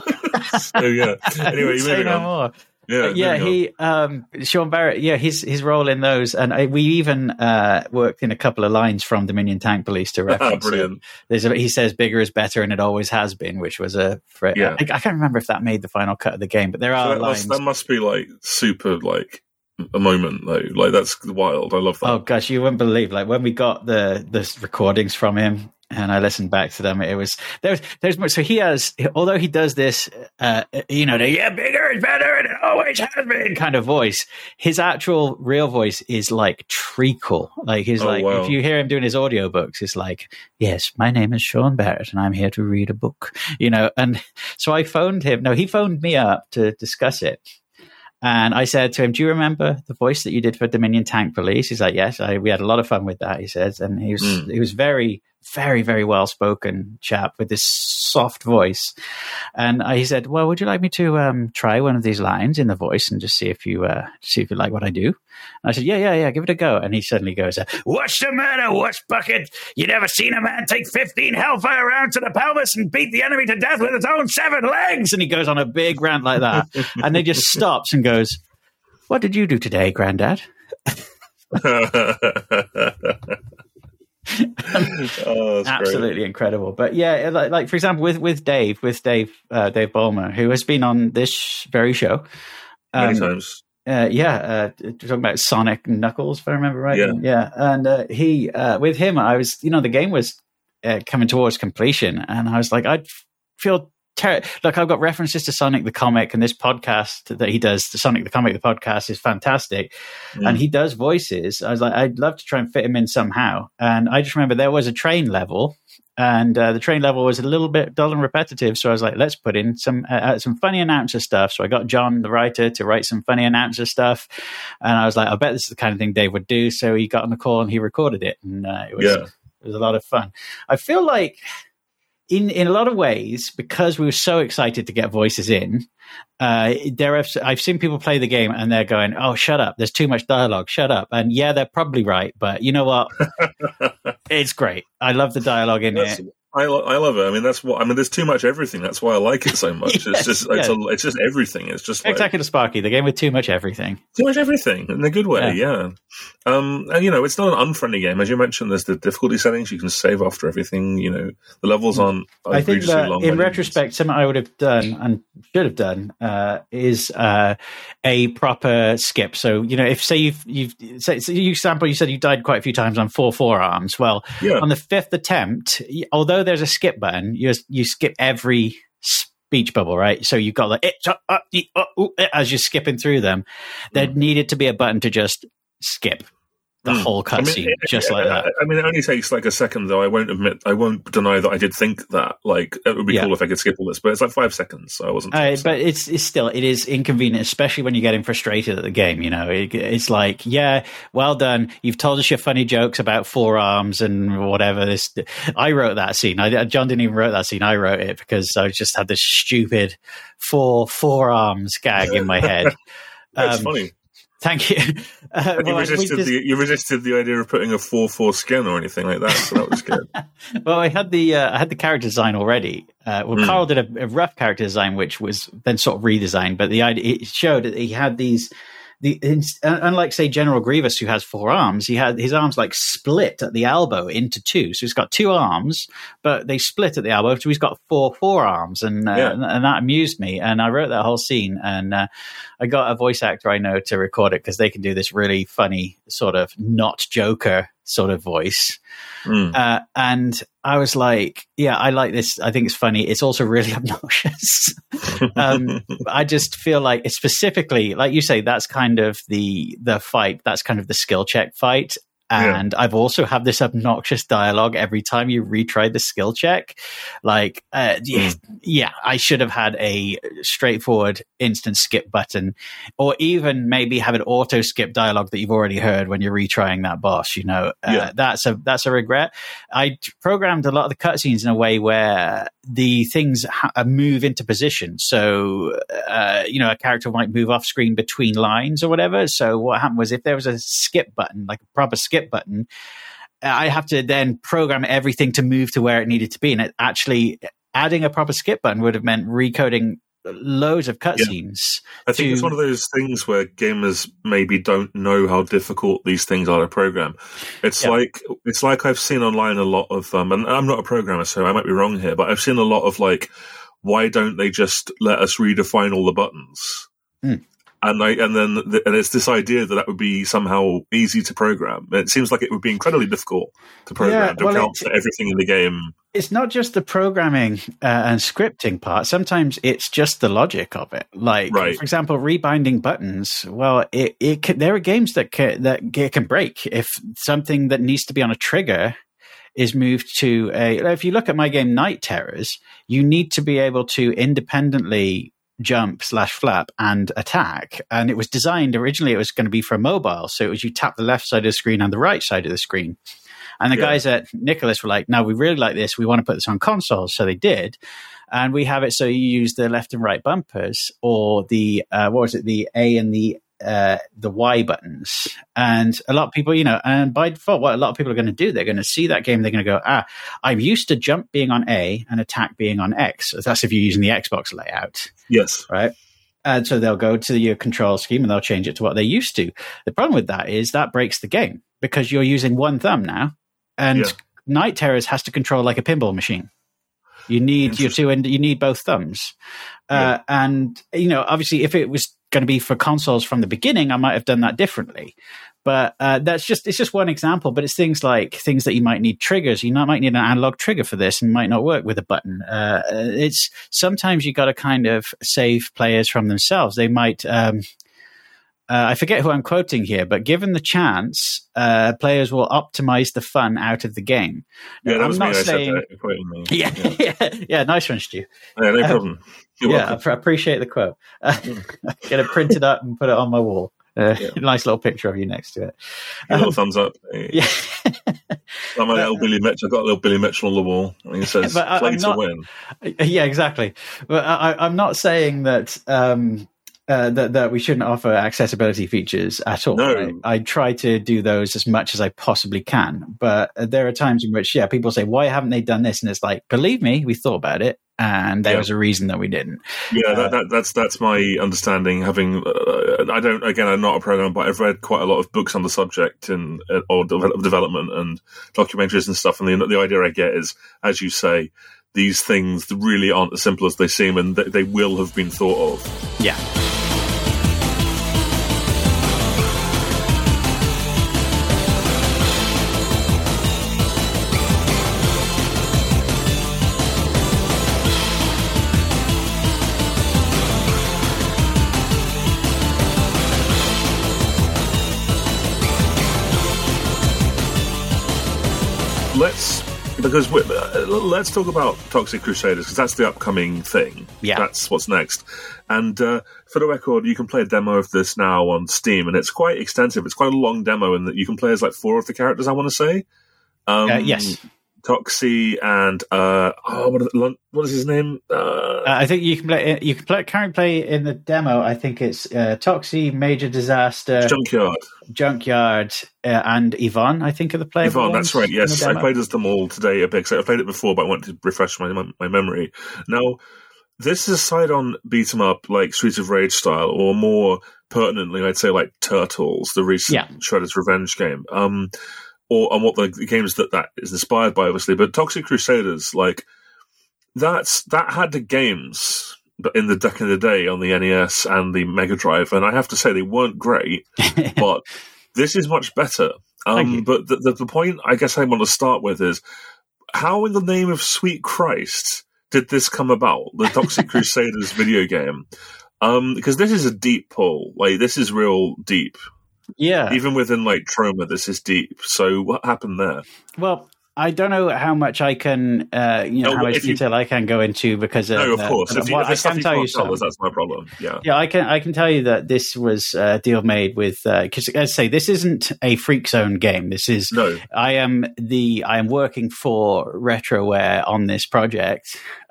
So yeah. Anyway, say no more. He Sean Barrett. Yeah, his role in those, and we even worked in a couple of lines from Dominion Tank Police to reference. Brilliant. He says, "Bigger is better, and it always has been," which was I can't remember if that made the final cut of the game, but there are lines. That must be like super like a moment though. Like, that's wild. I love that. Oh gosh, you wouldn't believe, like, when we got the recordings from him. and I listened back to them. It was there's more. So he has, although he does this, the bigger is better, and it always has been kind of voice. His actual real voice is like treacle. Like he's if you hear him doing his audiobooks, it's like, yes, my name is Sean Barrett, and I'm here to read a book. And so I phoned him. No, he phoned me up to discuss it. And I said to him, do you remember the voice that you did for Dominion Tank Police? He's like, yes, we had a lot of fun with that, he says. And he was very, very, very well-spoken chap with this soft voice. And he said, well, would you like me to try one of these lines in the voice and just see if you like what I do? And I said, yeah, give it a go. And he suddenly goes, what's the matter, what's bucket? You never seen a man take 15 Hellfire rounds to the pelvis and beat the enemy to death with its own 7 legs? And he goes on a big rant like that. And then just stops and goes, what did you do today, Granddad? Absolutely great. Incredible. But yeah, like for example, with Dave Ballmer, who has been on this very show many times. Talking about Sonic Knuckles, if I remember right. And he with him, I was, the game was coming towards completion, and I was like, I'd feel look, I've got references to Sonic the Comic, and this podcast that he does, the Sonic the Comic, the podcast is fantastic. And he does voices. I was like, I'd love to try and fit him in somehow. And I just remember there was a train level, and the train level was a little bit dull and repetitive. So I was like, let's put in some funny announcer stuff. So I got John, the writer, to write some funny announcer stuff. And I was like, I bet this is the kind of thing Dave would do. So he got on the call and he recorded it. And it was a lot of fun. I feel like, in a lot of ways, because we were so excited to get voices in, I've seen people play the game and they're going, oh, shut up. There's too much dialogue. Shut up. And yeah, they're probably right. But you know what? It's great. I love the dialogue in it. I love it. There's too much everything. That's why I like it so much. It's just everything. It's just like, exactly the Sparky, the game with too much everything. Too much everything in a good way. Yeah. And it's not an unfriendly game, as you mentioned. There's the difficulty settings. You can save after everything. The levels aren't. I think that in retrospect, something I would have done and should have done is a proper skip. So if say you said you died quite a few times on 4 forearms. Well, on the 5th attempt, although there's a skip button, you skip every speech bubble, right? So you've got like as you're skipping through them. There needed to be a button to just skip the whole cutscene, like that. It only takes like a second, though. I won't deny that I did think that. Like, it would be cool if I could skip all this, but it's like 5 seconds, so I wasn't. But it is inconvenient, especially when you're getting frustrated at the game. It's like, well done. You've told us your funny jokes about forearms and whatever. I wrote that scene. John didn't even write that scene. I wrote it because I just had this stupid forearms gag in my head. That's funny. Thank you. You resisted the idea of putting a 4/4 skin or anything like that, so that was good. Well, I had the character design already. Carl did a rough character design, which was then sort of redesigned. But the idea, it showed that he had these. Unlike, say, General Grievous, who has 4 arms, he had his arms like split at the elbow into 2. So he's got 2 arms, but they split at the elbow. So he's got 4 forearms, and that amused me. And I wrote that whole scene, and I got a voice actor I know to record it because they can do this really funny sort of not Joker sort of voice. And I was like, I like this. I think it's funny. It's also really obnoxious. I just feel like it's specifically, like you say, that's kind of the fight. That's kind of the skill check fight. And I've also had this obnoxious dialogue every time you retry the skill check. Like, I should have had a straightforward instant skip button, or even maybe have an auto skip dialogue that you've already heard when you're retrying that boss. That's a regret. I programmed a lot of the cutscenes in a way where the things move into position. So, a character might move off screen between lines or whatever. So what happened was, if there was a skip button, like a proper skip button, I have to then program everything to move to where it needed to be. And actually adding a proper skip button would have meant recoding loads of cutscenes. I think it's one of those things where gamers maybe don't know how difficult these things are to program. It's like I've seen online a lot of and I'm not a programmer, so I might be wrong here, but I've seen a lot of like, why don't they just let us redefine all the buttons? And it's this idea that would be somehow easy to program. It seems like it would be incredibly difficult to program, to account for everything in the game. It's not just the programming and scripting part. Sometimes it's just the logic of it. Like, for example, rebinding buttons. Well, there are games that can break if something that needs to be on a trigger is moved to if you look at my game Night Terrors, you need to be able to independently jump /flap and attack. And it was designed originally, it was going to be for mobile. So it was you tap the left side of the screen and the right side of the screen. And the guys at Nicholas were like, no, we really like this. We want to put this on consoles. So they did. And we have it so you use the left and right bumpers or the, the A and the Y buttons. And a lot of people, and by default, what a lot of people are going to do, they're going to see that game. They're going to go, I'm used to jump being on A and attack being on X. So that's if you're using the Xbox layout. Yes. Right. And so they'll go to your control scheme and they'll change it to what they used to. The problem with that is that breaks the game because you're using one thumb now. And Night Terrors has to control like a pinball machine. You need your two, and you need both thumbs. And obviously, if it was going to be for consoles from the beginning, I might have done that differently. But it's just one example. But it's things that you might need triggers. You might need an analog trigger for this, and might not work with a button. It's sometimes you got to kind of save players from themselves. They might. I forget who I'm quoting here, but given the chance, players will optimize the fun out of the game. Yeah, that was me. I said that, quoting me. Yeah, nice one, Stu. Yeah, no problem. You're welcome. I appreciate the quote. Get it printed up and put it on my wall. Nice little picture of you next to it. A little thumbs up. Yeah. I'm a little Billy Mitchell. I've got a little Billy Mitchell on the wall. And he says, play to win. Yeah, exactly. But I'm not saying that... that we shouldn't offer accessibility features at all. No. I try to do those as much as I possibly can. But there are times in which, people say, why haven't they done this? And it's like, believe me, we thought about it. And there was a reason that we didn't. Yeah, that's my understanding. Having, I'm not a programmer, but I've read quite a lot of books on the subject or development and documentaries and stuff. And the idea I get is, as you say, these things really aren't as simple as they seem, and they will have been thought of. Yeah. Let's talk about Toxic Crusaders, because that's the upcoming thing. Yeah. That's what's next. And for the record, you can play a demo of this now on Steam, and it's quite extensive. It's quite a long demo, and you can play as like 4 of the characters, I want to say. Yes. Toxie and what is his name? I think you can play. You can currently play in the demo. I think it's Toxie, Major Disaster, Junkyard, and Yvonne. I think are the players. Yvonne, that's right. Yes, I played as them all today a bit. So I played it before, but I wanted to refresh my memory. Now, this is a side-on beat 'em up like Streets of Rage style, or more pertinently, I'd say like Turtles, the recent Shredder's Revenge game. And what the games that is inspired by, obviously. But Toxic Crusaders, like, that had the games in the day on the NES and the Mega Drive, and I have to say they weren't great, but this is much better. But the point I guess I want to start with is, how in the name of sweet Christ did this come about, the Toxic Crusaders video game? Because this is a deep pull. Like, this is real deep. Yeah. Even within like Troma, this is deep. So what happened there? Well, I don't know how much I can, how much detail I can go into because of course. If I can tell you something, that's my problem. Yeah. I can tell you that this was a deal made with because, as I say, this isn't a Freak Zone game. This is I am working for Retroware on this project,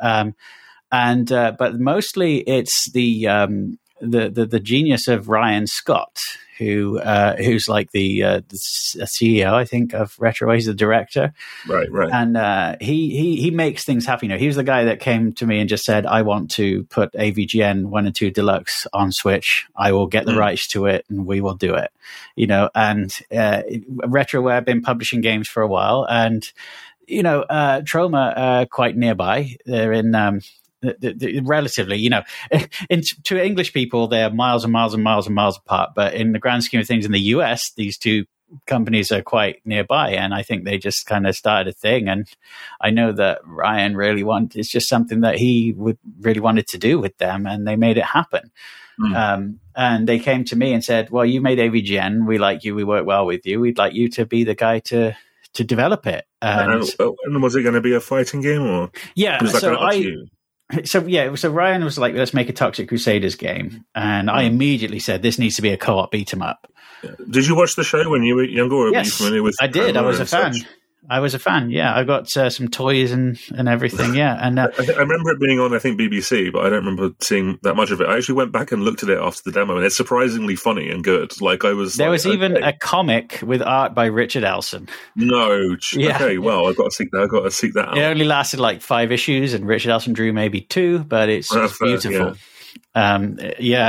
but mostly it's the genius of Ryan Scott, who's like the CEO, I think, of Retroware. He's the director, right. And he makes things happen. He was the guy that came to me and just said, "I want to put AVGN 1 and 2 Deluxe on Switch. I will get the rights to it, and we will do it." And Retroware have been publishing games for a while, and Troma quite nearby. They're in relatively, to English people, they're miles and miles and miles and miles apart. But in the grand scheme of things, in the US, these two companies are quite nearby, and I think they just kind of started a thing. And I know that Ryan really it's just something that he would really wanted to do with them, and they made it happen. And they came to me and said, well, you made AVGN, we like you, we work well with you, we'd like you to be the guy to develop it. And was it going to be a fighting game, or so Ryan was like, let's make a Toxic Crusaders game, and I immediately said, this needs to be a co-op beat 'em up. Did you watch the show when you were younger, or were you familiar with? I did. I was a fan. Yeah, I got some toys and everything. Yeah, and I remember it being on, I think, BBC, but I don't remember seeing that much of it. I actually went back and looked at it after the demo, and it's surprisingly funny and good. There was even a comic with art by Richard Elson. No, okay, well, I've got to seek that out. It only lasted like 5 issues, and Richard Elson drew maybe 2, but it's beautiful. Yeah. And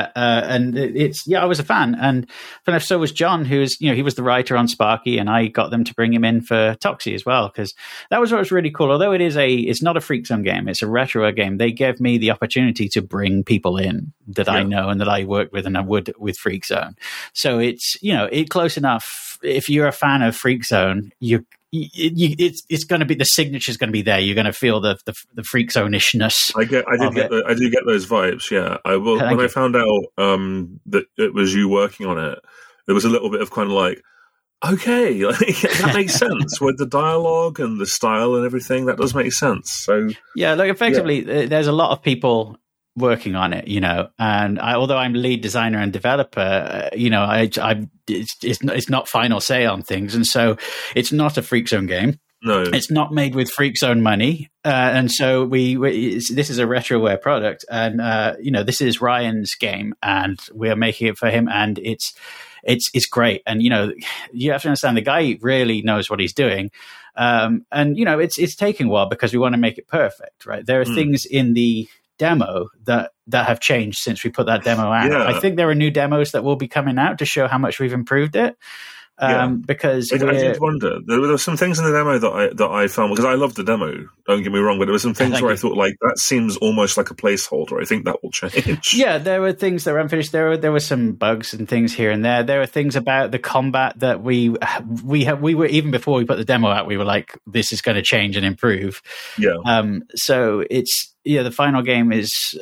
I was a fan, and so was John, who's he was the writer on Sparky, and I got them to bring him in for Toxie as well, because that was what was really cool. Although it's not a Freak Zone game, it's a retro game. They gave me the opportunity to bring people in that I know and that I worked with, and I would with Freak Zone. So it's close enough. If you're a fan of Freak Zone, it's going to be, the signature's going to be there. You're going to feel the Freak Zone-ishness. I do get those vibes. Yeah, I will. When I found out that it was you working on it, there was a little bit of kind of like, okay, that makes sense with the dialogue and the style and everything. That does make sense. So yeah, effectively, there's a lot of people working on it, and although I'm lead designer and developer, it's not final say on things, and so it's not a Freak Zone game. No, it's not made with Freak Zone money, and so this is a Retroware product, and this is Ryan's game, and we are making it for him, and it's great, and you have to understand the guy really knows what he's doing, and it's taking a while because we want to make it perfect, right? There are things in the demo that have changed since we put that demo out. Yeah. I think there are new demos that will be coming out to show how much we've improved it. Because I did wonder. There were some things in the demo that I found, because I loved the demo, don't get me wrong, but there were some things where I thought, like, that seems almost like a placeholder. I think that will change. Yeah, there were things that were unfinished. There were some bugs and things here and there. There were things about the combat that we were, even before we put the demo out, we were like, this is going to change and improve. Yeah. So it's the final game is.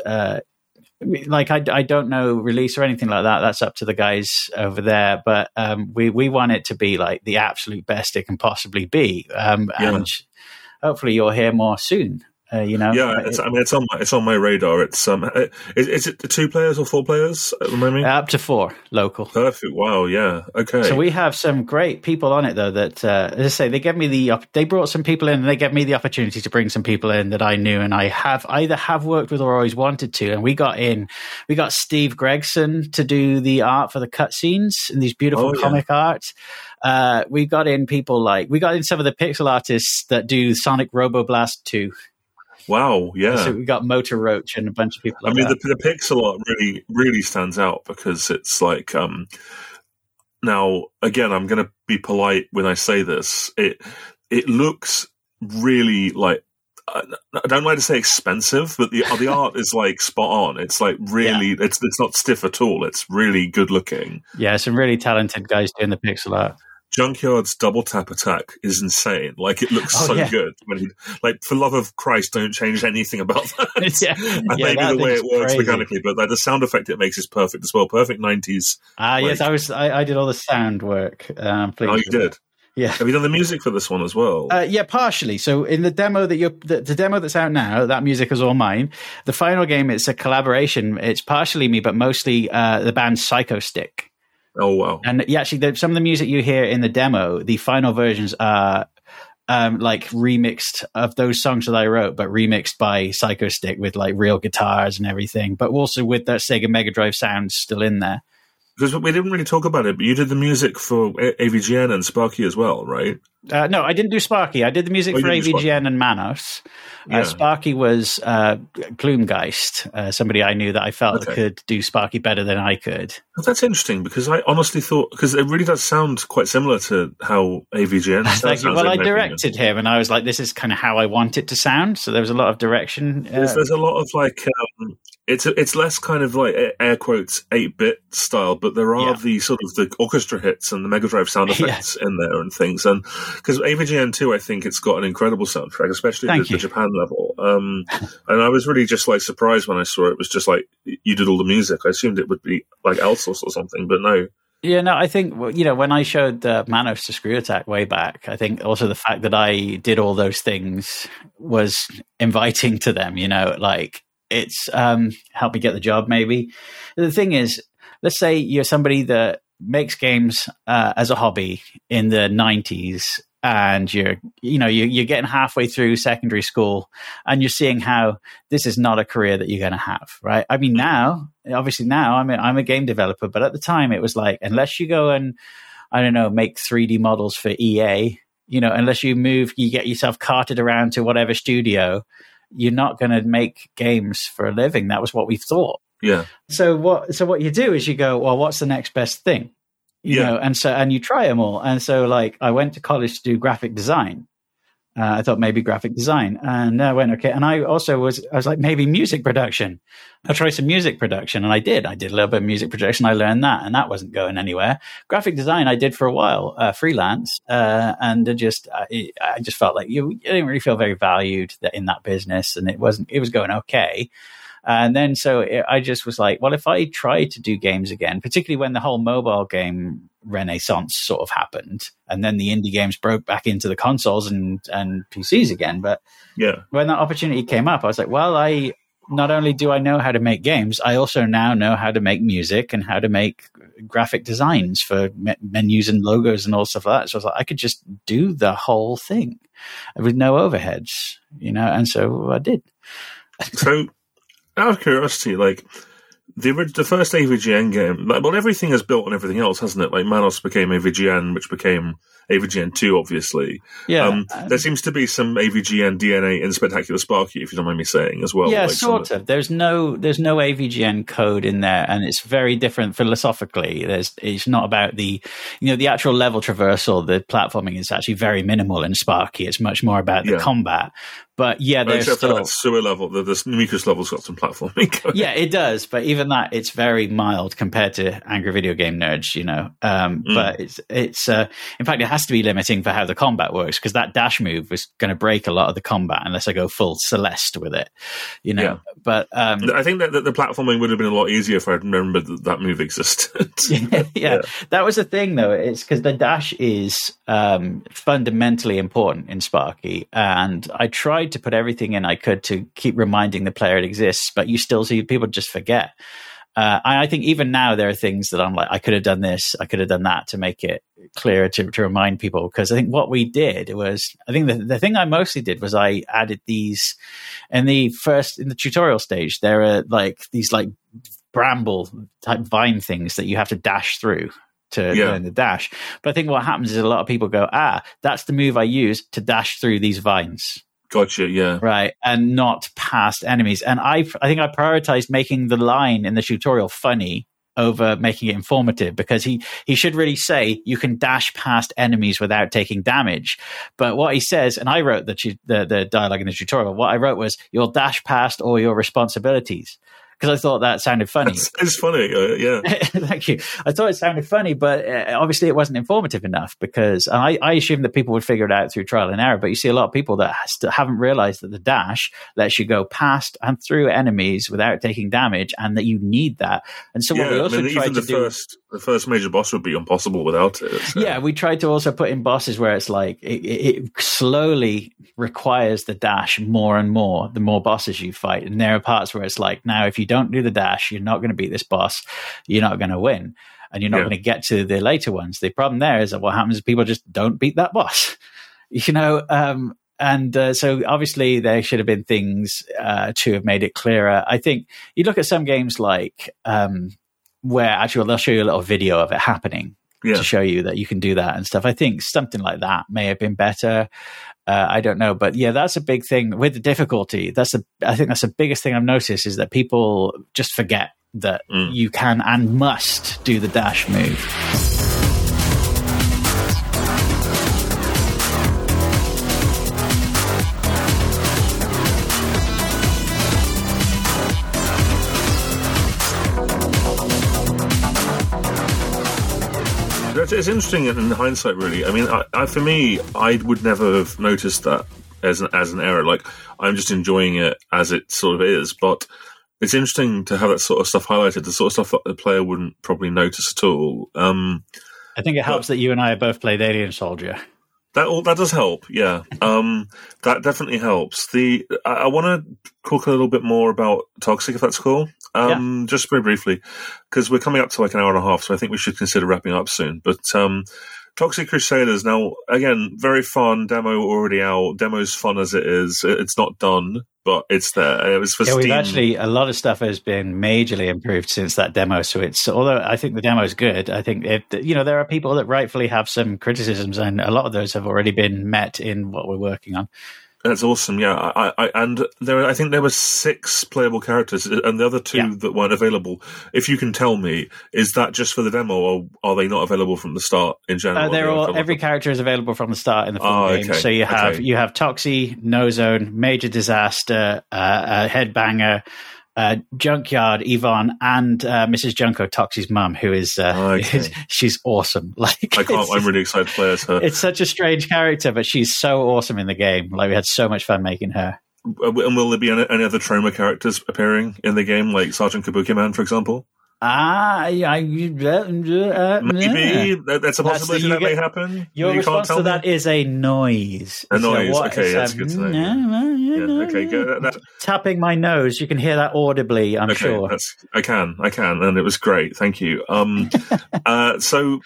I don't know release or anything like that. That's up to the guys over there. But we want it to be like the absolute best it can possibly be. And hopefully you'll hear more soon. It's on my radar. Is it 2 players or 4 players? Remind me. Up to 4 local. Perfect. Wow. Yeah. Okay. So we have some great people on it, though. That as I say, they brought some people in, and they gave me the opportunity to bring some people in that I knew, and I have either worked with or always wanted to. And we got Steve Gregson to do the art for the cutscenes and these beautiful comic art. We got in some of the pixel artists that do Sonic Roboblast 2. Wow, yeah. So we got Motor Roach and a bunch of people. The pixel art really, really stands out, because it's like, now, again, I'm going to be polite when I say this. It looks really like, I don't like to say expensive, but the art is like spot on. It's like really, it's not stiff at all. It's really good looking. Yeah, some really talented guys doing the pixel art. Junkyard's double tap attack is insane. Like, it looks good. For love of Christ, don't change anything about that. Maybe the way it works mechanically, but the sound effect it makes is perfect as well. Perfect 90s. Yes, I did all the sound work. Please. Oh, you did? Yeah. Have you done the music for this one as well? Yeah, partially. So in the demo the demo that's out now, that music is all mine. The final game, it's a collaboration. It's partially me, but mostly the band Psycho Stick. Oh, wow. And actually, some of the music you hear in the demo, the final versions are remixed of those songs that I wrote, but remixed by Psycho Stick with like real guitars and everything, but also with that Sega Mega Drive sound still in there. Because we didn't really talk about it, but you did the music for AVGN and Sparky as well, right? No, I didn't do Sparky. I did the music for AVGN and Manos. Sparky was Gloomgeist, somebody I knew that I felt could do Sparky better than I could. Well, that's interesting, because I honestly thought, because it really does sound quite similar to how AVGN sounds. Well, I directed him, and I was like, this is kind of how I want it to sound. So there was a lot of direction. There's a lot of like... It's less kind of like air quotes 8-bit style, but there are the sort of the orchestra hits and the Mega Drive sound effects in there and things. And because AVGN 2, I think it's got an incredible soundtrack, especially the Japan level. And I was really just like surprised when I saw it. It was just like you did all the music. I assumed it would be like Elsos or something, but no. Yeah, no, I think, when I showed Manos to Screw Attack way back, I think also the fact that I did all those things was inviting to them, like it's helped me get the job maybe. The thing is, let's say you're somebody that makes games as a hobby in the 90s, and you're getting halfway through secondary school and you're seeing how this is not a career that you're going to have, right? I mean, now I'm a game developer, but at the time it was like, unless you go and, I don't know, make 3D models for EA, unless you get yourself carted around to whatever studio, you're not going to make games for a living. That was what we thought. Yeah. So what you do is you go, well, what's the next best thing? You know, and you try them all. And so like I went to college to do graphic design. I thought maybe graphic design, and I went, okay. And I was like, maybe music production. I'll try some music production. And I did a little bit of music production. I learned that, and that wasn't going anywhere. Graphic design I did for a while, freelance. And I just felt like you didn't really feel very valued in that business, and it was going okay. And then I just was like, well, if I try to do games again, particularly when the whole mobile game renaissance sort of happened, and then the indie games broke back into the consoles and PCs again. But when that opportunity came up, I was like, well, not only do I know how to make games, I also now know how to make music and how to make graphic designs for menus and logos and all stuff like that. So I was like, I could just do the whole thing with no overheads, and so I did. So, out of curiosity, like the first AVGN game, well, everything is built on everything else, hasn't it? Like Manos became AVGN, which became AVGN 2, obviously. Yeah. There seems to be some AVGN DNA in Spectacular Sparky, if you don't mind me saying, as well. Yeah, like sort of. There's no AVGN code in there, and it's very different philosophically. It's not about the actual level traversal. The platforming is actually very minimal in Sparky. It's much more about the combat. But there's except still for that sewer level, the Mucus level's got some platforming going. Yeah, it does. But even that, it's very mild compared to Angry Video Game Nerds, But it's in fact, it has to be limiting for how the combat works, because that dash move was going to break a lot of the combat unless I go full Celeste with it, Yeah. But I think that the platforming would have been a lot easier if I'd remembered that move existed. yeah, that was the thing, though. It's because the dash is fundamentally important in Sparky, and I tried to put everything in I could to keep reminding the player it exists, but you still see people just forget. I think even now there are things that I'm like, I could have done this, I could have done that to make it clearer to remind people. Because I think what we did was, I think the thing I mostly did was I added these in the tutorial stage. There are like these like bramble type vine things that you have to dash through to learn the dash. But I think what happens is a lot of people go, that's the move I use to dash through these vines. Gotcha, yeah. Right, and not past enemies. And I think I prioritized making the line in the tutorial funny over making it informative, because he should really say you can dash past enemies without taking damage. But what he says, and I wrote the dialogue in the tutorial, what I wrote was, you'll dash past all your responsibilities. Because I thought that sounded funny. It's funny, yeah. Thank you. I thought it sounded funny, but obviously it wasn't informative enough, because I assumed that people would figure it out through trial and error. But you see a lot of people that haven't realized that the dash lets you go past and through enemies without taking damage, and that you need that. And so what we also tried to do... The first major boss would be impossible without it. So. Yeah, we tried to also put in bosses where it's like it slowly requires the dash more and more the more bosses you fight. And there are parts where it's like, now if you don't do the dash, you're not going to beat this boss, you're not going to win, and you're not going to get to the later ones. The problem there is that what happens is people just don't beat that boss, And so obviously there should have been things to have made it clearer. I think you look at some games like... where actually they'll show you a little video of it happening. to show you that you can do that and stuff. I think something like that may have been better. I don't know, but yeah, that's a big thing with the difficulty. I think that's the biggest thing I've noticed is that people just forget that you can and must do the dash move. It's interesting in hindsight, really. I mean, for me, I would never have noticed that as an error. Like, I'm just enjoying it as it sort of is. But it's interesting to have that sort of stuff highlighted, the sort of stuff that the player wouldn't probably notice at all. I think it helps that you and I have both played Alien Soldier. That does help, yeah. That definitely helps. I want to talk a little bit more about Toxic, if that's cool. Just very briefly, because we're coming up to like an hour and a half, so I think we should consider wrapping up soon. But Toxic Crusaders, now, again, very fun, demo already out. Demo's fun as it is. It's not done, but it's there. It was for Steam. A lot of stuff has been majorly improved since that demo. So although I think the demo is good, I think there are people that rightfully have some criticisms, and a lot of those have already been met in what we're working on. That's awesome, yeah. I think there were 6 playable characters, and the other 2 that weren't available. If you can tell me, is that just for the demo, or are they not available from the start in general? Every character is available from the start in the full game. Okay. So you have Toxie, No Zone, Major Disaster, Headbanger, Junkyard, Yvonne, and Mrs. Junko, Toxie's mum, who is she's awesome. I'm really excited to play as her. It's such a strange character, but she's so awesome in the game. Like, we had so much fun making her. And will there be any other Troma characters appearing in the game, like Sergeant Kabuki Man, for example? Maybe that's a possibility that may happen. Your response to that is a noise. A noise. Okay, that's good to know. Okay, good. Tapping my nose, you can hear that audibly. I'm sure. I can, and it was great. Thank you. So.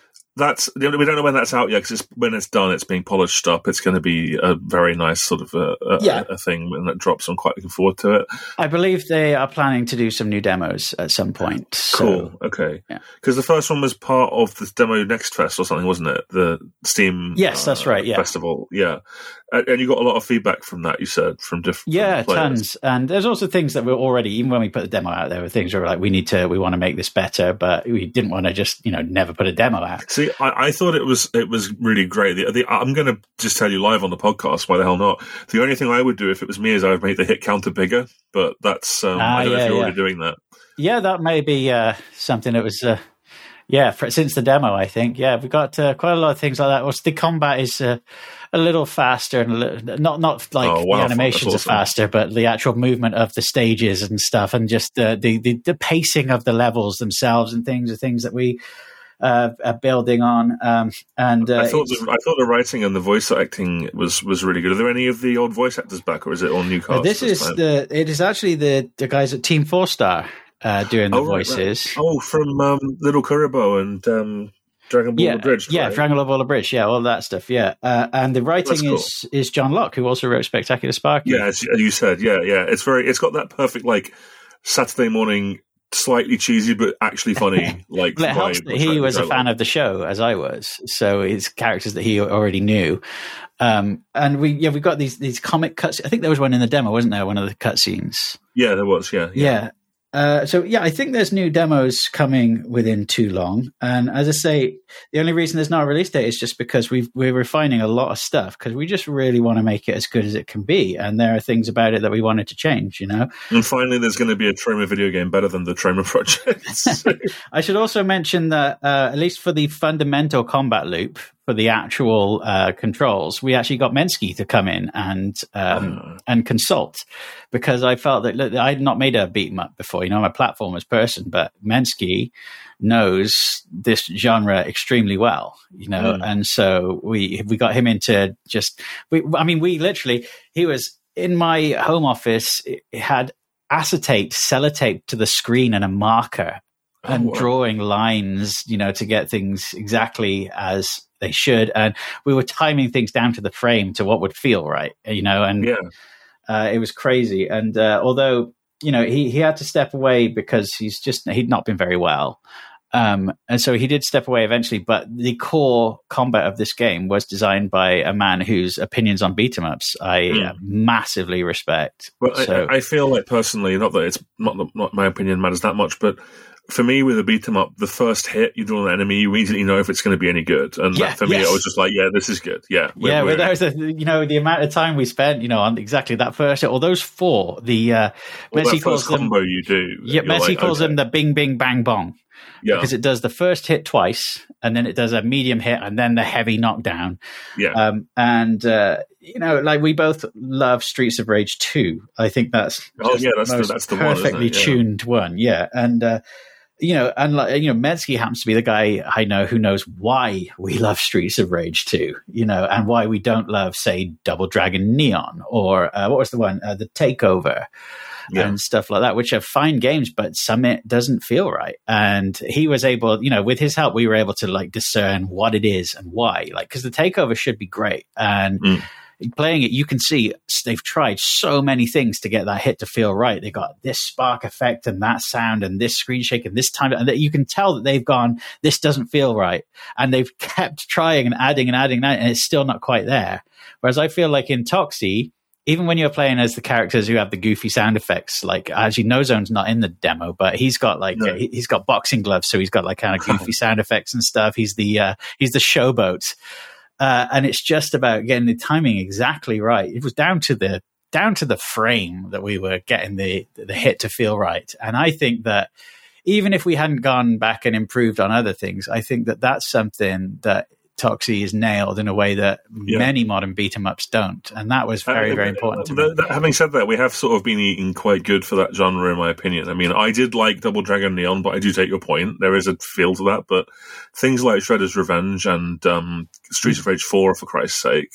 We don't know when that's out yet, because when it's done, it's being polished up. It's going to be a very nice sort of a thing when it drops. I'm quite looking forward to it. I believe they are planning to do some new demos at some point. Cool. Okay. Because the first one was part of the Demo Next Fest or something, wasn't it? The Steam. Yes, that's right. Yeah. Festival. Yeah. And you got a lot of feedback from that, you said, from different players. Tons. And there's also things that were already, even when we put the demo out, there were things where we're like, we want to make this better, but we didn't want to just, never put a demo out. See, I thought it was really great. I'm going to just tell you live on the podcast, why the hell not? The only thing I would do if it was me is I would make the hit counter bigger, but that's, I don't know if you're already doing that. Yeah, that may be something that was... since the demo, I think. Yeah, we've got quite a lot of things like that. Also, the combat is a little faster, and not like the animations are faster, but the actual movement of the stages and stuff, and just the pacing of the levels themselves and things are things that we are building on. I thought the writing and the voice acting was really good. Are there any of the old voice actors back, or is it all new cast? It is actually the guys at Team 4-Star. Doing the voices. Right. Oh, from Little Kuribo and Dragon Ball The Bridge. Yeah, Dragon Ball The Bridge. Yeah, all that stuff. Yeah. And the writing is John Locke, who also wrote Spectacular Sparky. Yeah, as you said. Yeah. It's got that perfect, like, Saturday morning, slightly cheesy, but actually funny. Like, it helps that he was a fan of the show, as I was. So it's characters that he already knew. And we've got these comic cuts. I think there was one in the demo, wasn't there? One of the cutscenes. Yeah, there was. Yeah. I think there's new demos coming within too long. And as I say, the only reason there's not a release date is just because we're refining a lot of stuff, because we just really want to make it as good as it can be. And there are things about it that we wanted to change, And finally, there's going to be a Troma video game better than the Troma projects. I should also mention that at least for the fundamental combat loop, for the actual controls, we actually got Mensky to come in and consult, because I felt that I had not made a beat 'em up before. I'm a platformers person, but Mensky knows this genre extremely well, and so we got him into he was in my home office. It had acetate sellotaped to the screen and a marker and drawing lines, to get things exactly as they should. And we were timing things down to the frame to what would feel right, it was crazy. And although, he had to step away because he'd not been very well. And so he did step away eventually, but the core combat of this game was designed by a man whose opinions on beat 'em ups I massively respect. But so, I feel like personally, not that it's not my opinion matters that much, but for me, with a beat 'em up, the first hit you do on an enemy, you immediately know if it's going to be any good. And for me, I was just like, yeah, this is good. Yeah. But there's the amount of time we spent, on exactly that first hit, or those four, Messi calls them combo you do. Yeah, Messi calls them the bing, bing, bang, bong. Yeah. Because it does the first hit twice, and then it does a medium hit, and then the heavy knockdown. Yeah. Like we both love Streets of Rage 2. I think that's that's the perfectly one, tuned one. Yeah. And, Medsky happens to be the guy I know who knows why we love Streets of Rage 2, and why we don't love, say, Double Dragon Neon, or what was the one? The Takeover. Yeah. And stuff like that, which are fine games, but Summit doesn't feel right. And he was able, with his help, we were able to discern what it is and why. Because the Takeover should be great. And playing it, you can see they've tried so many things to get that hit to feel right. They got this spark effect and that sound and this screen shake and this time. And you can tell that they've gone, this doesn't feel right. And they've kept trying and adding, and it's still not quite there. Whereas I feel like in Toxie, even when you're playing as the characters who have the goofy sound effects, actually No Zone's not in the demo, but he's got he's got boxing gloves, so he's got kind of goofy sound effects and stuff. He's the showboat, and it's just about getting the timing exactly right. It was down to the frame that we were getting the hit to feel right. And I think that even if we hadn't gone back and improved on other things, I think that that's something that Toxie is nailed in a way that many modern beat 'em ups don't, and that was very, very important to me. Having said that, we have sort of been eating quite good for that genre, in my opinion. I mean, I did like Double Dragon Neon, but I do take your point. There is a feel to that, but things like Shredder's Revenge and Streets of Rage 4, for Christ's sake.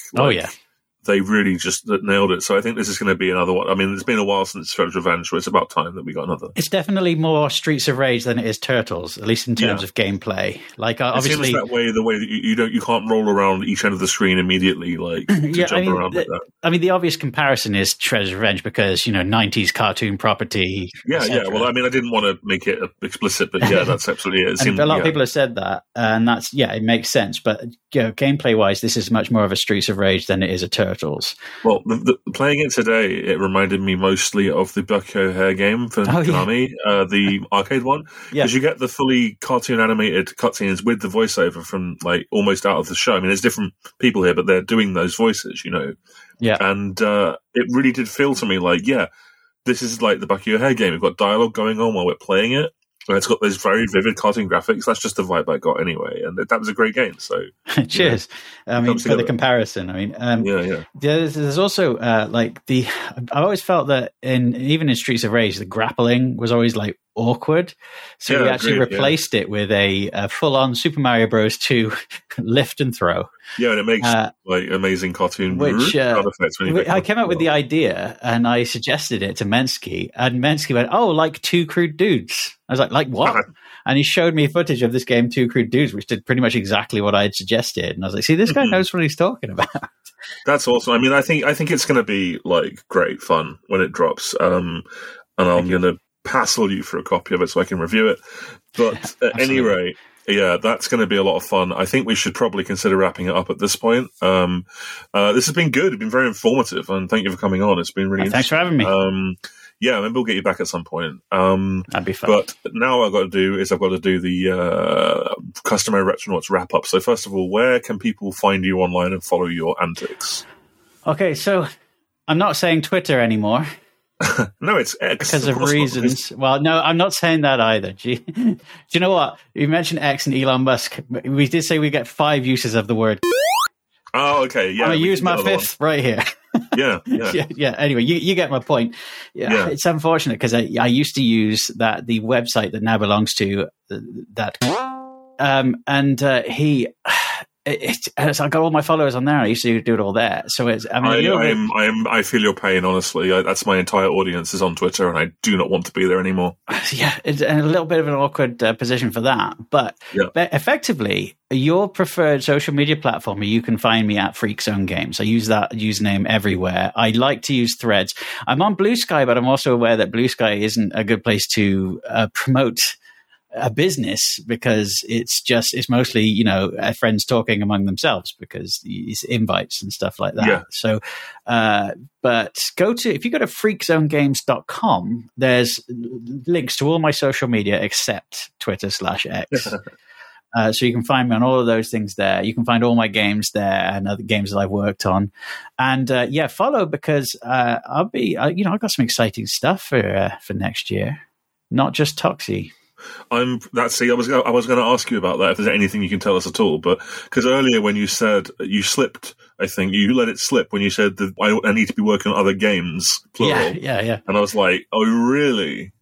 They really just nailed it. So I think this is going to be another one. I mean, it's been a while since Shredder's Revenge, so it's about time that we got another. It's definitely more Streets of Rage than it is Turtles, at least in terms of gameplay. Obviously, it seems that way. The way that you can't roll around each end of the screen immediately, jump around like that. I mean, the obvious comparison is Shredder's Revenge because 90s cartoon property. Yeah. Well, I mean, I didn't want to make it explicit, but that's absolutely it. A lot of people have said that, and that's it makes sense. But gameplay wise, this is much more of a Streets of Rage than it is a Turtles. Well, playing it today, it reminded me mostly of the Bucky O'Hare game for Konami, the arcade one. Because you get the fully cartoon animated cutscenes with the voiceover from almost out of the show. I mean, there's different people here, but they're doing those voices, Yeah. And it really did feel to me this is like the Bucky O'Hare game. We've got dialogue going on while we're playing it. And it's got those very vivid cartoon graphics. That's just the vibe I got anyway. And that was a great game. So cheers. I mean, for the comparison, I mean, there's also I always felt that even in Streets of Rage, the grappling was always awkward. So we actually replaced it with a full-on Super Mario Bros. 2 lift and throw. Yeah, and it makes amazing cartoon sound effects. I came up with the idea and I suggested it to Mensky, and Mensky went, "Oh, like Two Crude Dudes." I was like what? And he showed me footage of this game, Two Crude Dudes, which did pretty much exactly what I had suggested. And I was like, "See, this guy knows what he's talking about." That's awesome. I mean, I think it's going to be great fun when it drops. And I'm going to hassle you for a copy of it so I can review it. But at any rate, that's going to be a lot of fun. I think we should probably consider wrapping it up at this point. This has been good. It's been very informative, and thank you for coming on. It's been really Thanks for having me. Maybe we'll get you back at some point. That'd be fun. But now what I've got to do the customary Retronauts wrap up. So first of all, where can people find you online and follow your antics? Okay, so I'm not saying Twitter anymore. No, it's X. Because of reasons. Well, no, I'm not saying that either. Do you know what? You mentioned X and Elon Musk. We did say we get 5 uses of the word. Oh, okay. Yeah. I'm going to use my 5th right here. Yeah. Anyway, you get my point. Yeah. It's unfortunate because I used to use the website that now belongs to that. I got all my followers on there. I used to do it all there. So I feel your pain, honestly. That's my entire audience is on Twitter, and I do not want to be there anymore. Yeah, it's a little bit of an awkward position for that. But effectively, your preferred social media platform, you can find me at Freak Zone Games. I use that username everywhere. I like to use Threads. I'm on Blue Sky, but I'm also aware that Blue Sky isn't a good place to promote a business, because it's mostly, friends talking among themselves, because it's invites and stuff like that. Yeah. So, but if you go to freakzonegames.com, there's links to all my social media except Twitter/X. So you can find me on all of those things there. You can find all my games there and other games that I've worked on. And follow, because I've got some exciting stuff for next year, not just Toxie. I was going to ask you about that, if there's anything you can tell us at all, but because earlier when you said you slipped, I think you let it slip when you said that I need to be working on other games, plural. Yeah. And I was like, oh really?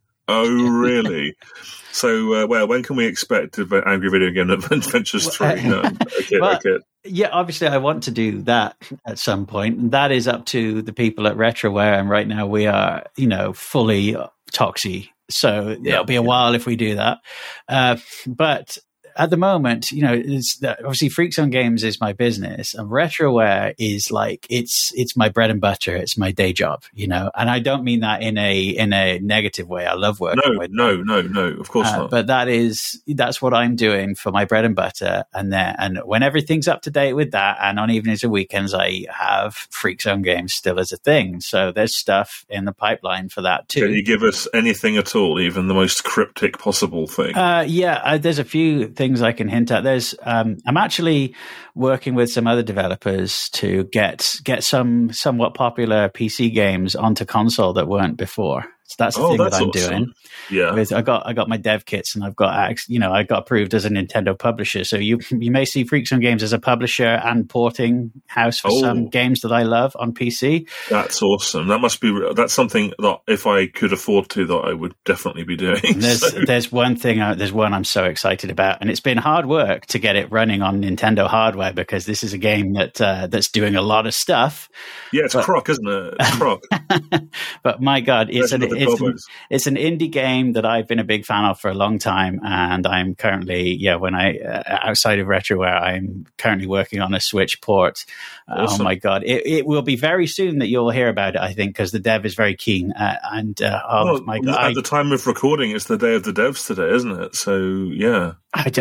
So, when can we expect Angry Video Game Adventures 3? No. Okay. Yeah, obviously I want to do that at some point. And that is up to the people at Retroware, and right now we are, fully Toxie. So it'll be a while if we do that. But at the moment, obviously Freak Zone Games is my business, and Retroware is like it's my bread and butter. It's my day job, and I don't mean that in a negative way. I love working with them. No, of course not. But that's what I'm doing for my bread and butter, and when everything's up to date with that, and on evenings and weekends, I have Freak Zone Games still as a thing. So there's stuff in the pipeline for that too. Can you give us anything at all, even the most cryptic possible thing? There's a few things I can hint at. There's I'm actually working with some other developers to get some somewhat popular PC games onto console that weren't before. So that's the thing that I'm doing. Yeah, I got my dev kits, and I got approved as a Nintendo publisher. So you may see Freak Zone Games as a publisher and porting house for some games that I love on PC. That's awesome. That's something that if I could afford to, that I would definitely be doing. There's one I'm so excited about, and it's been hard work to get it running on Nintendo hardware, because this is a game that's doing a lot of stuff. Yeah, it's Croc, isn't it? It's Croc. But my God, it's an indie game that I've been a big fan of for a long time, and I'm currently, outside of Retroware, I'm currently working on a Switch port. Awesome. Oh my God, it will be very soon that you'll hear about it, I think, because the dev is very keen. My God, at the time of recording, it's the day of the devs today, isn't it? So yeah.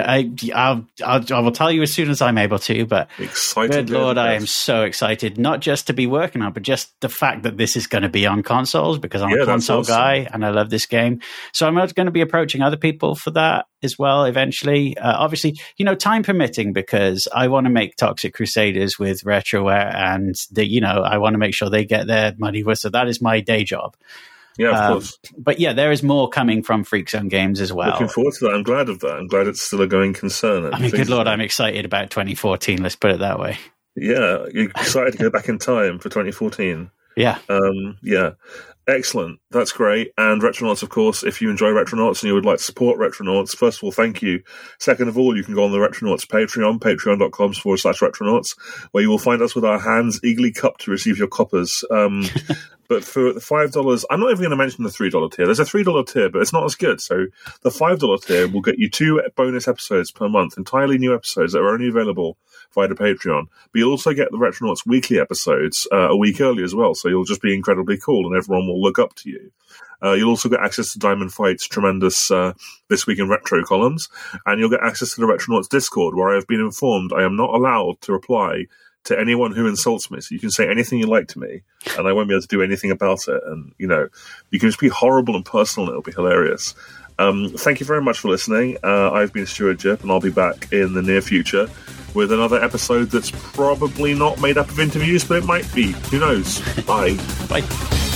I will tell you as soon as I'm able to, but excited, good Lord, I am so excited, not just to be working on, but just the fact that this is going to be on consoles, because I'm a console guy and I love this game. So I'm going to be approaching other people for that as well eventually. Obviously, time permitting, because I want to make Toxic Crusaders with Retroware, and I want to make sure they get their money worth. So that is my day job. Yeah, of course. But yeah, there is more coming from Freak Zone Games as well. Looking forward to that. I'm glad of that. I'm glad it's still a going concern. Good Lord, I'm excited about 2014. Let's put it that way. Yeah, you're excited to go back in time for 2014. Yeah. Yeah. Excellent. That's great. And Retronauts, of course, if you enjoy Retronauts and you would like to support Retronauts, first of all, thank you. Second of all, you can go on the Retronauts Patreon, patreon.com/Retronauts, where you will find us with our hands eagerly cupped to receive your coppers. But for the $5, I'm not even going to mention the $3 tier. There's a $3 tier, but it's not as good. So the $5 tier will get you 2 bonus episodes per month, entirely new episodes that are only available via the Patreon. But you'll also get the Retronauts weekly episodes a week early as well. So you'll just be incredibly cool, and everyone will look up to you. You'll also get access to Diamond Fight's tremendous This Week in Retro columns, and you'll get access to the Retronauts Discord, where I have been informed I am not allowed to reply to anyone who insults me. So you can say anything you like to me, and I won't be able to do anything about it. And, you can just be horrible and personal, and it'll be hilarious. Thank you very much for listening. I've been Stuart Jipp, and I'll be back in the near future with another episode that's probably not made up of interviews, but it might be. Who knows? Bye. Bye.